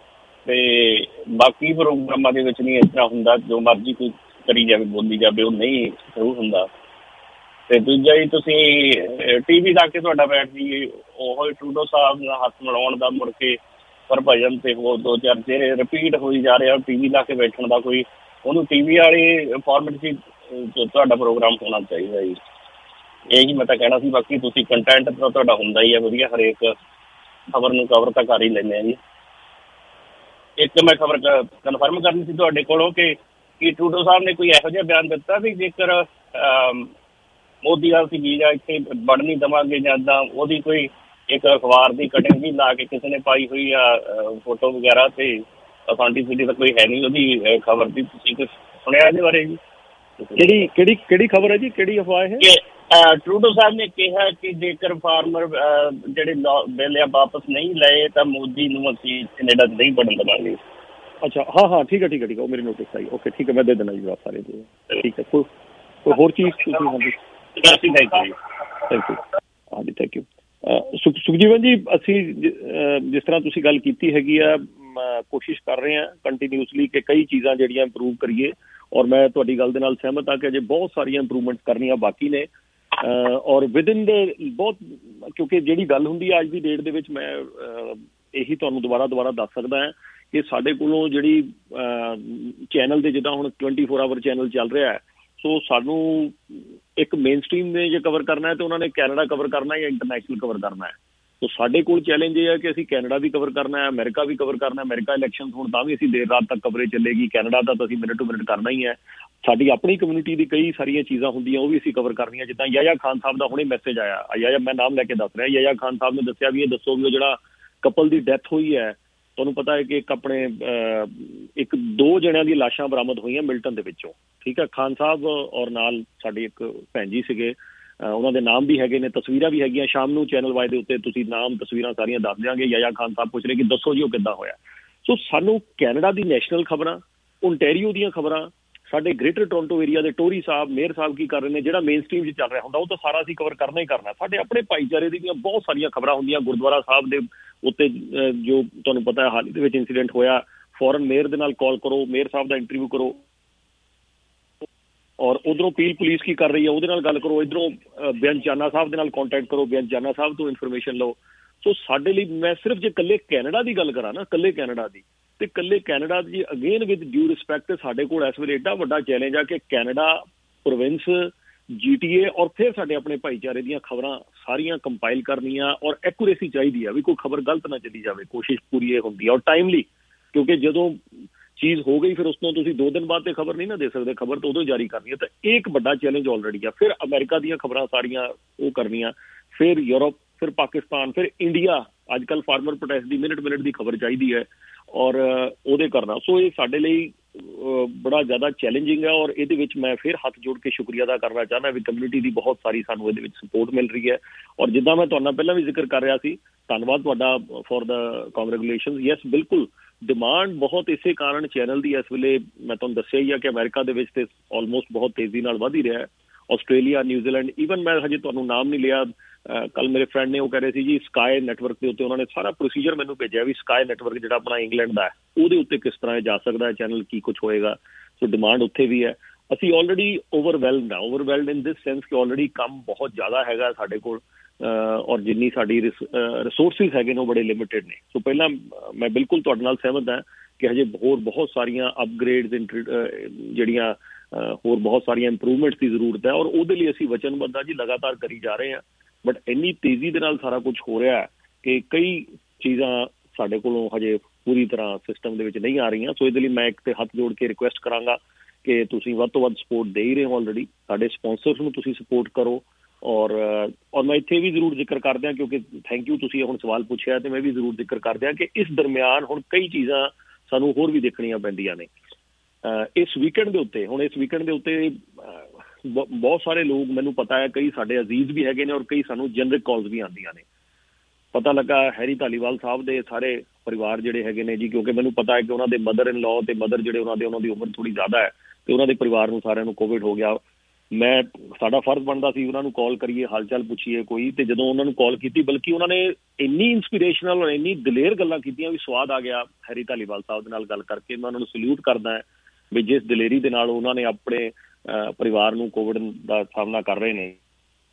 Speaker 21: ਤੇ ਬਾਕੀ ਪ੍ਰੋਗਰਾਮਾਂ ਦੇ ਵਿੱਚ ਨਹੀਂ ਇਸ ਤਰ੍ਹਾਂ ਹੁੰਦਾ ਜੋ ਮਰਜ਼ੀ ਕੋਈ ਕਰੀ ਜਾਵੇ ਬੋਲੀ ਜਾਵੇ, ਉਹ ਨਹੀਂ ਸ਼ੁਰੂ ਹੁੰਦਾ। ਤੇ ਦੂਜਾ ਜੀ ਤੁਸੀਂ TV ਲਾ ਕੇ ਤੁਹਾਡਾ ਬੈਠ ਜੀ ਉਹ ਟਰੂਡੋ ਸਾਹਿਬ ਨਾਲ ਹੱਥ ਮਿਲਾਉਣ ਦਾ ਮੁੜ ਕੇ ਹਰਭਜਨ ਤੇ ਹੋਰ 2-4 ਚਿਹਰੇ ਰਿਪੀਟ ਹੋਈ ਜਾ ਰਿਹਾ। TV ਲਾ ਕੇ ਬੈਠਣ ਦਾ ਕੋਈ ਉਹਨੂੰ TV ਵਾਲੇ ਫਾਰਮੈਟ 'ਚ ਤੁਹਾਡਾ ਪ੍ਰੋਗਰਾਮ ਹੋਣਾ ਚਾਹੀਦਾ ਜੀ। ਇਹੀ ਮੈਂ ਤਾਂ ਕਹਿਣਾ ਸੀ। ਬਾਕੀ ਤੁਸੀਂ ਕੰਟੈਂਟ ਤਾਂ ਤੁਹਾਡਾ ਹੁੰਦਾ ਹੀ ਹੈ ਵਧੀਆ, ਹਰੇਕ ਖਬਰ ਨੂੰ ਕਵਰ ਤਾਂ ਕਰ ਹੀ ਲੈਂਦੇ ਆ ਜੀ। ਇੱਕ ਮੈਂ ਖਬਰ ਕਨਫਰਮ ਕਰਨੀ ਸੀ ਤੁਹਾਡੇ ਕੋਲੋਂ ਕਿ ਟਰੂਡੋ ਸਾਹਿਬ ਨੇ ਕੋਈ ਇਹੋ ਜਿਹਾ ਬਿਆਨ ਦਿੱਤਾ ਵੀ ਜੇਕਰ ਮੋਦੀ ਵਾਲ ਸੀ ਜਾਂ ਇੱਥੇ ਵੜ ਨਹੀਂ ਦੇਵਾਂਗੇ ਜਾਂ ਇੱਦਾਂ, ਉਹਦੀ ਕੋਈ ਇੱਕ ਅਖਬਾਰ ਦੀ ਕਟਿੰਗ ਵੀ ਲਾ ਕੇ ਕਿਸੇ ਨੇ ਪਾਈ ਹੋਈ ਆ ਫੋਟੋ ਵਗੈਰਾ, ਤੇ ਅਥੈਂਟਿਸਿਟੀ ਤਾਂ ਕੋਈ ਹੈ ਨਹੀਂ ਉਹਦੀ ਖਬਰ ਦੀ। ਤੁਸੀਂ ਕੁਛ ਸੁਣਿਆ ਇਹਦੇ ਬਾਰੇ ਜੀ?
Speaker 1: ਕਿਹੜੀ ਖਬਰ ਹੈ ਜੀ? ਕਿਹੜੀ ਅਫਵਾਹ ਹੈ?
Speaker 21: ਟਰੂਡੋ ਸਾਹਿਬ ਨੇ ਕਿਹਾ ਕਿ ਜੇਕਰ ਫਾਰਮਰ ਜਿਹੜੇ ਬਿੱਲ ਆ ਵਾਪਸ ਨਹੀਂ ਲਏ ਤਾਂ ਮੋਦੀ ਨੂੰ ਅਸੀਂ ਕੈਨੇਡਾ ਨਹੀਂ ਵੜਨ ਦੇਵਾਂਗੇ।
Speaker 1: ਅੱਛਾ ਹਾਂ ਠੀਕ ਹੈ ਉਹ ਮੇਰੀ ਨੋਟਿਸ ਆਈ। ਓਕੇ ਠੀਕ ਹੈ, ਮੈਂ ਦੇ ਦੇਣਾ ਜੀ ਜਵਾਬ ਸਾਰੇ ਦੇ। ਠੀਕ ਹੈ, ਕੋਈ ਹੋਰ ਚੀਜ਼ ਤੁਸੀਂ? ਹਾਂਜੀ ਥੈਂਕ ਯੂ। ਹਾਂਜੀ ਥੈਂਕ ਯੂ। ਸੁਖਜੀਵਨ ਜੀ ਅਸੀਂ ਜਿਸ ਤਰ੍ਹਾਂ ਤੁਸੀਂ ਗੱਲ ਕੀਤੀ ਹੈਗੀ ਆ, ਕੋਸ਼ਿਸ਼ ਕਰ ਰਹੇ ਹਾਂ ਕੰਟੀਨਿਊਸਲੀ ਕਿ ਕਈ ਚੀਜ਼ਾਂ ਜਿਹੜੀਆਂ ਇੰਪਰੂਵ ਕਰੀਏ, ਔਰ ਮੈਂ ਤੁਹਾਡੀ ਗੱਲ ਦੇ ਨਾਲ ਸਹਿਮਤ ਹਾਂ ਕਿ ਅਜੇ ਬਹੁਤ ਸਾਰੀਆਂ ਇੰਪਰੂਵਮੈਂਟ ਕਰਨੀਆਂ ਬਾਕੀ ਨੇ। ਔਰ ਵਿਦਿਨ ਦੇ ਬਹੁਤ, ਕਿਉਂਕਿ ਜਿਹੜੀ ਗੱਲ ਹੁੰਦੀ ਹੈ ਅੱਜ ਦੀ ਡੇਟ ਦੇ ਵਿੱਚ, ਮੈਂ ਇਹੀ ਤੁਹਾਨੂੰ ਦੁਬਾਰਾ ਦੱਸ ਸਕਦਾ ਹਾਂ ਕਿ ਸਾਡੇ ਕੋਲੋਂ ਜਿਹੜੀ ਚੈਨਲ ਦੇ ਜਿੱਦਾਂ ਹੁਣ 24 ਆਵਰ ਚੈਨਲ ਚੱਲ ਰਿਹਾ ਹੈ, ਸੋ ਸਾਨੂੰ ਇੱਕ ਮੇਨ ਸਟਰੀਮ ਨੇ ਜੇ ਕਵਰ ਕਰਨਾ ਹੈ ਤਾਂ ਉਹਨਾਂ ਨੇ ਕੈਨੇਡਾ ਕਵਰ ਕਰਨਾ ਜਾਂ ਇੰਟਰਨੈਸ਼ਨਲ ਕਵਰ ਕਰਨਾ ਹੈ। ਸੋ ਸਾਡੇ ਕੋਲ ਚੈਲੰਜ ਇਹ ਹੈ ਕਿ ਅਸੀਂ ਕੈਨੇਡਾ ਵੀ ਕਵਰ ਕਰਨਾ ਹੈ, ਅਮਰੀਕਾ ਵੀ ਕਵਰ ਕਰਨਾ। ਅਮਰੀਕਾ ਇਲੈਕਸ਼ਨ ਹੋਣ ਤਾਂ ਵੀ ਅਸੀਂ ਦੇਰ ਰਾਤ ਤੱਕ ਕਵਰੇਜ ਚੱਲੇਗੀ। ਕੈਨੇਡਾ ਦਾ ਤਾਂ ਅਸੀਂ ਮਿੰਟ ਟੂ ਮਿੰਟ ਕਰਨਾ ਹੀ ਹੈ। ਸਾਡੀ ਆਪਣੀ ਕਮਿਊਨਿਟੀ ਦੀ ਕਈ ਸਾਰੀਆਂ ਚੀਜ਼ਾਂ ਹੁੰਦੀਆਂ ਉਹ ਵੀ ਅਸੀਂ ਕਵਰ ਕਰਨੀਆਂ। ਜਿੱਦਾਂ ਯਾਇਆ ਖਾਨ ਸਾਹਿਬ ਦਾ ਹੁਣੇ ਮੈਸੇਜ ਆਇਆ, ਯਾਇਆ ਮੈਂ ਨਾਮ ਲੈ ਕੇ ਦੱਸ ਰਿਹਾ, ਯਾਇਆ ਖਾਨ ਸਾਹਿਬ ਨੇ ਦੱਸਿਆ ਵੀ ਇਹ ਦੱਸੋ ਵੀ ਉਹ ਜਿਹੜਾ ਕਪਲ ਦੀ ਡੈਥ ਹੋਈ ਹੈ, ਤੁਹਾਨੂੰ ਪਤਾ ਹੈ ਕਿ ਇੱਕ 2 ਜਣਿਆਂ ਦੀ ਲਾਸ਼ਾਂ ਬਰਾਮਦ ਹੋਈਆਂ ਮਿਲਟਨ ਦੇ ਵਿੱਚੋਂ। ਠੀਕ ਹੈ, ਖਾਨ ਸਾਹਿਬ ਔਰ ਨਾਲ ਸਾਡੀ ਇੱਕ ਭੈਣ ਜੀ ਸੀਗੇ, ਉਹਨਾਂ ਦੇ ਨਾਮ ਵੀ ਹੈਗੇ ਨੇ, ਤਸਵੀਰਾਂ ਵੀ ਹੈਗੀਆਂ। ਸ਼ਾਮ ਨੂੰ ਚੈਨਲ ਵਾਈ ਦੇ ਉੱਤੇ ਤੁਸੀਂ ਨਾਮ ਤਸਵੀਰਾਂ ਸਾਰੀਆਂ ਦੱਸ ਦਿਆਂਗੇ। ਯਾਇਆ ਖਾਨ ਸਾਹਿਬ ਪੁੱਛ ਰਹੇ ਕਿ ਦੱਸੋ ਜੀ ਉਹ ਕਿੱਦਾਂ ਹੋਇਆ। ਸੋ ਸਾਨੂੰ ਕੈਨੇਡਾ ਦੀ ਨੈਸ਼ਨਲ ਖਬਰਾਂ, ਓਨਟਾਰੀਓ ਦੀਆਂ ਖਬਰਾਂ, ਸਾਡੇ ਗ੍ਰੇਟਰ ਟੋਰਾਂਟੋ ਏਰੀਆ ਦੇ ਟੋਰੀ ਸਾਹਿਬ, ਮੇਅਰ ਸਾਹਿਬ ਕੀ ਕਰ ਰਹੇ ਨੇ, ਜਿਹੜਾ ਮੇਨ ਸਟਰੀਮ 'ਚ ਚੱਲ ਰਿਹਾ ਹੁੰਦਾ ਉਹ ਤਾਂ ਸਾਰਾ ਅਸੀਂ ਕਵਰ ਕਰਨਾ ਹੀ ਕਰਨਾ। ਸਾਡੇ ਆਪਣੇ ਭਾਈਚਾਰੇ ਦੀਆਂ ਬਹੁਤ ਸਾਰੀਆਂ ਖਬਰਾਂ ਹੁੰਦੀਆਂ। ਗੁਰਦੁਆਰਾ ਸਾਹਿਬ ਦੇ ਉੱਤੇ ਜੋ ਤੁਹਾਨੂੰ ਪਤਾ ਹੈ ਹਾਲ ਹੀ ਦੇ ਵਿੱਚ ਇੰਸੀਡੈਂਟ ਹੋਇਆ, ਫੌਰਨ ਮੇਅਰ ਦੇ ਨਾਲ ਕਾਲ ਕਰੋ, ਮੇਅਰ ਸਾਹਿਬ ਦਾ ਇੰਟਰਵਿਊ ਕਰੋ, ਔਰ ਉਧਰੋਂ ਪੀਲ ਪੁਲਿਸ ਕੀ ਕਰ ਰਹੀ ਹੈ ਉਹਦੇ ਨਾਲ ਗੱਲ ਕਰੋ, ਇੱਧਰੋਂ ਬੇਅੰਤ ਚਾਨਾ ਸਾਹਿਬ ਦੇ ਨਾਲ ਕੰਟੈਕਟ ਕਰੋ, ਬੇਅੰਤ ਚਾਨਾ ਸਾਹਿਬ ਤੋਂ ਇਨਫੋਰਮੇਸ਼ਨ ਲਓ। ਸੋ ਸਾਡੇ ਲਈ, ਮੈਂ ਸਿਰਫ ਜੇ ਇਕੱਲੇ ਕੈਨੇਡਾ ਦੀ ਗੱਲ ਕਰਾਂ ਨਾ, ਇਕੱਲੇ ਕੈਨੇਡਾ ਦੀ, ਤੇ ਇਕੱਲੇ ਕੈਨੇਡਾ ਦੀ ਅਗੇਨ ਵਿਦ ਡਿਊ ਰਿਸਪੈਕਟ, ਸਾਡੇ ਕੋਲ ਇਸ ਵੇਲੇ ਏਡਾ ਵੱਡਾ ਚੈਲੰਜ ਆ ਕਿ ਕੈਨੇਡਾ ਪ੍ਰੋਵਿੰਸ, GTA ਔਰ ਫਿਰ ਸਾਡੇ ਆਪਣੇ ਭਾਈਚਾਰੇ ਦੀਆਂ ਖਬਰਾਂ ਸਾਰੀਆਂ ਕੰਪਾਈਲ ਕਰਨੀਆਂ, ਔਰ ਐਕੂਰੇਸੀ ਚਾਹੀਦੀ ਆ ਵੀ ਕੋਈ ਖਬਰ ਗਲਤ ਨਾ ਚੱਲੀ ਜਾਵੇ। ਕੋਸ਼ਿਸ਼ ਪੂਰੀ ਇਹ ਹੁੰਦੀ ਆ, ਔਰ ਟਾਈਮਲੀ, ਕਿਉਂਕਿ ਜਦੋਂ ਚੀਜ਼ ਹੋ ਗਈ ਫਿਰ ਉਸ ਤੋਂ ਤੁਸੀਂ 2 ਦਿਨ ਬਾਅਦ ਤੇ ਖਬਰ ਨਹੀਂ ਨਾ ਦੇ ਸਕਦੇ, ਖਬਰ ਤਾਂ ਉਦੋਂ ਜਾਰੀ ਕਰਨੀ ਹੈ। ਤਾਂ ਇਹ ਇੱਕ ਵੱਡਾ ਚੈਲੰਜ ਆਲਰੇਡੀ ਆ। ਫਿਰ ਅਮਰੀਕਾ ਦੀਆਂ ਖਬਰਾਂ ਸਾਰੀਆਂ ਉਹ ਕਰਨੀਆਂ, ਫਿਰ ਯੂਰਪ, ਫਿਰ ਪਾਕਿਸਤਾਨ, ਫਿਰ ਇੰਡੀਆ। ਅੱਜ ਕੱਲ੍ਹ ਫਾਰਮਰ ਪ੍ਰੋਟੈਸਟ ਦੀ ਮਿੰਟ ਦੀ ਖਬਰ ਚਾਹੀਦੀ ਹੈ ਔਰ ਉਹਦੇ ਕਰਨਾ। ਸੋ ਇਹ ਸਾਡੇ ਲਈ ਬੜਾ ਜ਼ਿਆਦਾ ਚੈਲੰਜਿੰਗ ਹੈ, ਔਰ ਇਹਦੇ ਵਿੱਚ ਮੈਂ ਫਿਰ ਹੱਥ ਜੋੜ ਕੇ ਸ਼ੁਕਰੀਆ ਅਦਾ ਕਰਨਾ ਚਾਹੁੰਦਾ ਵੀ ਕਮਿਊਨਿਟੀ ਦੀ ਬਹੁਤ ਸਾਰੀ ਸਾਨੂੰ ਇਹਦੇ ਵਿੱਚ ਸਪੋਰਟ ਮਿਲ ਰਹੀ ਹੈ। ਔਰ ਜਿੱਦਾਂ ਮੈਂ ਤੁਹਾਡੇ ਨਾਲ ਪਹਿਲਾਂ ਵੀ ਜ਼ਿਕਰ ਕਰ ਰਿਹਾ ਸੀ, ਧੰਨਵਾਦ ਤੁਹਾਡਾ ਫॉर द ਕੰਗ੍ਰੈਚੁਲੇਸ਼ਨਸ। ਯੈਸ ਬਿਲਕੁਲ ਡਿਮਾਂਡ ਬਹੁਤ ਇਸੇ ਕਾਰਨ ਚੈਨਲ ਦੀ ਇਸ ਵੇਲੇ ਮੈਂ ਤੁਹਾਨੂੰ ਦੱਸਿਆ ਹੀ ਆ ਕਿ ਅਮਰੀਕਾ ਦੇ ਵਿੱਚ ਤੇ ਆਲਮੋਸਟ ਬਹੁਤ ਤੇਜ਼ੀ ਨਾਲ ਵਧ ਹੀ ਰਿਹਾ ਹੈ। ਆਸਟ੍ਰੇਲੀਆ, ਨਿਊਜ਼ੀਲੈਂਡ, ਈਵਨ ਮੈਂ ਹਜੇ ਤੁਹਾਨੂੰ ਨਾਮ ਨਹੀਂ ਲਿਆ, ਕੱਲ ਮੇਰੇ ਫਰੈਂਡ ਨੇ ਉਹ ਕਹਿ ਰਹੇ ਸੀ ਜੀ ਸਕਾਈ ਨੈਟਵਰਕ ਦੇ ਉੱਤੇ ਉਹਨਾਂ ਨੇ ਸਾਰਾ ਪ੍ਰੋਸੀਜਰ ਮੈਨੂੰ ਭੇਜਿਆ ਵੀ ਸਕਾਈ ਨੈਟਵਰਕ ਜਿਹੜਾ ਆਪਣਾ ਇੰਗਲੈਂਡ ਦਾ ਹੈ ਉਹਦੇ ਉੱਤੇ ਕਿਸ ਤਰ੍ਹਾਂ ਜਾ ਸਕਦਾ ਹੈ ਚੈਨਲ, ਕੀ ਕੁਛ ਹੋਏਗਾ। ਸੋ ਡਿਮਾਂਡ ਉੱਥੇ ਵੀ ਹੈ। ਅਸੀਂ already overwhelmed in this sense ਕਿ ਆਲਰੇਡੀ ਕੰਮ ਬਹੁਤ ਜ਼ਿਆਦਾ ਹੈਗਾ ਸਾਡੇ ਕੋਲ, ਔਰ ਜਿੰਨੀ ਸਾਡੀ ਰਿਸੋਰਸਿਸ ਹੈਗੇ ਨੇ ਉਹ ਬੜੇ ਲਿਮਿਟਿਡ ਨੇ। ਸੋ ਪਹਿਲਾਂ ਮੈਂ ਬਿਲਕੁਲ ਤੁਹਾਡੇ ਨਾਲ ਸਹਿਮਤ ਹਾਂ ਕਿ ਹਜੇ ਹੋਰ ਬਹੁਤ ਸਾਰੀਆਂ ਅਪਗ੍ਰੇਡਸ ਜਿਹੜੀਆਂ ਹੋਰ ਬਹੁਤ ਸਾਰੀਆਂ ਇੰਪਰੂਵਮੈਂਟਸ ਦੀ ਜ਼ਰੂਰਤ ਹੈ, ਔਰ ਉਹਦੇ ਲਈ ਅਸੀਂ ਵਚਨਬੱਧ ਹਾਂ ਜੀ, ਲਗਾਤਾਰ ਕਰੀ ਜਾ ਰਹੇ ਹਾਂ। ਬਟ ਇੰਨੀ ਤੇਜ਼ੀ ਦੇ ਨਾਲ ਸਾਰਾ ਕੁਝ ਹੋ ਰਿਹਾ ਕਿ ਕਈ ਚੀਜ਼ਾਂ ਸਾਡੇ ਕੋਲੋਂ ਹਜੇ ਪੂਰੀ ਤਰ੍ਹਾਂ ਸਿਸਟਮ ਦੇ ਵਿੱਚ ਨਹੀਂ ਆ ਰਹੀਆਂ। ਸੋ ਇਹਦੇ ਲਈ ਮੈਂ ਇੱਕ ਤੇ ਹੱਥ ਜੋੜ ਕੇ ਰਿਕੁਐਸਟ ਕਰਾਂਗਾ ਕਿ ਤੁਸੀਂ ਵੱਧ ਤੋਂ ਵੱਧ ਸਪੋਰਟ ਦੇ ਹੀ ਰਹੇ ਹੋ ਆਲਰੇਡੀ, ਸਾਡੇ ਸਪੋਂਸਰਸ ਨੂੰ ਤੁਸੀਂ ਸਪੋਰਟ ਕਰੋ। ਔਰ ਮੈਂ ਇੱਥੇ ਵੀ ਜ਼ਰੂਰ ਜ਼ਿਕਰ ਕਰਦੇ ਹਾਂ, ਕਿਉਂਕਿ ਥੈਂਕ ਯੂ ਤੁਸੀਂ ਹੁਣ ਸਵਾਲ ਪੁੱਛਿਆ, ਤੇ ਮੈਂ ਵੀ ਜ਼ਰੂਰ ਜ਼ਿਕਰ ਕਰਦੇ ਹਾਂ ਕਿ ਇਸ ਦਰਮਿਆਨ ਹੁਣ ਕਈ ਚੀਜ਼ਾਂ ਸਾਨੂੰ ਹੋਰ ਵੀ ਦੇਖਣੀਆਂ ਪੈਂਦੀਆਂ ਨੇ। ਇਸ ਵੀਕਐਂਡ ਦੇ ਉੱਤੇ ਬਹੁਤ ਸਾਰੇ ਲੋਕ, ਮੈਨੂੰ ਪਤਾ ਹੈ ਕਈ ਸਾਡੇ ਅਜ਼ੀਜ਼ ਵੀ ਹੈਗੇ ਨੇ ਔਰ ਕਈ ਸਾਨੂੰ ਜਨਰਿਕ ਕਾਲਸ ਵੀ ਆਉਂਦੀਆਂ ਨੇ। ਪਤਾ ਲੱਗਾ ਹੈਰੀ ਧਾਲੀਵਾਲ ਸਾਹਿਬ ਦੇ ਸਾਰੇ ਪਰਿਵਾਰ ਜਿਹੜੇ ਹੈਗੇ ਨੇ ਜੀ, ਕਿਉਂਕਿ ਮੈਨੂੰ ਪਤਾ ਹੈ ਕਿ ਉਹਨਾਂ ਦੇ ਮਦਰ ਇਨ ਲਾਅ ਤੇ ਮਦਰ ਜਿਹੜੇ ਉਹਨਾਂ ਦੀ ਉਮਰ ਥੋੜੀ ਜ਼ਿਆਦਾ ਹੈ ਤੇ ਉਹਨਾਂ ਦੇ ਪਰਿਵਾਰ ਨੂੰ ਸਾਰਿਆਂ ਨੂੰ ਕੋਵਿਡ ਹੋ ਗਿਆ। ਸਾਡਾ ਫਰਜ਼ ਬਣਦਾ ਸੀ ਉਹਨਾਂ ਨੂੰ ਕਾਲ ਕਰੀਏ, ਹਾਲ ਚਾਲ ਪੁੱਛੀਏ ਕੋਈ, ਤੇ ਜਦੋਂ ਉਹਨਾਂ ਨੂੰ ਕਾਲ ਕੀਤੀ, ਬਲਕਿ ਉਹਨਾਂ ਨੇ ਇੰਨੀ ਇੰਸਪੀਰੇਸ਼ਨਲ ਔਰ ਇੰਨੀ ਦਲੇਰ ਗੱਲਾਂ ਕੀਤੀਆਂ ਵੀ ਸਵਾਦ ਆ ਗਿਆ ਹੈਰੀ ਧਾਲੀਵਾਲ ਸਾਹਿਬ ਦੇ ਨਾਲ ਗੱਲ ਕਰਕੇ। ਮੈਂ ਉਹਨਾਂ ਨੂੰ ਸਲੂਟ ਕਰਦਾ ਹੈ ਵੀ ਜਿਸ ਦਲੇਰੀ ਦੇ ਨਾਲ ਉਹਨਾਂ ਨੇ ਆਪਣੇ ਪਰਿਵਾਰ ਨੂੰ ਕੋਵਿਡ ਦਾ ਸਾਹਮਣਾ ਕਰ ਰਹੇ ਨੇ।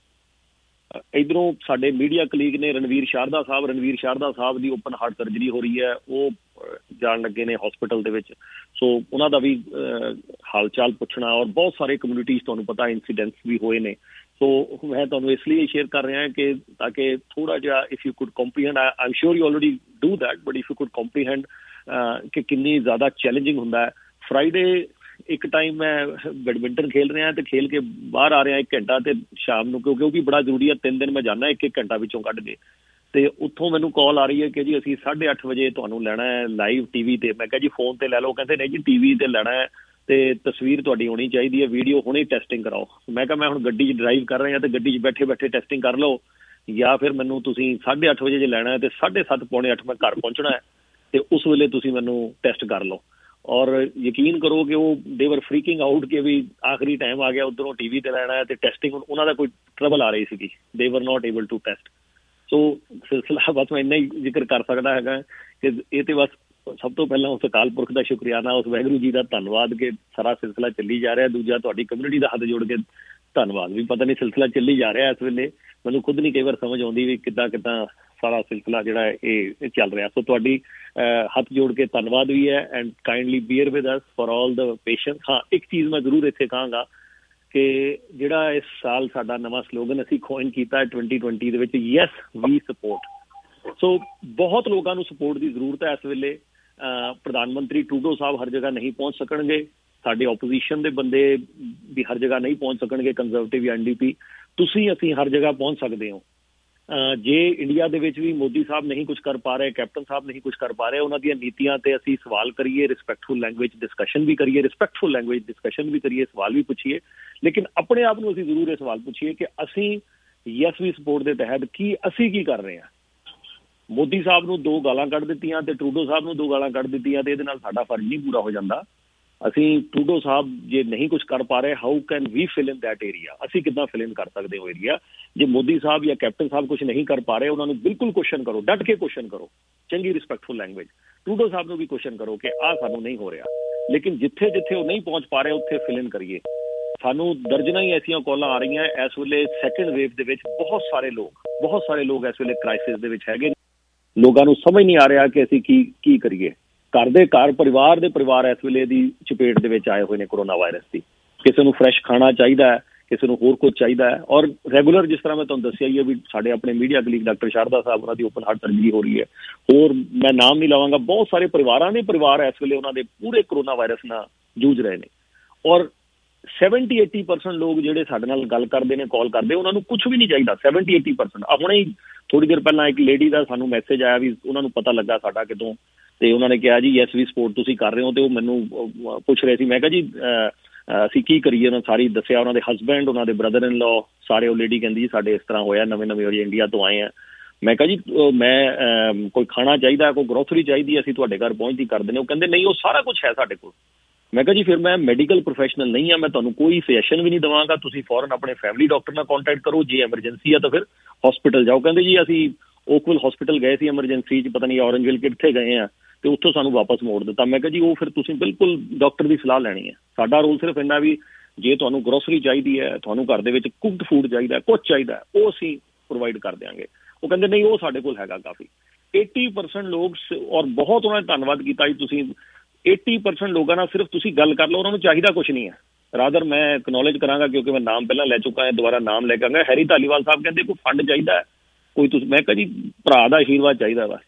Speaker 1: ਇੱਧਰੋਂ ਸਾਡੇ ਮੀਡੀਆ ਕਲੀਗ ਨੇ ਰਣਵੀਰ ਸ਼ਾਰਦਾ ਸਾਹਿਬ ਦੀ ਓਪਨ ਹਾਰਟ ਸਰਜਰੀ ਹੋ ਰਹੀ ਹੈ, ਉਹ ਜਾਣ ਲੱਗੇ ਨੇ ਹਸਪੀਟਲ ਦੇ ਵਿੱਚ। ਸੋ ਉਹਨਾਂ ਦਾ ਵੀ ਹਾਲ ਚਾਲ ਪੁੱਛਣਾ, ਔਰ ਬਹੁਤ ਸਾਰੇ ਕਮਿਊਨਿਟੀਜ਼ ਤੁਹਾਨੂੰ ਪਤਾ ਇੰਸੀਡੈਂਟਸ ਵੀ ਹੋਏ ਨੇ। ਸੋ ਮੈਂ ਤੁਹਾਨੂੰ ਇਸ ਲਈ ਸ਼ੇਅਰ ਕਰ ਰਿਹਾ ਕਿ ਤਾਂ ਕਿ ਥੋੜਾ ਜਿਹਾ if you could comprehend, I am sure you already do that, but if you could comprehend ਕਿ ਕਿੰਨੀ ਜ਼ਿਆਦਾ ਚੈਲੰਜਿੰਗ ਹੁੰਦਾ ਹੈ। ਫਰਾਈਡੇ ਇੱਕ ਟਾਈਮ ਮੈਂ ਬੈਡਮਿੰਟਨ ਖੇਲ ਰਿਹਾ ਤੇ ਖੇਲ ਕੇ ਬਾਹਰ ਆ ਰਿਹਾ 1 ਘੰਟਾ, ਤੇ ਸ਼ਾਮ ਨੂੰ ਕਿਉਂਕਿ ਉਹ ਵੀ ਬੜਾ ਜ਼ਰੂਰੀ ਹੈ 3 ਦਿਨ ਮੈਂ ਜਾਂਦਾ 1-1 ਘੰਟਾ ਵਿੱਚੋਂ ਕੱਢ ਕੇ, ਤੇ ਉੱਥੋਂ ਮੈਨੂੰ ਕਾਲ ਆ ਰਹੀ ਹੈ ਕਿ ਜੀ ਅਸੀਂ 8:30 ਵਜੇ ਤੁਹਾਨੂੰ ਲੈਣਾ ਹੈ ਲਾਈਵ ਟੀਵੀ ਤੇ। ਮੈਂ ਕਿਹਾ ਜੀ ਫੋਨ ਤੇ ਲੈ ਲਓ। ਕਹਿੰਦੇ ਨਹੀਂ ਜੀ ਟੀਵੀ ਤੇ ਲੈਣਾ ਹੈ ਤੇ ਤਸਵੀਰ ਤੁਹਾਡੀ ਹੋਣੀ ਚਾਹੀਦੀ ਹੈ, ਵੀਡੀਓ ਹੁਣੇ ਟੈਸਟਿੰਗ ਕਰਾਓ। ਮੈਂ ਕਿਹਾ ਮੈਂ ਹੁਣ ਗੱਡੀ 'ਚ ਡਰਾਈਵ ਕਰ ਰਿਹਾ ਤੇ ਗੱਡੀ 'ਚ ਬੈਠੇ ਟੈਸਟਿੰਗ ਕਰ ਲਓ, ਜਾਂ ਫਿਰ ਮੈਨੂੰ ਤੁਸੀਂ 8:30 ਵਜੇ ਜੇ ਲੈਣਾ ਹੈ ਤੇ 7:30 ਪੌਣੇ 8 ਮੈਂ ਘਰ ਪਹੁੰਚਣਾ ਹੈ ਤੇ ਉਸ ਵੇਲੇ ਤੁਸੀਂ ਮੈਨੂੰ ਟੈਸਟ ਕਰ ਲਓ। ਔਰ ਯਕੀਨ ਕਰੋ ਕਿ ਉਹ ਦੇ ਵਰ ਫਰੀਕਿੰਗ ਆਊਟ ਕਿ ਵੀ ਆਖਰੀ ਟਾਈਮ ਆ ਗਿਆ, ਉੱਧਰੋਂ ਟੀਵੀ ਤੇ ਲੈਣਾ ਹੈ ਤੇ ਟੈਸਟਿੰਗ ਉਹਨਾਂ ਦਾ ਕੋਈ ਟਰਬਲ ਆ ਰਹੀ ਸੀਗੀ, they were not able to test. So ਸਿਲਸਿਲਾ ਬਸ ਮੈਂ ਇੰਨਾ ਹੀ ਜ਼ਿਕਰ ਕਰ ਸਕਦਾ ਹੈਗਾ ਕਿ ਇਹ ਤੇ ਬਸ ਸਭ ਤੋਂ ਪਹਿਲਾਂ ਉਸ ਅਕਾਲ ਪੁਰਖ ਦਾ ਸ਼ੁਕਰੀਆਨਾ, ਉਸ ਵਾਹਿਗੁਰੂ ਜੀ ਦਾ ਧੰਨਵਾਦ ਕਿ ਸਾਰਾ ਸਿਲਸਿਲਾ ਚੱਲੀ ਜਾ ਰਿਹਾ। ਦੂਜਾ ਤੁਹਾਡੀ ਕਮਿਊਨਿਟੀ ਦਾ ਹੱਥ ਜੋੜ ਕੇ ਧੰਨਵਾਦ, ਵੀ ਪਤਾ ਨਹੀਂ ਸਿਲਸਿਲਾ ਚੱਲੀ ਜਾ ਰਿਹਾ ਇਸ ਵੇਲੇ, ਮੈਨੂੰ ਖੁਦ ਨਹੀਂ ਕਈ ਵਾਰ ਸਮਝ ਆਉਂਦੀ ਵੀ ਕਿੱਦਾਂ ਸਾਰਾ ਸਿਲਸਿਲਾ ਜਿਹੜਾ ਇਹ ਚੱਲ ਰਿਹਾ। ਸੋ ਤੁਹਾਡੀ ਹੱਥ ਜੋੜ ਕੇ ਧੰਨਵਾਦ ਵੀ ਹੈ, and kindly bear with us for all the patience. ਹਾਂ, ਇੱਕ ਚੀਜ਼ ਮੈਂ ਜ਼ਰੂਰ ਇੱਥੇ ਕਹਾਂਗਾ ਕਿ ਜਿਹੜਾ ਇਸ ਸਾਲ ਸਾਡਾ ਨਵਾਂ ਸਲੋਗਨ ਅਸੀਂ ਕੋਇਨ ਕੀਤਾ 2020 ਦੇ ਵਿੱਚ, ਯੈਸ ਵੀ ਸਪੋਰਟ। ਸੋ ਬਹੁਤ ਲੋਕਾਂ ਨੂੰ ਸਪੋਰਟ ਦੀ ਜ਼ਰੂਰਤ ਹੈ ਇਸ ਵੇਲੇ। ਪ੍ਰਧਾਨ ਮੰਤਰੀ ਟਰੂਡੋ ਸਾਹਿਬ ਹਰ ਜਗ੍ਹਾ ਨਹੀਂ ਪਹੁੰਚ ਸਕਣਗੇ, ਸਾਡੇ ਓਪੋਜੀਸ਼ਨ ਦੇ ਬੰਦੇ ਵੀ ਹਰ ਜਗ੍ਹਾ ਨਹੀਂ ਪਹੁੰਚ ਸਕਣਗੇ, ਕੰਜ਼ਰਵੇਟਿਵ ਜਾਂ NDP, ਤੁਸੀਂ ਅਸੀਂ ਹਰ ਜਗ੍ਹਾ ਪਹੁੰਚ ਸਕਦੇ ਹੋ। ਜੇ ਇੰਡੀਆ ਦੇ ਵਿੱਚ ਵੀ ਮੋਦੀ ਸਾਹਿਬ ਨਹੀਂ ਕੁਝ ਕਰ ਪਾ ਰਹੇ, ਕੈਪਟਨ ਸਾਹਿਬ ਨਹੀਂ ਕੁਝ ਕਰ ਪਾ ਰਹੇ, ਉਹਨਾਂ ਦੀਆਂ ਨੀਤੀਆਂ ਤੇ ਅਸੀਂ ਸਵਾਲ ਕਰੀਏ, ਰਿਸਪੈਕਟਫੁਲ ਲੈਂਗੁਏਜ ਡਿਸਕਸ਼ਨ ਵੀ ਕਰੀਏ, ਸਵਾਲ ਵੀ ਪੁੱਛੀਏ, ਲੇਕਿਨ ਆਪਣੇ ਆਪ ਨੂੰ ਅਸੀਂ ਜ਼ਰੂਰ ਇਹ ਸਵਾਲ ਪੁੱਛੀਏ ਕਿ ਅਸੀਂ ਯੈਸ ਵੀ ਸਪੋਰਟ ਦੇ ਤਹਿਤ ਅਸੀਂ ਕੀ ਕਰ ਰਹੇ ਹਾਂ। ਮੋਦੀ ਸਾਹਿਬ ਨੂੰ 2 ਗਾਲਾਂ ਕੱਢ ਦਿੱਤੀਆਂ ਤੇ ਟਰੂਡੋ ਸਾਹਿਬ ਨੂੰ 2 ਗਾਲਾਂ ਕੱਢ ਦਿੱਤੀਆਂ ਤੇ ਇਹਦੇ ਨਾਲ ਸਾਡਾ ਫਰਜ਼ ਨਹੀਂ ਪੂਰਾ ਹੋ ਜਾਂਦਾ। ਅਸੀਂ ਟਰੂਡੋ ਸਾਹਿਬ ਜੇ ਨਹੀਂ ਕੁਝ ਕਰ ਪਾ ਰਹੇ, how can we fill in that area, ਅਸੀਂ ਕਿੱਦਾਂ ਫਿਲ ਇਨ ਕਰ ਸਕਦੇ ਹੋ ਏਰੀਆ। ਜੇ ਮੋਦੀ ਸਾਹਿਬ ਜਾਂ ਕੈਪਟਨ ਸਾਹਿਬ ਕੁਝ ਨਹੀਂ ਕਰ ਪਾ ਰਹੇ, ਉਹਨਾਂ ਨੂੰ ਬਿਲਕੁਲ ਕੁਐਸਚਨ ਕਰੋ, ਡਟ ਕੇ ਕੁਐਸਚਨ ਕਰੋ, ਚੰਗੀ ਰਿਸਪੈਕਟਫੁਲ ਲੈਂਗੁਏਜ। ਟਰੂਡੋ ਸਾਹਿਬ ਨੂੰ ਵੀ ਕੁਐਸਚਨ ਕਰੋ ਕਿ ਆਹ ਸਾਨੂੰ ਨਹੀਂ ਹੋ ਰਿਹਾ, ਲੇਕਿਨ ਜਿੱਥੇ ਜਿੱਥੇ ਉਹ ਨਹੀਂ ਪਹੁੰਚ ਪਾ ਰਹੇ ਉੱਥੇ ਫਿਲ ਇਨ ਕਰੀਏ। ਸਾਨੂੰ ਦਰਜਨਾਂ ਹੀ ਐਸੀਆਂ ਕਾਲਾਂ ਆ ਰਹੀਆਂ ਇਸ ਵੇਲੇ ਸੈਕੰਡ ਵੇਵ ਦੇ ਵਿੱਚ, ਬਹੁਤ ਸਾਰੇ ਲੋਕ ਇਸ ਵੇਲੇ ਕ੍ਰਾਈਸਿਸ ਦੇ ਵਿੱਚ ਹੈਗੇ। ਲੋਕਾਂ ਨੂੰ ਸਮਝ ਨਹੀਂ ਆ ਰਿਹਾ ਕਿ ਅਸੀਂ ਕੀ ਕਰੀਏ। ਘਰ ਪਰਿਵਾਰ ਦੇ ਪਰਿਵਾਰ ਇਸ ਵੇਲੇ ਦੀ ਚਪੇਟ ਦੇ ਵਿੱਚ ਆਏ ਹੋਏ ਨੇ ਕੋਰੋਨਾ ਵਾਇਰਸ ਦੀ। ਕਿਸੇ ਨੂੰ ਫਰੈਸ਼ ਖਾਣਾ ਚਾਹੀਦਾ ਹੈ, ਕਿਸੇ ਨੂੰ ਹੋਰ ਕੁਝ ਚਾਹੀਦਾ ਹੈ, ਔਰ ਰੈਗੂਲਰ ਜਿਸ ਤਰ੍ਹਾਂ ਮੈਂ ਤੁਹਾਨੂੰ ਦੱਸਿਆ ਹੀ ਹੈ ਵੀ ਸਾਡੇ ਆਪਣੇ ਮੀਡੀਆ ਕਲੀਗ ਡਾਕਟਰ ਸ਼ਾਰਦਾ ਸਾਹਿਬ, ਉਹਨਾਂ ਦੀ ਓਪਨ ਹਾਰਟ ਸਰਜਰੀ ਹੋ ਰਹੀ ਹੈ। ਹੋਰ ਮੈਂ ਨਾਮ ਨਹੀਂ ਲਵਾਂਗਾ, ਬਹੁਤ ਸਾਰੇ ਪਰਿਵਾਰਾਂ ਦੇ ਪਰਿਵਾਰ ਇਸ ਵੇਲੇ ਉਹਨਾਂ ਦੇ ਪੂਰੇ ਕੋਰੋਨਾ ਵਾਇਰਸ ਨਾਲ ਜੂਝ ਰਹੇ ਨੇ। ਔਰ 70-80% ਲੋਕ ਜਿਹੜੇ ਸਾਡੇ ਨਾਲ ਗੱਲ ਕਰਦੇ ਨੇ, ਕਾਲ ਕਰਦੇ, ਉਹਨਾਂ ਨੂੰ ਕੁਝ ਵੀ ਨਹੀਂ ਚਾਹੀਦਾ। 70-80%। ਹੁਣੇ ਹੀ ਥੋੜੀ ਦੇਰ ਪਹਿਲਾਂ ਇੱਕ ਲੇਡੀ ਦਾ ਸਾਨੂੰ ਮੈਸੇਜ ਆਇਆ ਵੀ ਉਹਨਾਂ ਨੂੰ ਪਤਾ ਲੱਗਾ ਸਾਡਾ ਕਿਤੋਂ, ਤੇ ਉਹਨਾਂ ਨੇ ਕਿਹਾ ਜੀ ਯੈਸ ਵੀ ਸਪੋਰਟ ਤੁਸੀਂ ਕਰ ਰਹੇ ਹੋ, ਤੇ ਉਹ ਮੈਨੂੰ ਪੁੱਛ ਰਹੇ ਸੀ। ਮੈਂ ਕਿਹਾ ਜੀ ਅਸੀਂ ਕੀ ਕਰੀਏ, ਉਹਨਾਂ ਸਾਰੀ ਦੱਸਿਆ, ਉਹਨਾਂ ਦੇ ਹਸਬੈਂਡ, ਉਹਨਾਂ ਦੇ ਬ੍ਰਦਰ ਇਨ ਲਾਅ ਸਾਰੇ। ਉਹ ਲੇਡੀ ਕਹਿੰਦੀ ਜੀ ਸਾਡੇ ਇਸ ਤਰ੍ਹਾਂ ਹੋਇਆ, ਨਵੇਂ ਹੋਏ ਇੰਡੀਆ ਤੋਂ ਆਏ ਆ। ਮੈਂ ਕਿਹਾ ਜੀ ਮੈਂ ਕੋਈ ਖਾਣਾ ਚਾਹੀਦਾ, ਕੋਈ ਗਰੋਸਰੀ ਚਾਹੀਦੀ, ਅਸੀਂ ਤੁਹਾਡੇ ਘਰ ਪਹੁੰਚਦੀ ਕਰ ਦਿੰਦੇ। ਉਹ ਕਹਿੰਦੇ ਨਹੀਂ, ਉਹ ਸਾਰਾ ਕੁਝ ਹੈ ਸਾਡੇ ਕੋਲ। ਮੈਂ ਕਿਹਾ ਜੀ ਫਿਰ ਮੈਂ ਮੈਡੀਕਲ ਪ੍ਰੋਫੈਸ਼ਨਲ ਨਹੀਂ ਹਾਂ, ਮੈਂ ਤੁਹਾਨੂੰ ਕੋਈ ਸਜੈਸ਼ਨ ਵੀ ਨਹੀਂ ਦੇਵਾਂਗਾ, ਤੁਸੀਂ ਫੌਰਨ ਆਪਣੇ ਫੈਮਿਲੀ ਡਾਕਟਰ ਨਾਲ ਕੰਟੈਕਟ ਕਰੋ, ਜੇ ਐਮਰਜੈਂਸੀ ਆ ਤਾਂ ਫਿਰ ਹਸਪੀਟਲ ਜਾਓ। ਕਹਿੰਦੇ ਜੀ ਅਸੀਂ ਓਕਵਿਲ ਹਸਪੀਟਲ ਗਏ ਸੀ ਐਮਰਜੈਂਸੀ 'ਚ, ਪਤਾ ਨਹੀਂ ਔਰੰਜਵਿਲ ਕਿੱਥੇ ਗਏ ਆ, ਤੇ ਉੱਥੋਂ ਸਾਨੂੰ ਵਾਪਸ ਮੋੜ ਦਿੱਤਾ। ਮੈਂ ਕਿਹਾ ਜੀ ਉਹ ਫਿਰ ਤੁਸੀਂ ਬਿਲਕੁਲ ਡਾਕਟਰ ਦੀ ਸਲਾਹ ਲੈਣੀ ਹੈ। ਸਾਡਾ ਰੋਲ ਸਿਰਫ ਇੰਨਾ ਵੀ
Speaker 16: ਜੇ ਤੁਹਾਨੂੰ ਗਰੋਸਰੀ ਚਾਹੀਦੀ ਹੈ, ਤੁਹਾਨੂੰ ਘਰ ਦੇ ਵਿੱਚ ਕੁਕਡ ਫੂਡ ਚਾਹੀਦਾ, ਕੁਛ ਚਾਹੀਦਾ, ਉਹ ਅਸੀਂ ਪ੍ਰੋਵਾਈਡ ਕਰ ਦਿਆਂਗੇ। ਉਹ ਕਹਿੰਦੇ ਨਹੀਂ, ਉਹ ਸਾਡੇ ਕੋਲ ਹੈਗਾ ਕਾਫੀ। 80% ਲੋਕ, ਔਰ ਬਹੁਤ ਉਹਨਾਂ ਨੇ ਧੰਨਵਾਦ ਕੀਤਾ ਜੀ ਤੁਸੀਂ, 80% ਲੋਕਾਂ ਨਾਲ ਸਿਰਫ ਤੁਸੀਂ ਗੱਲ ਕਰ ਲਓ, ਉਹਨਾਂ ਨੂੰ ਚਾਹੀਦਾ ਕੁਛ ਨਹੀਂ ਹੈ। ਰਾਦਰ ਮੈਂ ਐਕਨੋਲੇਜ ਕਰਾਂਗਾ ਕਿਉਂਕਿ ਮੈਂ ਨਾਮ ਪਹਿਲਾਂ ਲੈ ਚੁੱਕਾ ਹਾਂ, ਦੁਬਾਰਾ ਨਾਮ ਲੈ ਕੇ ਆਂਗਾ। ਹੈਰੀ ਧਾਲੀਵਾਲ ਸਾਹਿਬ ਕਹਿੰਦੇ ਕੋਈ ਫੰਡ ਚਾਹੀਦਾ ਕੋਈ, ਤੁਸੀਂ, ਮੈਂ ਕਿਹਾ ਜੀ ਭਰਾ ਦਾ ਆਸ਼ੀਰਵਾਦ ਚਾਹੀਦਾ ਬਸ।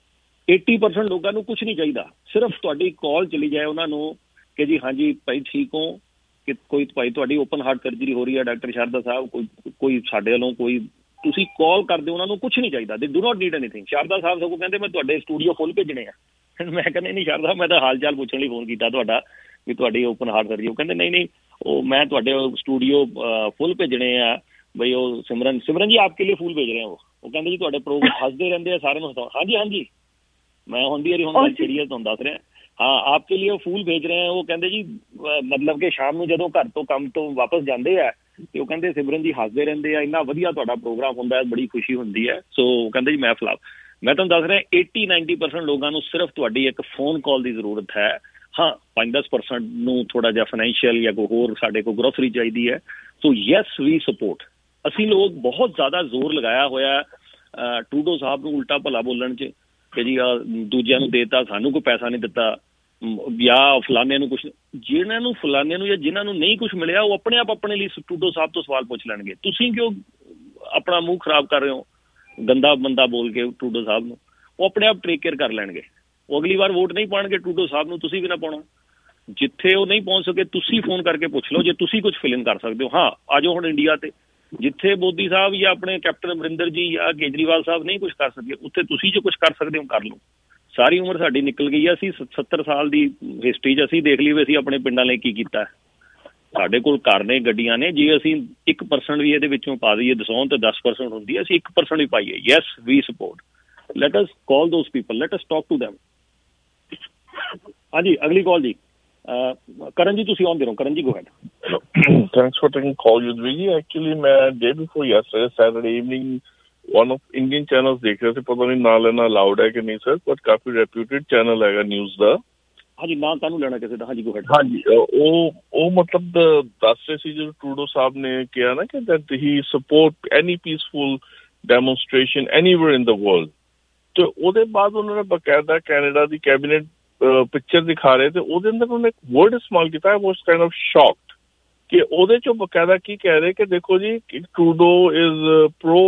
Speaker 16: 80% ਲੋਕਾਂ ਨੂੰ ਕੁਛ ਨਹੀਂ ਚਾਹੀਦਾ, ਸਿਰਫ ਤੁਹਾਡੀ ਕਾਲ ਚਲੀ ਜਾਏ ਉਹਨਾਂ ਨੂੰ ਕਿ ਜੀ ਹਾਂਜੀ ਭਾਈ ਠੀਕ ਹੋ, ਕਿ ਕੋਈ ਭਾਈ ਤੁਹਾਡੀ ਓਪਨ ਹਾਰਟ ਸਰਜਰੀ ਹੋ ਰਹੀ ਹੈ ਡਾਕਟਰ ਸ਼ਾਰਦਾ ਸਾਹਿਬ, ਕੋਈ ਸਾਡੇ ਵੱਲੋਂ ਕੋਈ, ਤੁਸੀਂ ਕਾਲ ਕਰਦੇ ਉਹਨਾਂ ਨੂੰ ਕੁਛ ਨਹੀਂ ਚਾਹੀਦਾ। They do not need anything. Sharda ਸਾਹਿਬ ਸਗੋਂ ਕਹਿੰਦੇ ਮੈਂ ਤੁਹਾਡੇ ਸਟੂਡੀਓ ਫੁੱਲ ਭੇਜਣੇ ਆ। ਮੈਂ ਕਹਿੰਦਾ ਨਹੀਂ ਸ਼ਾਰਦਾ, ਮੈਂ ਤਾਂ ਹਾਲ ਚਾਲ ਪੁੱਛਣ ਲਈ ਫੋਨ ਕੀਤਾ ਤੁਹਾਡਾ ਵੀ ਤੁਹਾਡੀ ਓਪਨ ਹਾਰਟ ਸਰਜਰੀ। ਉਹ ਕਹਿੰਦੇ ਨਹੀਂ, ਉਹ ਮੈਂ ਤੁਹਾਡੇ ਸਟੂਡੀਓ ਫੁੱਲ ਭੇਜਣੇ ਆ ਬਈ। ਉਹ ਸਿਮਰਨ ਜੀ ਆਪਕੇ ਲਈ ਫੂਲ ਭੇਜ ਰਹੇ ਆ। ਉਹ ਕਹਿੰਦੇ ਜੀ ਤੁਹਾਡੇ ਪ੍ਰੋਗਰਾਮ ਹੱਸਦੇ ਰਹਿੰਦੇ ਆ ਸਾਰਿਆਂ ਨੂੰ। ਹਾਂਜੀ ਮੈਂ ਹੁੰਦੀ ਵਾਰੀ ਹੁਣ ਸੀਰੀਅਸ ਤੁਹਾਨੂੰ ਦੱਸ ਰਿਹਾ। ਹਾਂ, ਆਪਕੇ ਲਈ ਉਹ ਫੂਲ ਭੇਜ ਰਹੇ ਆ। ਉਹ ਕਹਿੰਦੇ ਜੀ ਮਤਲਬ ਕਿ ਸ਼ਾਮ ਨੂੰ ਜਦੋਂ ਘਰ ਤੋਂ ਕੰਮ ਤੋਂ ਵਾਪਸ ਜਾਂਦੇ ਆ ਤੇ ਉਹ ਕਹਿੰਦੇ ਸਿਮਰਨ ਜੀ ਹੱਸਦੇ ਰਹਿੰਦੇ ਆ, ਇੰਨਾ ਵਧੀਆ ਤੁਹਾਡਾ ਪ੍ਰੋਗਰਾਮ ਹੁੰਦਾ, ਬੜੀ ਖੁਸ਼ੀ ਹੁੰਦੀ ਹੈ। ਸੋ ਕਹਿੰਦੇ ਜੀ ਮੈਂ ਤੁਹਾਨੂੰ ਦੱਸ ਰਿਹਾ 80-90% ਲੋਕਾਂ ਨੂੰ ਸਿਰਫ ਤੁਹਾਡੀ ਇੱਕ ਫੋਨ ਕਾਲ ਦੀ ਜ਼ਰੂਰਤ ਹੈ। ਹਾਂ, 5-10% ਨੂੰ ਥੋੜਾ ਜਿਹਾ ਫਾਈਨੈਂਸ਼ੀਅਲ ਜਾਂ ਕੋਈ ਹੋਰ ਸਾਡੇ ਕੋਲ ਗਰੋਸਰੀ ਚਾਹੀਦੀ ਹੈ। So yes we support. ਅਸੀਂ ਲੋਕ ਬਹੁਤ ਜ਼ਿਆਦਾ ਜ਼ੋਰ ਲਗਾਇਆ ਹੋਇਆ ਟਰੂਡੋ ਸਾਹਿਬ ਨੂੰ ਉਲਟਾ ਭਲਾ ਬੋਲਣ 'ਚ ਕਿ ਜੀ ਦੂਜਿਆਂ ਨੂੰ ਦੇਤਾ, ਸਾਨੂੰ ਕੋਈ ਪੈਸਾ ਨਹੀਂ ਦਿੱਤਾ, ਜਾਂ ਫਲਾਨਿਆਂ ਨੂੰ ਕੁਛ। ਜਿਹਨਾਂ ਨੂੰ ਫਲਾਨਿਆਂ ਨੂੰ ਜਾਂ ਜਿਹਨਾਂ ਨੂੰ ਨਹੀਂ ਕੁਛ ਮਿਲਿਆ ਉਹ ਆਪਣੇ ਆਪ ਆਪਣੇ ਲਈ ਟਰੂਡੋ ਸਾਹਿਬ ਤੋਂ ਸਵਾਲ ਪੁੱਛ ਲੈਣਗੇ। ਤੁਸੀਂ ਕਿਉਂ ਆਪਣਾ ਮੂੰਹ ਖਰਾਬ ਕਰ ਰਹੇ ਹੋ ਗੰਦਾ ਬੰਦਾ ਬੋਲ ਕੇ ਟਰੂਡੋ ਸਾਹਿਬ ਨੂੰ? ਉਹ ਆਪਣੇ ਆਪ ਟੇਕ ਕੇਅਰ ਕਰ ਲੈਣਗੇ। ਉਹ ਅਗਲੀ ਵਾਰ ਵੋਟ ਨਹੀਂ ਪਾਉਣਗੇ ਟਰੂਡੋ ਸਾਹਿਬ ਨੂੰ, ਤੁਸੀਂ ਵੀ ਨਾ ਪਾਉਣਾ। ਜਿੱਥੇ ਉਹ ਨਹੀਂ ਪਹੁੰਚ ਸਕੇ ਤੁਸੀਂ ਫੋਨ ਕਰਕੇ ਪੁੱਛ ਲਓ ਜੇ ਤੁਸੀਂ ਕੁਝ ਫਿਲ ਇਨ ਕਰ ਸਕਦੇ ਹੋ। ਹਾਂ, ਆ ਜਾਓ ਹੁਣ ਇੰਡੀਆ ਤੇ, ਜਿੱਥੇ ਮੋਦੀ ਸਾਹਿਬ ਜਾਂ ਆਪਣੇ ਕੈਪਟਨ ਅਮਰਿੰਦਰ ਜੀ ਜਾਂ ਕੇਜਰੀਵਾਲ ਸਾਹਿਬ ਨਹੀਂ ਕੁਝ ਕਰ ਸਕੇ, ਉੱਥੇ ਤੁਸੀਂ ਜੋ ਕੁਝ ਕਰ ਸਕਦੇ ਹੋ ਕਰ ਲਓ। ਸਾਰੀ ਉਮਰ ਸਾਡੀ ਨਿਕਲ ਗਈ ਆ, ਅਸੀਂ 70 ਸਾਲ ਦੀ ਹਿਸਟਰੀ 'ਚ ਅਸੀਂ ਦੇਖ ਲਈ ਵੀ ਅਸੀਂ ਆਪਣੇ ਪਿੰਡਾਂ ਲਈ ਕੀ ਕੀਤਾ। ਸਾਡੇ ਕੋਲ ਘਰ ਨੇ, ਗੱਡੀਆਂ ਨੇ, ਜੇ ਅਸੀਂ 1% ਵੀ ਇਹਦੇ ਵਿੱਚੋਂ ਪਾ ਦਈਏ ਦਸੌਣ ਤੇ 10% ਹੁੰਦੀ ਹੈ, ਅਸੀਂ 1% ਵੀ ਪਾਈਏ। Yes we support. Let us call those people, let us talk to them. ਹਾਂਜੀ, ਅਗਲੀ ਕਾਲ ਜੀ ਕਰਨ ਜੀ, ਤੁਸੀਂ ਆਨ ਦੇ ਰਹੋ। Karan ji, go ahead.
Speaker 2: Thanks for taking call, Yudhvir ji. Actually, मैं day before yesterday, Saturday evening, one of Indian channels देख रहे थे, पता नहीं ना लेना अलाउड है कि नहीं सर, but काफी reputed channel है news ਦਾ।
Speaker 16: ਹਾਂਜੀ, ਨਾ ਕਾਹਨੂੰ ਲੈਣਾ ਕਿਸੇ ਦਾ। ਹਾਂਜੀ, ਗੋ ਹੈਡ।
Speaker 2: ਹਾਂਜੀ, ਉਹ ਮਤਲਬ ਦੱਸ ਰਹੇ ਸੀ ਜਦੋਂ ਟਰੂਡੋ ਸਾਹਿਬ ਨੇ ਕਿਹਾ ਨਾ ਕਿ that he support any peaceful demonstration anywhere in the world, ਤੇ ਉਹਦੇ ਬਾਅਦ ਉਹਨਾਂ ਨੇ ਬਕਾਇਦਾ ਕੈਨੇਡਾ ਦੀ ਕੈਬਨਿਟ ਪਿਕਚਰ ਦਿਖਾ ਰਹੇ ਤੇ ਉਹਦੇ ਅੰਦਰ ਉਹਨੇ ਇੱਕ ਵਰਡ ਇਸਤੇਮਾਲ ਕੀਤਾ, I was kind of shocked ਕਿ ਉਹਦੇ ਚੋਂ ਬਕਾਇਦਾ ਕੀ ਕਹਿ ਰਹੇ ਕਿ ਦੇਖੋ ਜੀ ਟਰੂਡੋ ਇਜ਼ ਪ੍ਰੋ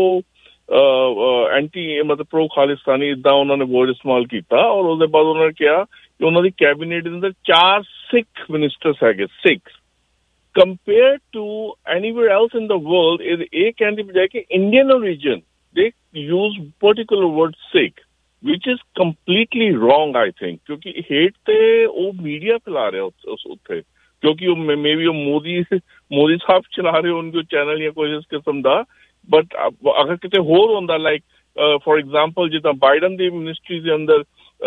Speaker 2: ਐਂਟੀ, ਮਤਲਬ ਪ੍ਰੋ ਖਾਲਿਸਤਾਨੀ, ਇੱਦਾਂ ਉਹਨਾਂ ਨੇ ਵਰਡ ਇਸਤੇਮਾਲ ਕੀਤਾ। ਔਰ ਉਹਦੇ ਬਾਅਦ ਉਹਨਾਂ ਨੇ ਕਿਹਾ ਕਿ ਉਹਨਾਂ ਦੀ ਕੈਬਨਿਟ ਦੇ ਅੰਦਰ 4 ਸਿੱਖ ਮਿਨਿਸਟਰਸ ਹੈਗੇ, Sikh compare to anywhere else in the world. ਇਹ ਕਹਿਣ ਦੀ ਬਜਾਏ ਕਿ Indian origin they use particular word Sikh, which is completely wrong I think, ਕਿਉਂਕਿ ਹੇਟ ਤੇ ਉਹ ਮੀਡੀਆ ਫੈਲਾ ਰਿਹਾ ਉੱਥੇ, ਕਿਉਂਕਿ ਉਹ ਮੇ ਵੀ ਉਹ ਮੋਦੀ ਸਾਹਿਬ ਚਲਾ ਰਹੇ ਹੋਣਗੇ ਚੈਨਲ ਜਾਂ ਕੋਈ ਇਸ ਕਿਸਮ ਦਾ। ਬਟ ਅਗਰ ਕਿਤੇ ਹੋਰ ਹੁੰਦਾ ਲਾਈਕ ਫॉर ਐਗਜ਼ਾਮਪਲ ਜਿੱਦਾਂ ਬਾਈਡਨ ਦੀ ਮਿਨਿਸਟਰੀ ਦੇ ਅੰਦਰ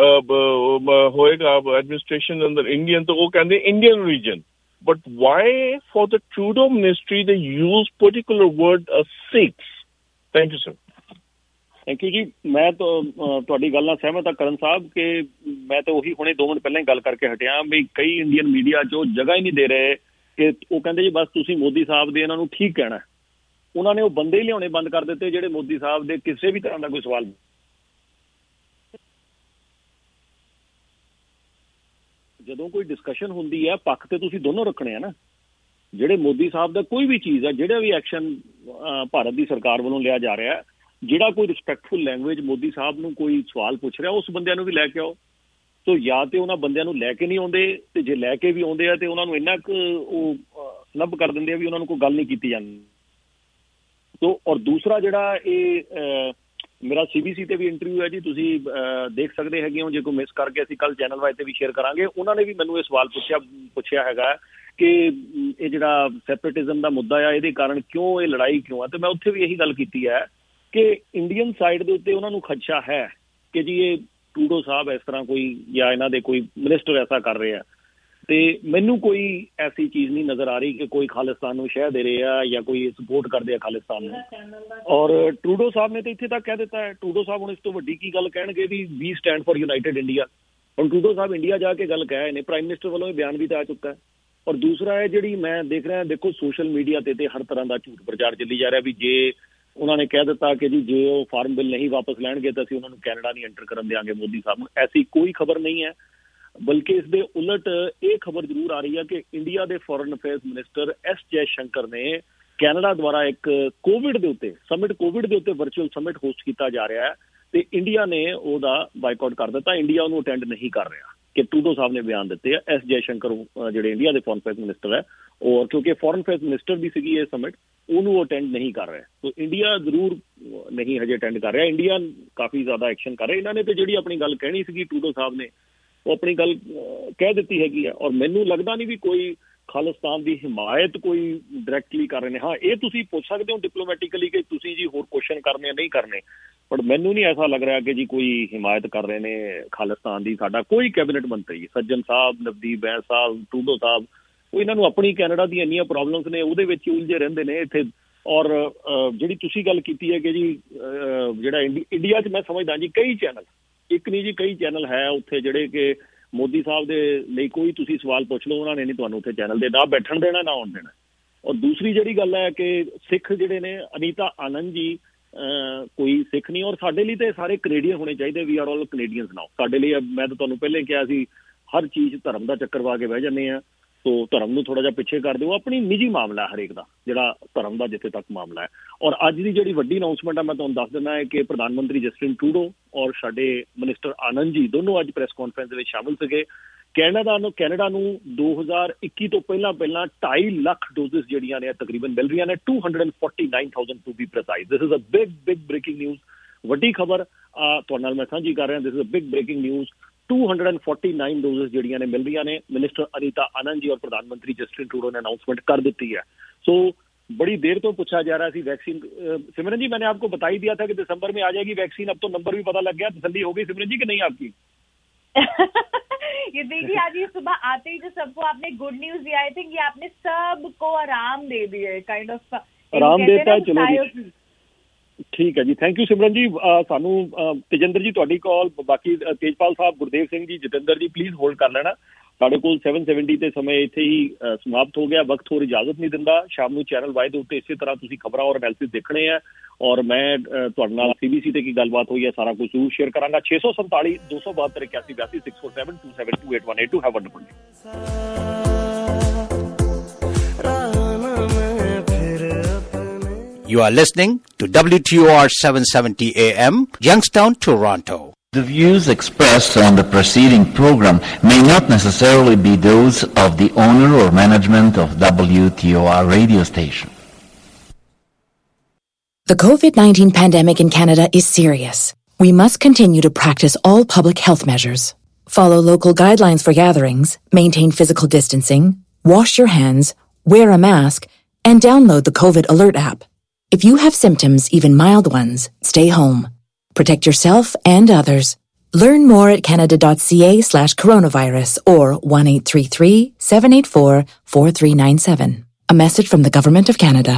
Speaker 2: ਹੋਏਗਾ ਐਡਮਿਨਿਸਟ੍ਰੇਸ਼ਨ ਦੇ ਅੰਦਰ ਇੰਡੀਅਨ, ਤਾਂ ਉਹ ਕਹਿੰਦੇ Indian region. But why for the Trudeau ministry they use particular word Sikh? Thank you sir.
Speaker 16: Thank you ਜੀ। ਮੈਂ ਤੁਹਾਡੀ ਗੱਲ ਨਾਲ ਸਹਿਮਤ ਹਾਂ ਕਰਨ ਸਾਹਿਬ ਕਿ ਮੈਂ ਤਾਂ ਉਹੀ ਹੁਣੇ 2 ਮਿੰਟ ਪਹਿਲਾਂ ਹੀ ਗੱਲ ਕਰਕੇ ਹਟਿਆ ਵੀ ਕਈ ਇੰਡੀਅਨ ਮੀਡੀਆ 'ਚ ਉਹ ਜਗ੍ਹਾ ਹੀ ਨਹੀਂ ਦੇ ਰਹੇ ਕਿ ਉਹ ਕਹਿੰਦੇ ਜੀ ਬਸ ਤੁਸੀਂ ਮੋਦੀ ਸਾਹਿਬ ਦੇ ਇਹਨਾਂ ਨੂੰ ਠੀਕ ਕਹਿਣਾ। ਉਹਨਾਂ ਨੇ ਉਹ ਬੰਦੇ ਹੀ ਲਿਆਉਣੇ ਬੰਦ ਕਰ ਦਿੱਤੇ ਜਿਹੜੇ ਮੋਦੀ ਸਾਹਿਬ ਦੇ ਕਿਸੇ ਵੀ ਤਰ੍ਹਾਂ ਦਾ ਕੋਈ ਸਵਾਲ। ਜਦੋਂ ਕੋਈ ਡਿਸਕਸ਼ਨ ਹੁੰਦੀ ਹੈ ਪੱਖ ਤੇ ਤੁਸੀਂ ਦੋਨੋਂ ਰੱਖਣੇ ਆ ਨਾ। ਜਿਹੜੇ ਮੋਦੀ ਸਾਹਿਬ ਦਾ ਕੋਈ ਵੀ ਚੀਜ਼ ਹੈ, ਜਿਹੜਾ ਵੀ ਐਕਸ਼ਨ ਭਾਰਤ ਦੀ ਸਰਕਾਰ ਵੱਲੋਂ ਲਿਆ ਜਾ ਰਿਹਾ, ਜਿਹੜਾ ਕੋਈ ਰਿਸਪੈਕਟਫੁਲ ਲੈਂਗੁਏਜ ਮੋਦੀ ਸਾਹਿਬ ਨੂੰ ਕੋਈ ਸਵਾਲ ਪੁੱਛ ਰਿਹਾ, ਉਸ ਬੰਦਿਆਂ ਨੂੰ ਵੀ ਲੈ ਕੇ ਆਓ। ਸੋ ਜਾਂ ਤੇ ਉਹਨਾਂ ਬੰਦਿਆਂ ਨੂੰ ਲੈ ਕੇ ਨਹੀਂ ਆਉਂਦੇ, ਤੇ ਜੇ ਲੈ ਕੇ ਵੀ ਆਉਂਦੇ ਆ ਤੇ ਉਹਨਾਂ ਨੂੰ ਇੰਨਾ ਕੁ ਉਹ ਸਨੱਬ ਕਰ ਦਿੰਦੇ ਆ ਵੀ ਉਹਨਾਂ ਨੂੰ ਕੋਈ ਗੱਲ ਨਹੀਂ ਕੀਤੀ ਜਾਂਦੀ। ਸੋ ਔਰ ਦੂਸਰਾ ਜਿਹੜਾ ਇਹ ਮੇਰਾ CBC ਤੇ ਵੀ ਇੰਟਰਵਿਊ ਹੈ ਜੀ, ਤੁਸੀਂ ਦੇਖ ਸਕਦੇ ਹੈਗੇ ਹੋ, ਜੇ ਕੋਈ ਮਿਸ ਕਰਕੇ ਅਸੀਂ ਕੱਲ ਚੈਨਲ ਵਾਈਜ਼ ਤੇ ਵੀ ਸ਼ੇਅਰ ਕਰਾਂਗੇ। ਉਹਨਾਂ ਨੇ ਵੀ ਮੈਨੂੰ ਇਹ ਸਵਾਲ ਪੁੱਛਿਆ ਹੈਗਾ ਕਿ ਇਹ ਜਿਹੜਾ ਸੈਪਰੇਟਿਜ਼ਮ ਦਾ ਮੁੱਦਾ ਆ, ਇਹਦੇ ਕਾਰਨ ਕਿਉਂ ਇਹ ਲੜਾਈ ਕਿਉਂ ਆ, ਤੇ ਮੈਂ ਉੱਥੇ ਵੀ ਇਹੀ ਗੱਲ ਕੀਤੀ ਹੈ ਕਿ ਇੰਡੀਅਨ ਸਾਈਡ ਦੇ ਉੱਤੇ ਉਹਨਾਂ ਨੂੰ ਖਦਸ਼ਾ ਹੈ ਕਿ ਜੀ ਇਹ ਟਰੂਡੋ ਸਾਹਿਬ ਇਸ ਤਰ੍ਹਾਂ ਕੋਈ ਜਾਂ ਇਹਨਾਂ ਦੇ ਕੋਈ ਮਿਨਿਸਟਰ ਐਸਾ ਕਰ ਰਹੇ ਆ। ਤੇ ਮੈਨੂੰ ਕੋਈ ਐਸੀ ਚੀਜ਼ ਨਹੀਂ ਨਜ਼ਰ ਆ ਰਹੀ ਕਿ ਕੋਈ ਖਾਲਿਸਤਾਨ ਨੂੰ ਸ਼ਹਿ ਦੇ ਰਹੇ ਆ ਜਾਂ ਕੋਈ ਸਪੋਰਟ ਕਰਦੇ ਆ ਖਾਲਿਸਤਾਨ ਨੂੰ। ਔਰ ਟਰੂਡੋ ਸਾਹਿਬ ਨੇ ਤਾਂ ਇੱਥੇ ਤੱਕ ਕਹਿ ਦਿੱਤਾ ਹੈ, ਟਰੂਡੋ ਸਾਹਿਬ ਹੁਣ ਇਸ ਤੋਂ ਵੱਡੀ ਕੀ ਗੱਲ ਕਹਿਣਗੇ we stand for united India. ਹੁਣ ਟਰੂਡੋ ਸਾਹਿਬ ਇੰਡੀਆ ਜਾ ਕੇ ਗੱਲ ਕਹਿ ਰਹੇ ਨੇ, ਪ੍ਰਾਈਮ ਮਿਨਿਸਟਰ ਵੱਲੋਂ ਇਹ ਬਿਆਨ ਵੀ ਤਾਂ ਆ ਚੁੱਕਾ ਹੈ। ਔਰ ਦੂਸਰਾ ਹੈ ਜਿਹੜੀ ਮੈਂ ਦੇਖ ਰਿਹਾ, ਦੇਖੋ ਸੋਸ਼ਲ ਮੀਡੀਆ ਤੇ ਹਰ ਤਰ੍ਹਾਂ ਦਾ ਝੂਠ ਪ੍ਰਚਾਰ ਚੱਲੀ ਜਾ ਰਿਹਾ ਵੀ ਜੇ ਉਹਨਾਂ ਨੇ ਕਹਿ ਦਿੱਤਾ ਕਿ ਜੀ ਜੇ ਉਹ ਫਾਰਮ ਬਿੱਲ ਨਹੀਂ ਵਾਪਸ ਲੈਣਗੇ ਤਾਂ ਅਸੀਂ ਉਹਨਾਂ ਨੂੰ ਕੈਨੇਡਾ ਨਹੀਂ ਐਂਟਰ ਕਰਨ ਦਿਆਂਗੇ ਮੋਦੀ ਸਾਹਿਬ ਨੂੰ। ਐਸੀ ਕੋਈ ਖਬਰ ਨਹੀਂ ਹੈ, ਬਲਕਿ ਇਸ ਦੇ ਉਲਟ ਇਹ ਖਬਰ ਜ਼ਰੂਰ ਆ ਰਹੀ ਹੈ ਕਿ ਇੰਡੀਆ ਦੇ foreign affairs minister S Jai Shankar ਨੇ ਕੈਨੇਡਾ ਦੁਆਰਾ ਇੱਕ ਕੋਵਿਡ ਦੇ ਉੱਤੇ ਵਰਚੁਅਲ ਸਮਿਟ ਹੋਸਟ ਕੀਤਾ ਜਾ ਰਿਹਾ ਹੈ ਤੇ ਇੰਡੀਆ ਨੇ ਉਹਦਾ ਬਾਈਕਾਟ ਕਰ ਦਿੱਤਾ। ਇੰਡੀਆ ਉਹਨੂੰ ਅਟੈਂਡ ਨਹੀਂ ਕਰ ਰਿਹਾ ਕਿ ਟਰੂਡੋ ਸਾਹਿਬ ਨੇ ਬਿਆਨ ਦਿੱਤੇ ਆ। ਐਸ ਜੈ ਸ਼ੰਕਰ ਜਿਹੜੇ ਇੰਡੀਆ ਦੇ ਫੋਰਨ ਅਫੇਅਰਸ ਮਿਨਿਸਟਰ ਹੈ, ਔਰ ਕਿਉਂਕਿ ਫੋਰਨ ਅਫੇਅਰਸ ਮਿਨਿਸਟਰ ਦੀ ਸੀਗੀ ਇਹ ਸਮਿਟ, ਉਹਨੂੰ ਅਟੈਂਡ ਨਹੀਂ ਕਰ ਰਿਹਾ। ਸੋ ਇੰਡੀਆ ਜ਼ਰੂਰ ਨਹੀਂ ਹਜੇ ਅਟੈਂਡ ਕਰ ਰਿਹਾ। ਇੰਡੀਆ ਕਾਫੀ ਜ਼ਿਆਦਾ ਐਕਸ਼ਨ ਕਰ ਰਿਹਾ। ਇਹਨਾਂ ਨੇ ਤੇ ਜਿਹੜੀ ਆਪਣੀ ਗੱਲ ਕਹਿਣੀ ਸੀਗੀ ਟਰੂਡੋ ਸਾਹਿਬ ਨੇ ਉਹ ਆਪਣੀ ਗੱਲ ਕਹਿ ਦਿੱਤੀ ਹੈਗੀ ਹੈ। ਔਰ ਮੈਨੂੰ ਲੱਗਦਾ ਨਹੀਂ ਵੀ ਕੋਈ ਖਾਲਿਸਤਾਨ ਦੀ ਹਿਮਾਇਤ ਕੋਈ ਡਾਇਰੈਕਟਲੀ ਕਰ ਰਹੇ ਨੇ। ਹਾਂ, ਇਹ ਤੁਸੀਂ ਪੁੱਛ ਸਕਦੇ ਹੋ ਡਿਪਲੋਮੈਟਿਕਲੀ ਕਿ ਤੁਸੀਂ ਜੀ ਹੋਰ ਕੁਐਸਚਨ ਕਰਨੇ ਨਹੀਂ ਕਰਨੇ, ਬਟ ਮੈਨੂੰ ਨਹੀਂ ਐਸਾ ਲੱਗ ਰਿਹਾ ਕਿ ਜੀ ਕੋਈ ਹਿਮਾਇਤ ਕਰ ਰਹੇ ਨੇ ਖਾਲਿਸਤਾਨ ਦੀ। ਸਾਡਾ ਕੋਈ ਕੈਬਨਿਟ ਮੰਤਰੀ, ਸੱਜਣ ਸਾਹਿਬ, ਨਵਦੀਪ ਬੈਂਸ ਸਾਹਿਬ, ਟਰੂਡੋ ਸਾਹਿਬ, ਉਹ ਇਹਨਾਂ ਨੂੰ ਆਪਣੀ ਕੈਨੇਡਾ ਦੀਆਂ ਇੰਨੀਆਂ ਪ੍ਰੋਬਲਮਸ ਨੇ ਉਹਦੇ ਵਿੱਚ ਉਲਝੇ ਰਹਿੰਦੇ ਨੇ ਇੱਥੇ। ਔਰ ਜਿਹੜੀ ਤੁਸੀਂ ਗੱਲ ਕੀਤੀ ਹੈ ਕਿ ਜੀ ਜਿਹੜਾ ਇੰਡੀਆ 'ਚ ਮੈਂ ਸਮਝਦਾ ਜੀ ਕਈ ਚੈਨਲ, ਇੱਕ ਨਹੀਂ ਜੀ ਕਈ ਚੈਨਲ ਹੈ ਉੱਥੇ ਜਿਹੜੇ ਕਿ ਮੋਦੀ ਸਾਹਿਬ ਦੇ ਲਈ ਕੋਈ ਤੁਸੀਂ ਸਵਾਲ ਪੁੱਛ ਲਓ ਉਹਨਾਂ ਨੇ ਨਹੀਂ ਤੁਹਾਨੂੰ ਉੱਥੇ ਚੈਨਲ ਦੇ ਨਾ ਬੈਠਣ ਦੇਣਾ ਨਾ ਆਉਣ ਦੇਣਾ। ਔਰ ਦੂਸਰੀ ਜਿਹੜੀ ਗੱਲ ਹੈ ਕਿ ਸਿੱਖ ਜਿਹੜੇ ਨੇ, ਅਨੀਤਾ ਆਨੰਦ ਜੀ ਕੋਈ ਸਿੱਖ ਨਹੀਂ, ਔਰ ਸਾਡੇ ਲਈ ਤਾਂ ਸਾਰੇ ਕੈਨੇਡੀਅਨ ਹੋਣੇ ਚਾਹੀਦੇ। We are all Canadians now. ਸਾਡੇ ਲਈ, ਮੈਂ ਤਾਂ ਤੁਹਾਨੂੰ ਪਹਿਲੇ ਕਿਹਾ ਸੀ, ਹਰ ਚੀਜ਼ ਧਰਮ ਦਾ ਚੱਕਰ ਪਾ ਕੇ ਬਹਿ ਜਾਂਦੇ ਆ। ਸੋ ਧਰਮ ਨੂੰ ਥੋੜ੍ਹਾ ਜਿਹਾ ਪਿੱਛੇ ਕਰ ਦਿਓ। ਆਪਣੀ ਨਿੱਜੀ ਮਾਮਲਾ ਹਰੇਕ ਦਾ, ਜਿਹੜਾ ਧਰਮ ਦਾ ਜਿੱਥੇ ਤੱਕ ਮਾਮਲਾ ਹੈ। ਔਰ ਅੱਜ ਦੀ ਜਿਹੜੀ ਵੱਡੀ ਅਨਾਊਂਸਮੈਂਟ ਹੈ ਮੈਂ ਤੁਹਾਨੂੰ ਦੱਸ ਦਿੰਦਾ ਹੈ ਕਿ ਪ੍ਰਧਾਨ ਮੰਤਰੀ ਜਸਟਿਨ ਟਰੂਡੋ ਔਰ ਸਾਡੇ ਮਿਨਿਸਟਰ ਆਨੰਦ ਜੀ ਦੋਨੋਂ ਅੱਜ ਪ੍ਰੈਸ ਕਾਨਫਰੰਸ ਦੇ ਵਿੱਚ ਸ਼ਾਮਿਲ ਸੀਗੇ। ਕੈਨੇਡਾ ਨੂੰ 2021 ਤੋਂ ਪਹਿਲਾਂ 2.5 ਲੱਖ ਡੋਜ਼ਸ ਜਿਹੜੀਆਂ ਨੇ ਤਕਰੀਬਨ ਮਿਲ ਰਹੀਆਂ ਨੇ, 249,000 to be precise. This is a big breaking news. ਵੱਡੀ ਖਬਰ ਤੁਹਾਡੇ ਨਾਲ ਮੈਂ ਸਾਂਝੀ ਕਰ ਰਿਹਾ। This is a big breaking news. 249 doses ਜਿਹੜੀਆਂ ਨੇ ਮਿਲ ਰਹੀਆਂ ਨੇ। ਮਿਨਿਸਟਰ ਅਨੀਤਾ ਆਨੰਦ ਜੀ ਔਰ ਪ੍ਰਧਾਨ ਮੰਤਰੀ ਜਸਟਿਨ ਟਰੂਡੋ ਨੇ ਅਨਾउंसमेंट कर दी है। सो बड़ी देर तो पूछा जा रहा है वैक्सीन। सिमरन जी, मैंने आपको बता ही दिया था कि दिसंबर में आ जाएगी वैक्सीन। अब तो नंबर भी पता लग गया। तसल्ली हो गई सिमरन जी कि नहीं आपकी?
Speaker 4: ये देखिए, आज ये सुबह आते ही जो सबको आपने गुड न्यूज दिया, आई थिंक ये आपने सबको आराम दे दिया, काइंड ऑफ
Speaker 16: आराम देता है। चलो ठीक है जी, थैंक यू सिमरन जी। सानू तेजिंदर जी तुहाडी कॉल, बाकी तेजपाल साहब, गुरदेव सिंह जी, जतिंदर जी प्लीज होल्ड कर लेना। साढ़े कोल 7:70 ते समय इत्थे ही समाप्त हो गया। वक्त होर इजाजत नहीं दिंदा। शाम नूं चैनल वाई दे उत्ते इसे तरह तुसीं खबरां और एनालिसिस देखने हैं। और मैं तुहाडे नाल CBC ते की गलबात हुई है सारा कुछ जरूर शेयर करांगा। 647 272 81 82 647 272 8182। Have a wonderful day.
Speaker 22: You are listening to WTOR 770 AM, Youngstown, Toronto.
Speaker 23: The views expressed on the preceding program may not necessarily be those of the owner or management of WTOR radio station.
Speaker 24: The COVID-19 pandemic in Canada is serious. We must continue to practice all public health measures. Follow local guidelines for gatherings, maintain physical distancing, wash your hands, wear a mask, and download the COVID Alert app. If you have symptoms, even mild ones, stay home. Protect yourself and others. Learn more at canada.ca/coronavirus or 1-833-784-4397. A message from the Government of Canada.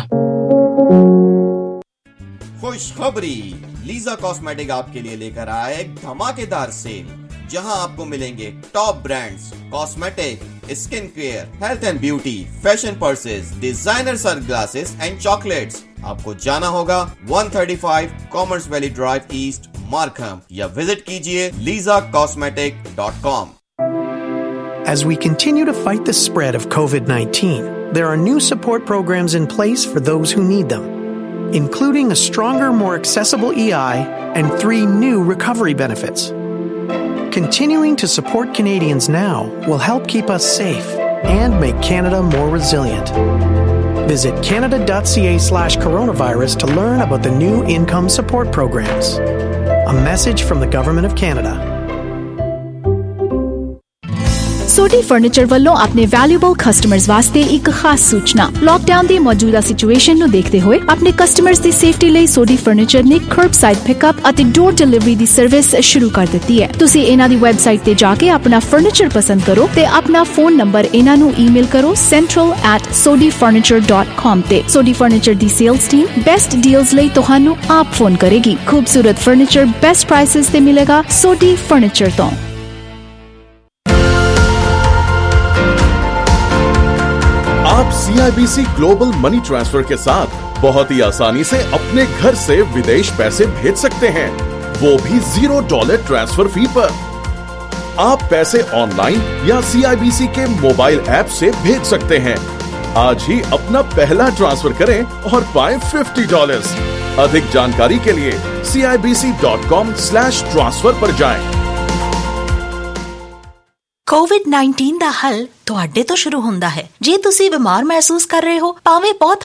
Speaker 3: खुशखबरी, Lisa cosmetic आपके लिए लेकर आया एक धमाकेदार cell, जहां आपको मिलेंगे top brands, cosmetic, skin care, health and beauty, fashion purses, designer sunglasses and chocolates. आपको जाना होगा 135 commerce valley drive east, Markham, या विजिट कीजिए lizacosmetic.com.
Speaker 25: As we continue to fight the spread of COVID-19, there are new support programs in place for those who need them, including a stronger, more accessible EI and 3 new recovery benefits. Continuing to support Canadians now will help keep us safe and make Canada more resilient. Visit canada.ca/coronavirus to learn about the new income support programs. A message from the Government of Canada.
Speaker 26: Sodi furniture ਵੱਲੋਂ ਆਪਣੇ valuable customers ਵਾਸਤੇ ਇੱਕ ਖਾਸ ਸੂਚਨਾ। Lockdown ਦੀ ਮੌਜੂਦਾ situation ਨੂੰ ਦੇਖਦੇ ਹੋਏ ਆਪਣੇ ਕਸਟਮਰਸ ਦੀ ਸੇਫਟੀ ਲਈ ਸੋਡੀ ਫਰਨੀਚਰ ਨੇ ਕਰਬਸਾਈਡ ਪਿਕਅਪ ਅਤੇ ਡੋਰ ਡਿਲੀਵਰੀ ਦੀ ਸਰਵਿਸ ਸ਼ੁਰੂ ਕਰ ਦਿੱਤੀ ਹੈ। ਤੁਸੀਂ ਇਹਨਾਂ ਦੀ ਵੈਬਸਾਈਟ ਤੇ ਜਾ ਕੇ ਆਪਣਾ ਫਰਨੀਚਰ ਪਸੰਦ ਕਰੋ ਤੇ ਆਪਣਾ ਫੋਨ ਨੰਬਰ ਇਹਨਾਂ ਨੂੰ ਈਮੇਲ ਕਰੋ central@sodifurniture.com ਤੇ। ਸੋਡੀ ਫਰਨੀਚਰ ਦੀ ਸੇਲਸ ਟੀਮ ਬੈਸਟ ਡੀਲਸ ਲਈ ਤੁਹਾਨੂੰ ਆਪ ਫੋਨ ਕਰੇਗੀ। ਖੂਬਸੂਰਤ ਫਰਨੀਚਰ ਬੈਸਟ ਪ੍ਰਾਈਸਸ ਤੇ ਮਿਲੇਗਾ ਸੋਡੀ ਫਰਨੀਚਰ ਤੋਂ।
Speaker 5: आप CIBC ग्लोबल मनी ट्रांसफर के साथ बहुत ही आसानी से अपने घर से विदेश पैसे भेज सकते हैं, वो भी $0 ट्रांसफर फी पर। आप पैसे ऑनलाइन या CIBC के मोबाइल ऐप से भेज सकते हैं। आज ही अपना पहला ट्रांसफर करें और पाएं $50। अधिक जानकारी के लिए CIBC.com/transfer पर जाएं।
Speaker 7: COVID-19 ਦਾ ਹੱਲ ਤੁਹਾਡੇ ਤੋਂ ਸ਼ੁਰੂ ਹੁੰਦਾ ਹੈ। ਜੇ ਤੁਸੀਂ ਬਿਮਾਰ ਮਹਿਸੂਸ ਕਰ ਰਹੇ ਹੋ, ਭਾਵੇਂ ਬਹੁਤ